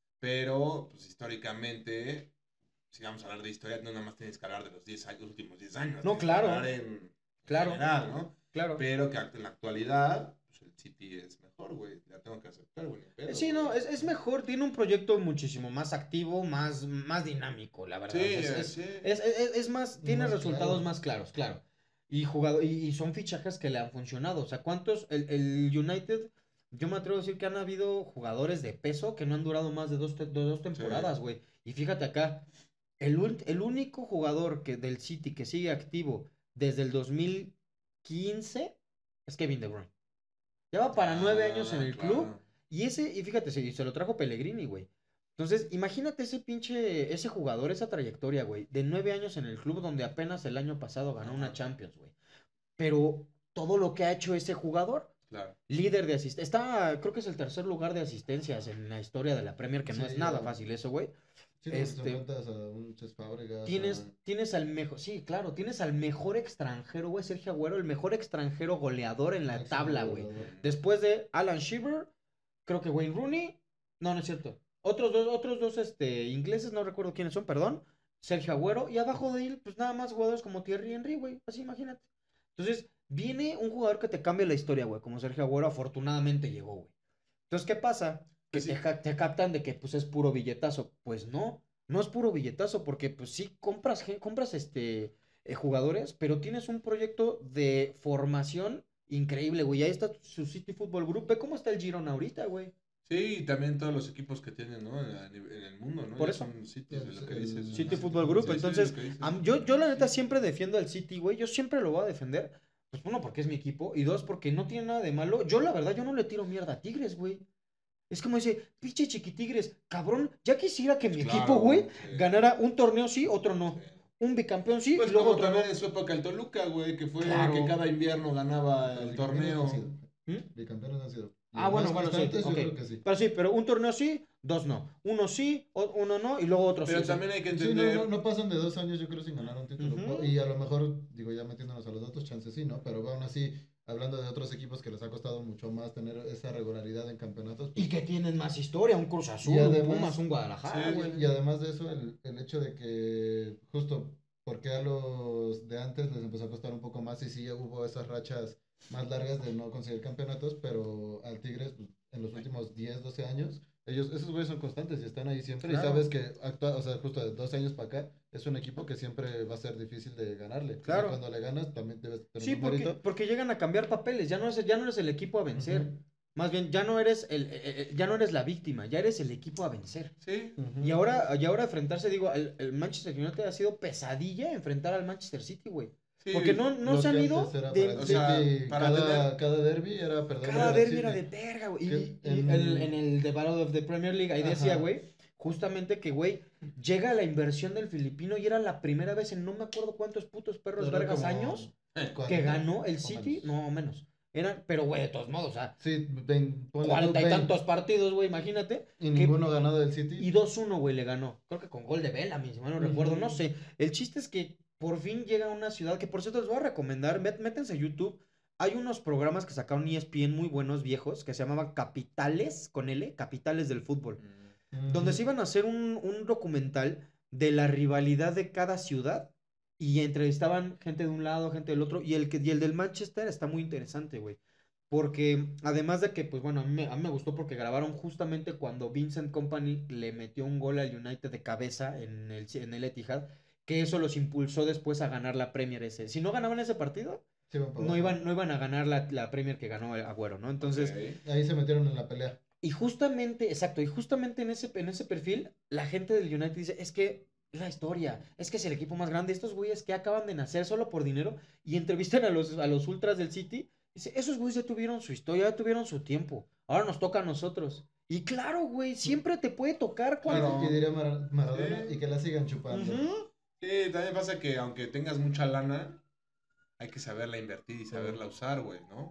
[SPEAKER 3] Pero, pues históricamente, si vamos a hablar de historia, no nada más tienes que hablar de los diez años, los últimos diez años.
[SPEAKER 1] No,
[SPEAKER 3] tienes que
[SPEAKER 1] claro.
[SPEAKER 3] hablar en
[SPEAKER 1] Claro.
[SPEAKER 3] general, ¿no?
[SPEAKER 1] Claro.
[SPEAKER 3] Pero que en la actualidad, pues el City es mejor, güey. Ya tengo que aceptar, güey. ni pedo,
[SPEAKER 1] Sí,
[SPEAKER 3] güey.
[SPEAKER 1] no, es, es mejor, tiene un proyecto muchísimo más activo, más, más dinámico, la verdad.
[SPEAKER 3] Sí,
[SPEAKER 1] es, es,
[SPEAKER 3] sí.
[SPEAKER 1] es, es- es más,
[SPEAKER 4] Y
[SPEAKER 1] tiene
[SPEAKER 4] más
[SPEAKER 1] resultados
[SPEAKER 4] claro.
[SPEAKER 1] más claros, claro. Y, jugado, y, y son fichajes que le han funcionado. O sea, ¿cuántos? El, el United, yo me atrevo a decir que han habido jugadores de peso que no han durado más de dos, te- de dos temporadas, güey. Y fíjate acá, el, ul- el único jugador que, del City que sigue activo desde el dos mil quince es Kevin De Bruyne. Lleva para nueve años en
[SPEAKER 3] Ah,
[SPEAKER 1] el
[SPEAKER 3] claro.
[SPEAKER 1] club. Y ese, y fíjate, se, se lo trajo Pellegrini, güey. Entonces, imagínate ese pinche, ese jugador, esa trayectoria, güey, de nueve años en el club donde apenas el año pasado ganó una
[SPEAKER 3] Ajá.
[SPEAKER 1] Champions, güey. Pero todo lo que ha hecho ese jugador,
[SPEAKER 3] Claro.
[SPEAKER 1] líder de asistencias, está, creo que es el tercer lugar de asistencias en la historia de la Premier, que no
[SPEAKER 4] Sí,
[SPEAKER 1] es nada
[SPEAKER 4] ya.
[SPEAKER 1] fácil eso, güey.
[SPEAKER 4] Sí, no,
[SPEAKER 1] Este-
[SPEAKER 4] te enfrentas a un Cesc Fábregas.
[SPEAKER 1] Tienes,
[SPEAKER 4] a-
[SPEAKER 1] tienes al mejor, sí, claro, tienes al mejor extranjero, güey, Sergio Agüero, el mejor extranjero goleador en la
[SPEAKER 4] máximo
[SPEAKER 1] tabla, güey.
[SPEAKER 4] goleador.
[SPEAKER 1] Después de Alan Shearer, creo que Wayne Rooney. No, no es cierto. Otros dos, otros dos este, ingleses, no recuerdo quiénes son, perdón. Sergio Agüero. Y abajo de él, pues nada más jugadores como Thierry Henry, güey. Así imagínate. Entonces, viene un jugador que te cambia la historia, güey. Como Sergio Agüero afortunadamente llegó, güey. Entonces, ¿qué pasa? Que
[SPEAKER 3] Pues sí.
[SPEAKER 1] te, ja- te captan de que pues es puro billetazo. Pues no, no es puro billetazo, porque pues sí compras, gen- compras este eh, jugadores, pero tienes un proyecto de formación increíble, güey. Ahí está su City Football Group. Ve cómo está el Girona ahorita, güey.
[SPEAKER 3] Sí, y también todos los equipos que tienen, ¿no? En, a nivel- en el mundo, ¿no?
[SPEAKER 1] Por
[SPEAKER 3] Ya
[SPEAKER 1] eso.
[SPEAKER 3] son sitios de lo que
[SPEAKER 4] El
[SPEAKER 3] dices.
[SPEAKER 1] City
[SPEAKER 3] Ajá.
[SPEAKER 1] Football Group.
[SPEAKER 3] Sí, sí,
[SPEAKER 1] Entonces,
[SPEAKER 3] lo que dices.
[SPEAKER 1] am- yo, yo la neta siempre defiendo al City, güey. Yo siempre lo voy a defender. Pues uno, porque es mi equipo. Y dos, porque no tiene nada de malo. Yo, la verdad, yo no le tiro mierda a Tigres, güey. Es como dice, pinche chiquitigres, cabrón, ya quisiera que mi
[SPEAKER 3] Claro,
[SPEAKER 1] equipo, güey,
[SPEAKER 3] sí.
[SPEAKER 1] ganara un torneo sí, otro no.
[SPEAKER 3] Sí.
[SPEAKER 1] Un bicampeón sí,
[SPEAKER 3] Pues
[SPEAKER 1] y luego
[SPEAKER 3] como
[SPEAKER 1] otro no.
[SPEAKER 3] también en su época el Toluca, güey, que fue
[SPEAKER 1] Claro.
[SPEAKER 3] que cada invierno ganaba
[SPEAKER 4] Los
[SPEAKER 3] el
[SPEAKER 4] bicampeones
[SPEAKER 3] torneo.
[SPEAKER 4] no han sido.
[SPEAKER 1] ¿Mm?
[SPEAKER 4] Bicampeones no han sido.
[SPEAKER 1] Ah,
[SPEAKER 4] Los
[SPEAKER 1] bueno,
[SPEAKER 4] más
[SPEAKER 1] bueno, sí,
[SPEAKER 4] constantes,
[SPEAKER 1] ok.
[SPEAKER 4] yo creo que sí.
[SPEAKER 1] Pero sí, pero un torneo sí, dos no. Uno sí, o- uno no, y luego otro
[SPEAKER 3] Pero
[SPEAKER 1] sí.
[SPEAKER 3] también hay que
[SPEAKER 4] Sí,
[SPEAKER 3] entender.
[SPEAKER 4] no, no, no pasan de dos años, yo creo, sin ganar un título.
[SPEAKER 1] Ujú.
[SPEAKER 4] Y a lo mejor, digo, ya metiéndonos a los datos, chances sí, ¿no? Pero aún así, hablando de otros equipos que les ha costado mucho más tener esa regularidad en campeonatos. pues,
[SPEAKER 1] Y que tienen más historia, un Cruz Azul,
[SPEAKER 4] Y
[SPEAKER 1] un
[SPEAKER 4] además-
[SPEAKER 1] Pumas, un Guadalajara,
[SPEAKER 3] Sí,
[SPEAKER 1] güey.
[SPEAKER 4] Y además de eso, el, el hecho de que justo porque a los de antes les empezó a costar un poco más y sí hubo esas rachas más largas de no conseguir campeonatos, pero al Tigres pues, en los últimos diez, doce años, ellos, esos güeyes son constantes y están ahí siempre
[SPEAKER 1] Claro.
[SPEAKER 4] y sabes que actua, o sea, justo de doce años para acá es un equipo que siempre va a ser difícil de ganarle.
[SPEAKER 1] Claro.
[SPEAKER 4] Y cuando le ganas también debes tener
[SPEAKER 1] Sí,
[SPEAKER 4] un
[SPEAKER 1] porque,
[SPEAKER 4] mérito.
[SPEAKER 1] porque llegan a cambiar papeles, ya no, es, ya no eres el equipo a vencer.
[SPEAKER 4] Ujú.
[SPEAKER 1] Más bien, ya no eres el, eh, eh, ya no eres la víctima, ya eres el equipo a vencer.
[SPEAKER 3] Sí.
[SPEAKER 4] Ujú.
[SPEAKER 1] Y ahora, y ahora enfrentarse, digo, el, el Manchester United ha sido pesadilla enfrentar al Manchester City, güey.
[SPEAKER 3] Sí.
[SPEAKER 1] Porque no, no
[SPEAKER 4] Lo
[SPEAKER 1] se han
[SPEAKER 4] que
[SPEAKER 1] ido
[SPEAKER 4] antes era
[SPEAKER 1] de,
[SPEAKER 4] para el
[SPEAKER 3] o sea,
[SPEAKER 4] City,
[SPEAKER 3] para
[SPEAKER 4] cada,
[SPEAKER 3] tener-
[SPEAKER 4] cada derby era perder.
[SPEAKER 1] cada
[SPEAKER 4] al
[SPEAKER 1] derbi
[SPEAKER 4] City.
[SPEAKER 1] era de verga, güey. Y,
[SPEAKER 4] Que
[SPEAKER 1] y- y
[SPEAKER 4] en-
[SPEAKER 1] el- en el The Battle of the Premier League, ahí
[SPEAKER 4] Ajá.
[SPEAKER 1] decía, güey, justamente que, güey, llega la inversión del filipino y era la primera vez en no me acuerdo cuántos putos perros
[SPEAKER 4] Era
[SPEAKER 1] vergas
[SPEAKER 4] como
[SPEAKER 1] años
[SPEAKER 4] cuarenta,
[SPEAKER 1] que ganó el
[SPEAKER 4] o
[SPEAKER 1] City,
[SPEAKER 4] menos.
[SPEAKER 1] no menos. Eran, pero, güey, de todos modos, o sea,
[SPEAKER 4] Sí, ven, ponle tú
[SPEAKER 1] cuarenta y
[SPEAKER 4] veinte,
[SPEAKER 1] tantos partidos, güey, imagínate.
[SPEAKER 4] y
[SPEAKER 1] que-
[SPEAKER 4] ninguno ganado del City.
[SPEAKER 1] Y dos uno, güey, le ganó. Creo que con gol de Bellamy, si mal no
[SPEAKER 4] Ujú.
[SPEAKER 1] recuerdo, no sé. El chiste es que por fin llega a una ciudad que, por cierto, les voy a recomendar. met- Métanse a YouTube. Hay unos programas que sacaron E S P N muy buenos, viejos, que se llamaban Capitales, con L, Capitales del Fútbol.
[SPEAKER 4] Ujú.
[SPEAKER 1] Donde se iban a hacer un, un documental de la rivalidad de cada ciudad. Y entrevistaban gente de un lado, gente del otro. Y el, que, y el del Manchester está muy interesante, güey. Porque además de que, pues bueno, a mí, me, a mí me gustó porque grabaron justamente cuando Vincent Kompany le metió un gol al United de cabeza en el, en el Etihad, que eso los impulsó después a ganar la Premier ese. Si no ganaban ese partido,
[SPEAKER 4] Sí, van para
[SPEAKER 1] no
[SPEAKER 4] abajo.
[SPEAKER 1] iban, no iban a ganar la, la Premier que ganó Agüero, ¿no? Entonces,
[SPEAKER 3] Ok.
[SPEAKER 4] Ahí se metieron en la pelea.
[SPEAKER 1] y justamente, exacto, y justamente en ese, en ese perfil, la gente del United dice, es que es la historia, es que es el equipo más grande, estos güeyes que acaban de nacer solo por dinero, y entrevistan a los, a los ultras del City, dice, esos güeyes ya tuvieron su historia, ya tuvieron su tiempo, ahora nos toca a nosotros. Y claro, güey, siempre te puede tocar cuando...
[SPEAKER 3] Claro.
[SPEAKER 4] Y diría Mar- Maradona
[SPEAKER 3] Sí.
[SPEAKER 4] y que la sigan chupando.
[SPEAKER 1] Ujú.
[SPEAKER 3] Sí, también pasa que aunque tengas mucha lana, hay que saberla invertir y saberla usar, güey, ¿no?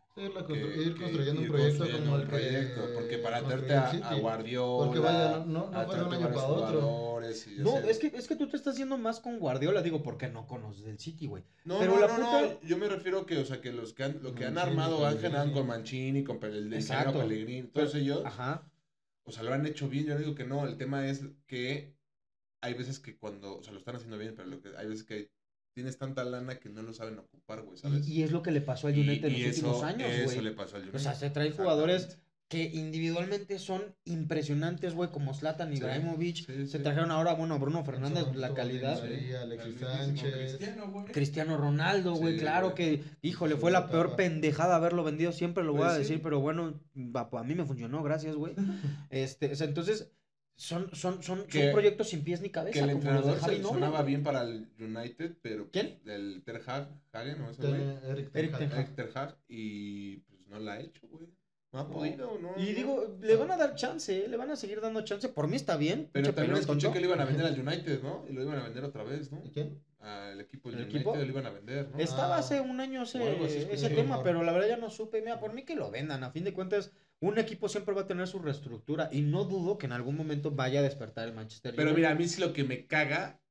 [SPEAKER 4] Sí, la
[SPEAKER 3] que-
[SPEAKER 4] constru- ir
[SPEAKER 3] que
[SPEAKER 4] construyendo un
[SPEAKER 3] ir
[SPEAKER 4] proyecto
[SPEAKER 3] construyendo
[SPEAKER 4] como
[SPEAKER 3] un
[SPEAKER 4] el
[SPEAKER 3] proyecto,
[SPEAKER 4] que
[SPEAKER 3] porque para
[SPEAKER 4] construyó
[SPEAKER 3] traerte a,
[SPEAKER 4] el City.
[SPEAKER 3] a Guardiola,
[SPEAKER 4] Porque vaya, no, no, no
[SPEAKER 3] a
[SPEAKER 4] fue de un
[SPEAKER 3] traerte
[SPEAKER 4] año
[SPEAKER 3] varios
[SPEAKER 4] para otro.
[SPEAKER 3] jugadores y
[SPEAKER 1] No,
[SPEAKER 3] hacer-
[SPEAKER 1] es que, es que tú te estás yendo más con Guardiola, digo, porque no conoces el City, güey.
[SPEAKER 3] No,
[SPEAKER 1] Pero
[SPEAKER 3] no,
[SPEAKER 1] la
[SPEAKER 3] no,
[SPEAKER 1] puta-
[SPEAKER 3] no, yo me refiero que, o sea, que los que han, lo que han
[SPEAKER 4] Mancini,
[SPEAKER 3] armado han
[SPEAKER 4] Pellegrini.
[SPEAKER 3] generado con Mancini, con Pel- el
[SPEAKER 1] Exacto.
[SPEAKER 3] ingeniero Pellegrini, todos
[SPEAKER 1] Pero-
[SPEAKER 3] ellos,
[SPEAKER 1] Ajá.
[SPEAKER 3] o sea, lo han hecho bien, yo no digo que no, el tema es que hay veces que cuando, o sea, lo están haciendo bien, pero lo que, hay veces que tienes tanta lana que no lo saben ocupar, güey, ¿sabes?
[SPEAKER 1] Y, y es lo que le pasó al
[SPEAKER 3] Y-
[SPEAKER 1] United en
[SPEAKER 3] y
[SPEAKER 1] los
[SPEAKER 3] eso,
[SPEAKER 1] últimos años,
[SPEAKER 3] eso
[SPEAKER 1] güey.
[SPEAKER 3] le pasó al United.
[SPEAKER 1] O sea, se traen jugadores
[SPEAKER 3] Exactamente.
[SPEAKER 1] que individualmente son impresionantes, güey, como Zlatan
[SPEAKER 3] Sí,
[SPEAKER 1] Ibrahimovic.
[SPEAKER 3] sí,
[SPEAKER 1] se
[SPEAKER 3] sí.
[SPEAKER 1] trajeron ahora, bueno, a Bruno Fernández,
[SPEAKER 4] Enzo,
[SPEAKER 1] la
[SPEAKER 4] Antonio,
[SPEAKER 1] calidad.
[SPEAKER 4] Di María, Alexis
[SPEAKER 2] El mismísimo
[SPEAKER 4] Sánchez.
[SPEAKER 2] Cristiano, güey.
[SPEAKER 1] Cristiano Ronaldo, güey,
[SPEAKER 3] Sí,
[SPEAKER 1] claro
[SPEAKER 3] güey.
[SPEAKER 1] que, híjole,
[SPEAKER 4] Su
[SPEAKER 1] fue la
[SPEAKER 4] etapa.
[SPEAKER 1] peor pendejada haberlo vendido, siempre lo voy
[SPEAKER 3] Pues
[SPEAKER 1] a
[SPEAKER 3] sí.
[SPEAKER 1] decir, pero bueno, va, a mí me funcionó, gracias, güey. Este, o sea, entonces, son, son, son,
[SPEAKER 3] Que-
[SPEAKER 1] son proyectos sin pies ni cabeza,
[SPEAKER 3] Que el
[SPEAKER 1] como los de
[SPEAKER 3] entrenador
[SPEAKER 1] Javi
[SPEAKER 3] se-
[SPEAKER 1] Noble,
[SPEAKER 3] sonaba
[SPEAKER 1] güey.
[SPEAKER 3] bien para el United, pero
[SPEAKER 1] ¿Quién?
[SPEAKER 3] el Ter Hag, Hagen, ¿no? Ese güey.
[SPEAKER 4] Ten- Eric Ten
[SPEAKER 1] Eric
[SPEAKER 4] Hag.
[SPEAKER 1] Ten Hag.
[SPEAKER 3] Eric Ter Hag, y pues no la ha hecho, güey. No ha
[SPEAKER 1] No.
[SPEAKER 3] podido, ¿no?
[SPEAKER 1] Y
[SPEAKER 3] no.
[SPEAKER 1] digo, le van a dar chance, ¿eh? Le van a seguir dando chance. Por mí está bien.
[SPEAKER 3] Pero
[SPEAKER 1] pinche
[SPEAKER 3] también
[SPEAKER 1] Pelé
[SPEAKER 3] escuché
[SPEAKER 1] tonto.
[SPEAKER 3] que le iban a vender al United, ¿no? Y lo iban a vender otra vez, ¿no?
[SPEAKER 4] ¿Y quién?
[SPEAKER 3] Al equipo del
[SPEAKER 1] ¿El
[SPEAKER 3] United
[SPEAKER 1] equipo?
[SPEAKER 3] lo iban a vender, ¿no?
[SPEAKER 1] Estaba
[SPEAKER 4] Ah.
[SPEAKER 1] hace un año ese,
[SPEAKER 3] O algo así escuché.
[SPEAKER 1] ese
[SPEAKER 4] Sí,
[SPEAKER 1] tema,
[SPEAKER 4] no.
[SPEAKER 1] pero la verdad ya no supe. Mira, por mí que lo vendan. A fin de cuentas, un equipo siempre va a tener su reestructura. Y no dudo que en algún momento vaya a despertar el Manchester
[SPEAKER 3] Pero
[SPEAKER 1] United.
[SPEAKER 3] mira, a mí sí lo que me caga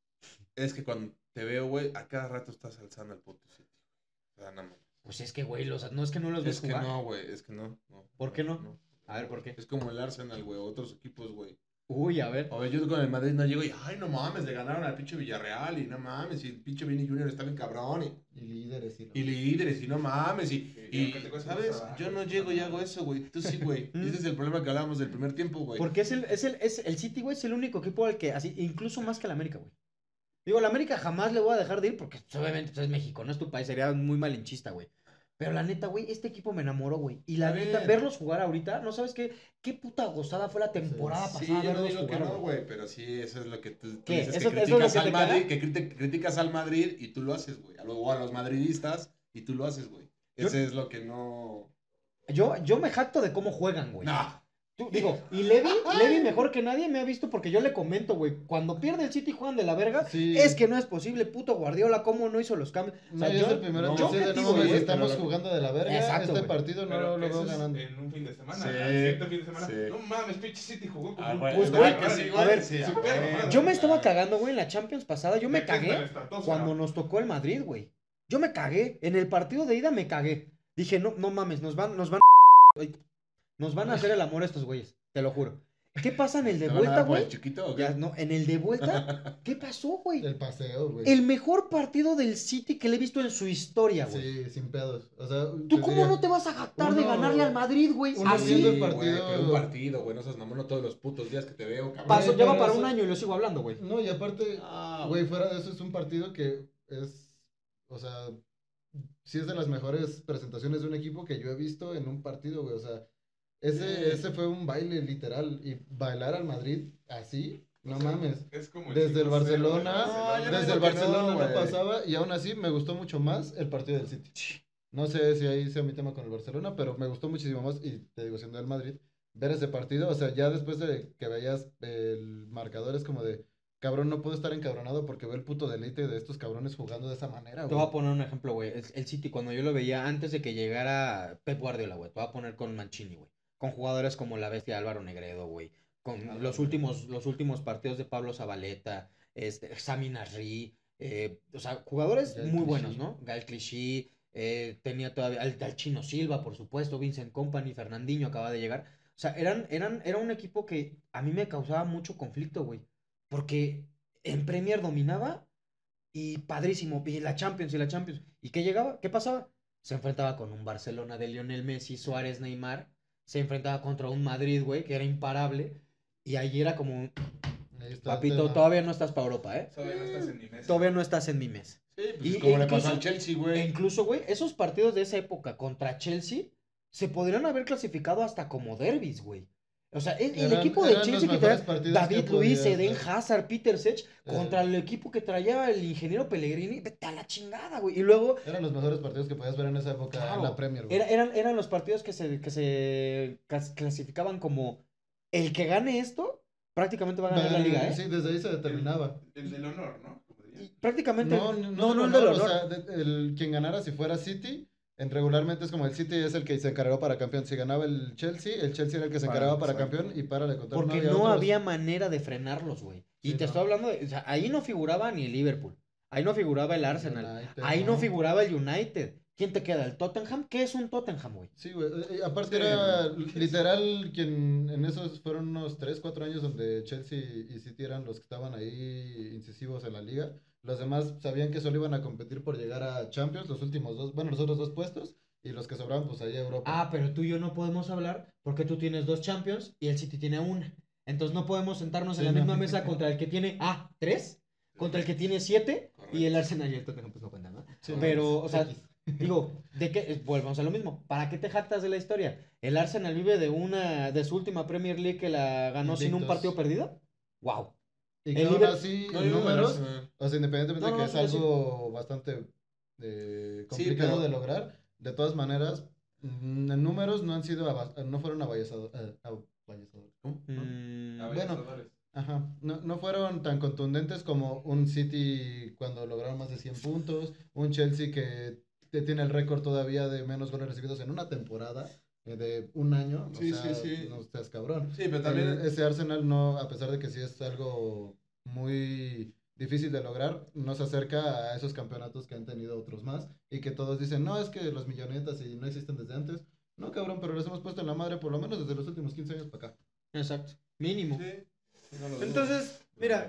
[SPEAKER 3] es que cuando te veo, güey, a cada rato estás alzando el puto City. O sea, nada más.
[SPEAKER 1] Pues es que, güey, los, no es que no los ves
[SPEAKER 3] Es que
[SPEAKER 1] jugar.
[SPEAKER 3] no, güey, es que no, no.
[SPEAKER 1] ¿Por qué no? A ver, ¿por qué?
[SPEAKER 3] Es como el Arsenal, güey, otros equipos, güey.
[SPEAKER 1] Uy, a ver.
[SPEAKER 3] O sea, yo con el Madrid no llego y, ay, no mames, le ganaron al pinche Villarreal y no mames, y el pinche Vini Junior está bien cabrón y,
[SPEAKER 4] Y líderes. Y,
[SPEAKER 3] y líderes y no mames, y,
[SPEAKER 2] Y
[SPEAKER 3] y,
[SPEAKER 2] aunque te cueste
[SPEAKER 3] ¿sabes?
[SPEAKER 2] más trabajo,
[SPEAKER 3] Yo no
[SPEAKER 2] pues,
[SPEAKER 3] llego y
[SPEAKER 2] no.
[SPEAKER 3] hago eso, güey, tú sí, güey. Y ese es el problema que hablábamos del primer tiempo, güey.
[SPEAKER 1] Porque es el, es el, es el City, güey, es el único equipo al que, así, incluso más que el América, güey. Digo, el América jamás le voy a dejar de ir porque pues, obviamente pues, es México, no es tu país, sería muy malinchista, güey. Pero la neta, güey, este equipo me enamoró, güey. Y la
[SPEAKER 3] Está
[SPEAKER 1] neta,
[SPEAKER 3] bien.
[SPEAKER 1] verlos jugar ahorita, ¿no sabes qué? Qué puta gozada fue la temporada
[SPEAKER 3] Sí,
[SPEAKER 1] pasada
[SPEAKER 3] yo no
[SPEAKER 1] verlos
[SPEAKER 3] digo que
[SPEAKER 1] jugar,
[SPEAKER 3] no,
[SPEAKER 1] güey.
[SPEAKER 3] güey, pero sí, eso es lo que tú, tú
[SPEAKER 1] ¿Qué?
[SPEAKER 3] dices,
[SPEAKER 1] ¿Eso-
[SPEAKER 3] que
[SPEAKER 1] eso es lo
[SPEAKER 3] criticas
[SPEAKER 1] que
[SPEAKER 3] al
[SPEAKER 1] te
[SPEAKER 3] Madrid,
[SPEAKER 1] caga?
[SPEAKER 3] que criti- criticas al Madrid y tú lo haces, güey. A, lo- o a los madridistas y tú lo haces, güey.
[SPEAKER 1] Yo-
[SPEAKER 3] Ese es lo que no...
[SPEAKER 1] Yo, yo me jacto de cómo juegan, güey.
[SPEAKER 3] No.
[SPEAKER 1] Tú, digo, y Levi, Levi mejor que nadie me ha visto porque yo le comento, güey, cuando pierde el City y juegan de la verga,
[SPEAKER 4] Sí.
[SPEAKER 1] es que no es posible, puto Guardiola, cómo no hizo los cambios. O
[SPEAKER 4] No,
[SPEAKER 1] sea,
[SPEAKER 4] yo
[SPEAKER 1] yo,
[SPEAKER 4] es el primero
[SPEAKER 3] no,
[SPEAKER 4] en decir de,
[SPEAKER 1] objetivo,
[SPEAKER 4] no mames,
[SPEAKER 1] güey,
[SPEAKER 4] estamos
[SPEAKER 3] pero-
[SPEAKER 4] jugando de la verga.
[SPEAKER 1] Exacto,
[SPEAKER 4] este
[SPEAKER 1] güey.
[SPEAKER 4] partido no
[SPEAKER 2] Pero
[SPEAKER 4] lo, lo
[SPEAKER 2] eso
[SPEAKER 4] veo
[SPEAKER 2] es
[SPEAKER 4] ganando.
[SPEAKER 2] en un fin de semana.
[SPEAKER 3] Sí.
[SPEAKER 2] Al siguiente fin de semana.
[SPEAKER 3] Sí.
[SPEAKER 2] No mames, pinche City jugó como
[SPEAKER 3] Ah,
[SPEAKER 2] un
[SPEAKER 3] güey,
[SPEAKER 1] Pues,
[SPEAKER 2] puto
[SPEAKER 1] güey,
[SPEAKER 2] madre,
[SPEAKER 3] que sí,
[SPEAKER 2] güey.
[SPEAKER 1] a ver,
[SPEAKER 3] sí,
[SPEAKER 2] Súper
[SPEAKER 3] güey.
[SPEAKER 2] mamada.
[SPEAKER 1] yo me estaba cagando, güey, en la Champions pasada, yo me
[SPEAKER 2] De que es
[SPEAKER 1] cagué
[SPEAKER 2] tan estatosa.
[SPEAKER 1] cuando nos tocó el Madrid, güey. Yo me cagué, en el partido de ida me cagué. Dije, no, no mames, nos van, nos van, ay, nos van a hacer el amor estos güeyes, te lo juro. ¿Qué pasa en el de
[SPEAKER 3] ¿Te van a
[SPEAKER 1] vuelta,
[SPEAKER 3] dar por
[SPEAKER 1] güey?
[SPEAKER 3] el chiquito o qué?
[SPEAKER 1] Ya, no, en el de vuelta, ¿qué pasó, güey?
[SPEAKER 4] El paseo, güey.
[SPEAKER 1] El mejor partido del City que le he visto en su historia, güey.
[SPEAKER 4] Sí, sin pedos. O sea,
[SPEAKER 1] ¿Tú
[SPEAKER 4] te
[SPEAKER 1] cómo
[SPEAKER 4] diría,
[SPEAKER 1] no te vas a jactar de
[SPEAKER 4] uno-
[SPEAKER 1] ganarle al Madrid, güey?
[SPEAKER 4] uno
[SPEAKER 1] Así.
[SPEAKER 4] viendo el
[SPEAKER 3] Sí, güey,
[SPEAKER 4] partido-
[SPEAKER 3] pero un partido, güey, no seas mamón, no todos los putos días que te veo, cabrón.
[SPEAKER 1] Pasó,
[SPEAKER 4] Güey,
[SPEAKER 1] ya va
[SPEAKER 4] pero
[SPEAKER 1] para
[SPEAKER 4] eso-
[SPEAKER 1] un año y lo sigo hablando, güey.
[SPEAKER 4] No, y aparte,
[SPEAKER 3] Ah,
[SPEAKER 4] güey, fuera de eso es un partido que es, o sea, sí es de las mejores presentaciones de un equipo que yo he visto en un partido, güey. O sea, ese,
[SPEAKER 3] Sí.
[SPEAKER 4] ese fue un baile literal. Y bailar al Madrid así, no
[SPEAKER 2] O sea,
[SPEAKER 4] mames.
[SPEAKER 2] Es como
[SPEAKER 4] Desde el
[SPEAKER 2] cinco cero,
[SPEAKER 4] Barcelona,
[SPEAKER 3] No, yo no
[SPEAKER 4] desde
[SPEAKER 3] digo
[SPEAKER 4] el
[SPEAKER 3] que
[SPEAKER 4] Barcelona
[SPEAKER 3] no,
[SPEAKER 4] no,
[SPEAKER 3] güey.
[SPEAKER 4] pasaba y aún así me gustó mucho más el partido del City. No sé si ahí sea mi tema con el Barcelona, pero me gustó muchísimo más y te digo, siendo del Madrid, ver ese partido, o sea, ya después de que veías el marcador es como de, cabrón, no puedo estar encabronado porque veo el puto deleite de estos cabrones jugando de esa manera,
[SPEAKER 1] Te
[SPEAKER 4] güey.
[SPEAKER 1] voy a poner un ejemplo, güey. El, el City, cuando yo lo veía antes de que llegara Pep Guardiola, güey. Te voy a poner con Mancini, güey. Con jugadores como la bestia Álvaro Negredo, güey. Con los últimos, los últimos partidos de Pablo Zabaleta, este, Sami Nasri. eh, o sea, jugadores
[SPEAKER 4] Gael
[SPEAKER 1] muy
[SPEAKER 4] Clichy.
[SPEAKER 1] buenos, ¿no? Gael Clichy. eh, tenía todavía al, al Chino Silva, por supuesto. Vincent Kompany, Fernandinho acaba de llegar. O sea, eran, eran, era un equipo que a mí me causaba mucho conflicto, güey. Porque en Premier dominaba y padrísimo. Y la Champions y la Champions. ¿Y qué llegaba? ¿Qué pasaba? Se enfrentaba con un Barcelona de Lionel Messi, Suárez, Neymar. Se enfrentaba contra un Madrid, güey, que era imparable. Y ahí era como,
[SPEAKER 4] Ahí está el
[SPEAKER 1] papito,
[SPEAKER 4] tema.
[SPEAKER 1] todavía no estás para Europa, ¿eh?
[SPEAKER 2] Todavía no estás en mi mesa.
[SPEAKER 1] Todavía no estás en mi mes.
[SPEAKER 3] Sí, pues
[SPEAKER 1] Y-
[SPEAKER 3] como
[SPEAKER 1] e
[SPEAKER 3] le pasó
[SPEAKER 1] incluso-
[SPEAKER 3] al Chelsea,
[SPEAKER 1] E
[SPEAKER 3] güey.
[SPEAKER 1] incluso, güey, esos partidos de esa época contra Chelsea se podrían haber clasificado hasta como derbis, güey. O sea, el, el
[SPEAKER 4] Eran-
[SPEAKER 1] equipo de
[SPEAKER 4] eran
[SPEAKER 1] Chelsea
[SPEAKER 4] los
[SPEAKER 1] que traía
[SPEAKER 4] mejores partidos
[SPEAKER 1] David
[SPEAKER 4] que
[SPEAKER 1] Luiz,
[SPEAKER 4] podías
[SPEAKER 1] Eden
[SPEAKER 4] ver.
[SPEAKER 1] Hazard, Peter Sech, contra
[SPEAKER 4] Eh.
[SPEAKER 1] el equipo que traía el ingeniero Pellegrini, vete a la chingada, güey. Y luego
[SPEAKER 4] Eran los mejores partidos que podías ver en esa época
[SPEAKER 1] Claro.
[SPEAKER 4] en la Premier, güey.
[SPEAKER 1] Era- eran, eran los partidos que se, que se cas- clasificaban como el que gane esto, prácticamente va a ganar la liga, ¿eh?
[SPEAKER 4] Sí, desde ahí se determinaba.
[SPEAKER 2] El, el del honor, ¿no? Como diría.
[SPEAKER 1] Y prácticamente.
[SPEAKER 4] No, no,
[SPEAKER 1] no, no,
[SPEAKER 4] no,
[SPEAKER 1] el del
[SPEAKER 4] no,
[SPEAKER 1] honor.
[SPEAKER 4] o sea, de- el, quien ganara si fuera City, En regularmente es como el City es el que se encargaba para campeón. Si ganaba el Chelsea, el Chelsea era el que se
[SPEAKER 3] Para-
[SPEAKER 4] encargaba para
[SPEAKER 3] exacto.
[SPEAKER 4] campeón y para de contar.
[SPEAKER 1] Porque
[SPEAKER 4] había
[SPEAKER 1] no
[SPEAKER 4] otros.
[SPEAKER 1] había manera de frenarlos, güey. Y
[SPEAKER 4] Sí,
[SPEAKER 1] te
[SPEAKER 4] no.
[SPEAKER 1] estoy hablando de, o sea, ahí no figuraba ni el Liverpool. Ahí no figuraba el Arsenal.
[SPEAKER 4] United,
[SPEAKER 1] ahí no
[SPEAKER 4] no.
[SPEAKER 1] figuraba el United. ¿Quién te queda? ¿El Tottenham? ¿Qué es un Tottenham, güey?
[SPEAKER 4] Sí, güey. eh, eh, Aparte
[SPEAKER 3] Sí,
[SPEAKER 4] era
[SPEAKER 3] no.
[SPEAKER 4] literal quien en esos fueron unos tres, cuatro años donde Chelsea y City eran los que estaban ahí incisivos en la liga. Los demás sabían que solo iban a competir por llegar a Champions, los últimos dos, bueno, los otros dos puestos, y los que sobraban pues ahí a Europa.
[SPEAKER 1] Ah, pero tú y yo no podemos hablar porque tú tienes dos Champions y el City tiene una. Entonces no podemos sentarnos en
[SPEAKER 4] Sí,
[SPEAKER 1] la
[SPEAKER 4] no.
[SPEAKER 1] misma mesa contra el que tiene, ah, tres, contra el que tiene siete,
[SPEAKER 3] Correcto.
[SPEAKER 1] y el Arsenal y el Tottenham pues no cuentan, ¿no?
[SPEAKER 4] Sí,
[SPEAKER 1] Pero,
[SPEAKER 4] no,
[SPEAKER 1] o sea,
[SPEAKER 4] X.
[SPEAKER 1] digo, ¿de qué? eh, Volvamos a lo mismo. ¿Para qué te jactas de la historia? ¿El Arsenal vive de una, de su última Premier League que la ganó sin un
[SPEAKER 4] Invictos.
[SPEAKER 1] partido perdido? ¡Wow!
[SPEAKER 4] Y que
[SPEAKER 1] el
[SPEAKER 4] aún
[SPEAKER 1] Liber-
[SPEAKER 4] así,
[SPEAKER 3] No,
[SPEAKER 4] en
[SPEAKER 3] yo no,
[SPEAKER 4] números,
[SPEAKER 3] Arsenal.
[SPEAKER 4] o sea, independientemente
[SPEAKER 1] No,
[SPEAKER 4] de
[SPEAKER 1] no,
[SPEAKER 4] que es
[SPEAKER 1] sí,
[SPEAKER 4] algo bastante eh,
[SPEAKER 3] Sí,
[SPEAKER 4] complicado
[SPEAKER 3] pero-
[SPEAKER 4] de lograr, de todas maneras, mm, en números no han sido, ava- no fueron avasalladores. ¿Cómo? ¿No?
[SPEAKER 1] Mm,
[SPEAKER 4] Bueno, ajá, no, no fueron tan contundentes como un City cuando lograron más de cien puntos, un Chelsea que te- tiene el récord todavía de menos goles recibidos en una temporada eh, de un año, o
[SPEAKER 3] Sí,
[SPEAKER 4] sea,
[SPEAKER 3] sí, sí.
[SPEAKER 4] no seas cabrón.
[SPEAKER 3] Sí, pero también.
[SPEAKER 4] El- ese Arsenal no, a pesar de que sí es algo muy difícil de lograr, no se acerca a esos campeonatos que han tenido otros más y que todos dicen, no, es que los millonetas y no existen desde antes. No, cabrón, pero les hemos puesto en la madre por lo menos desde los últimos quince años para acá.
[SPEAKER 1] exacto. Mínimo.
[SPEAKER 3] Sí. No lo dudo.
[SPEAKER 1] Entonces, mira,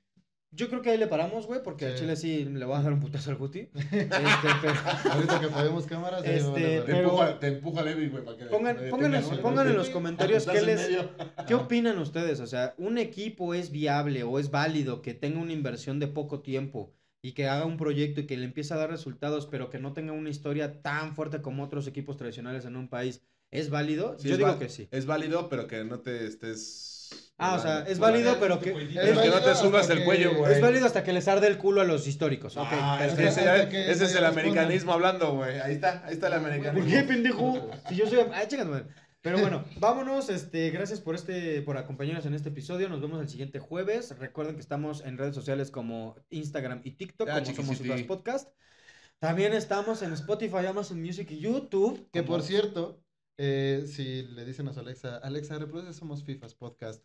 [SPEAKER 1] yo creo que ahí le paramos, güey, porque al
[SPEAKER 4] Sí.
[SPEAKER 1] Chile sí le voy a dar un putazo al Guti. Este, pero...
[SPEAKER 4] Ahorita que apaguemos cámaras, ahí
[SPEAKER 1] Este,
[SPEAKER 4] va a valer
[SPEAKER 3] Te,
[SPEAKER 4] madre.
[SPEAKER 1] pero-
[SPEAKER 3] empuja, te empuja Levi, güey, para que.
[SPEAKER 1] Pongan,
[SPEAKER 3] para que
[SPEAKER 1] pongan, en,
[SPEAKER 3] tengas-
[SPEAKER 1] pongan en los comentarios
[SPEAKER 3] Estás
[SPEAKER 1] qué
[SPEAKER 3] en
[SPEAKER 1] les,
[SPEAKER 3] medio.
[SPEAKER 1] qué opinan ustedes. O sea, ¿un equipo es viable o es válido que tenga una inversión de poco tiempo y que haga un proyecto y que le empiece a dar resultados, pero que no tenga una historia tan fuerte como otros equipos tradicionales en un país? ¿Es válido?
[SPEAKER 5] Sí,
[SPEAKER 1] Yo
[SPEAKER 5] es
[SPEAKER 1] digo
[SPEAKER 5] va-
[SPEAKER 1] que sí.
[SPEAKER 5] Es válido, pero que no te estés...
[SPEAKER 1] Ah, o sea, es
[SPEAKER 5] volando.
[SPEAKER 1] válido, pero que...
[SPEAKER 4] Es
[SPEAKER 5] Es que no
[SPEAKER 4] válido
[SPEAKER 5] te subas
[SPEAKER 4] hasta
[SPEAKER 5] el
[SPEAKER 4] que-
[SPEAKER 5] cuello, güey.
[SPEAKER 1] Es válido hasta que les arde el culo a los históricos. Ok,
[SPEAKER 5] Ah, es que
[SPEAKER 1] perfecto.
[SPEAKER 5] ese, ya-
[SPEAKER 4] Hasta que
[SPEAKER 5] ese es
[SPEAKER 4] nadie
[SPEAKER 5] el
[SPEAKER 4] responda.
[SPEAKER 5] americanismo hablando, güey. Ahí está, ahí está el americanismo.
[SPEAKER 1] ¿Por qué, pendejo? Si yo soy... Ay, chingas, madre. Pero bueno, vámonos. Este, gracias por este, por acompañarnos en este episodio. Nos vemos el siguiente jueves. Recuerden que estamos en redes sociales como Instagram y TikTok,
[SPEAKER 5] Ya,
[SPEAKER 1] como
[SPEAKER 5] chiquisiti.
[SPEAKER 1] Somos Fifas Podcast. También estamos en Spotify, Amazon Music y YouTube.
[SPEAKER 4] Que
[SPEAKER 1] como-
[SPEAKER 4] por cierto, eh, si le dicen a su Alexa, Alexa, reproduce Somos Fifas Podcast,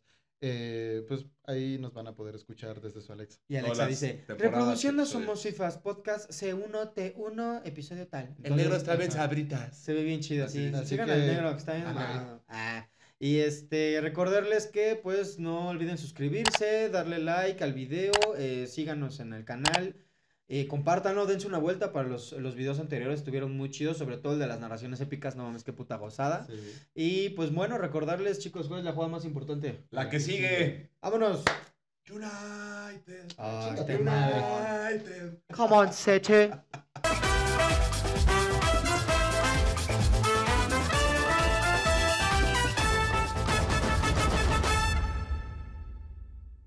[SPEAKER 4] eh, pues ahí nos van a poder escuchar desde su Alexa.
[SPEAKER 1] Y Alexa
[SPEAKER 5] Todas las
[SPEAKER 1] dice,
[SPEAKER 5] temporadas,
[SPEAKER 1] reproduciendo
[SPEAKER 5] episodios.
[SPEAKER 1] Somos Fifas Podcast C uno T uno, episodio tal.
[SPEAKER 5] El negro está bien
[SPEAKER 1] ajá.
[SPEAKER 5] sabritas.
[SPEAKER 1] Se ve bien chido, así.
[SPEAKER 4] Así
[SPEAKER 1] Sigan
[SPEAKER 4] que-
[SPEAKER 1] al negro que está bien.
[SPEAKER 4] Ajá.
[SPEAKER 1] Ah. Y este, recordarles que pues no olviden suscribirse, darle like al video, eh, síganos en el canal, eh, compártanlo, dense una vuelta para los, los videos anteriores, estuvieron muy chidos, sobre todo el de las narraciones épicas, no mames, qué puta gozada.
[SPEAKER 4] Sí.
[SPEAKER 1] Y pues bueno, recordarles chicos, ¿cuál es la jugada más importante?
[SPEAKER 5] La que sigue.
[SPEAKER 1] ¡Vámonos!
[SPEAKER 5] United.
[SPEAKER 1] Ah,
[SPEAKER 4] Chingate
[SPEAKER 1] este
[SPEAKER 4] madre.
[SPEAKER 1] madre.
[SPEAKER 5] United.
[SPEAKER 1] Come on, Seche.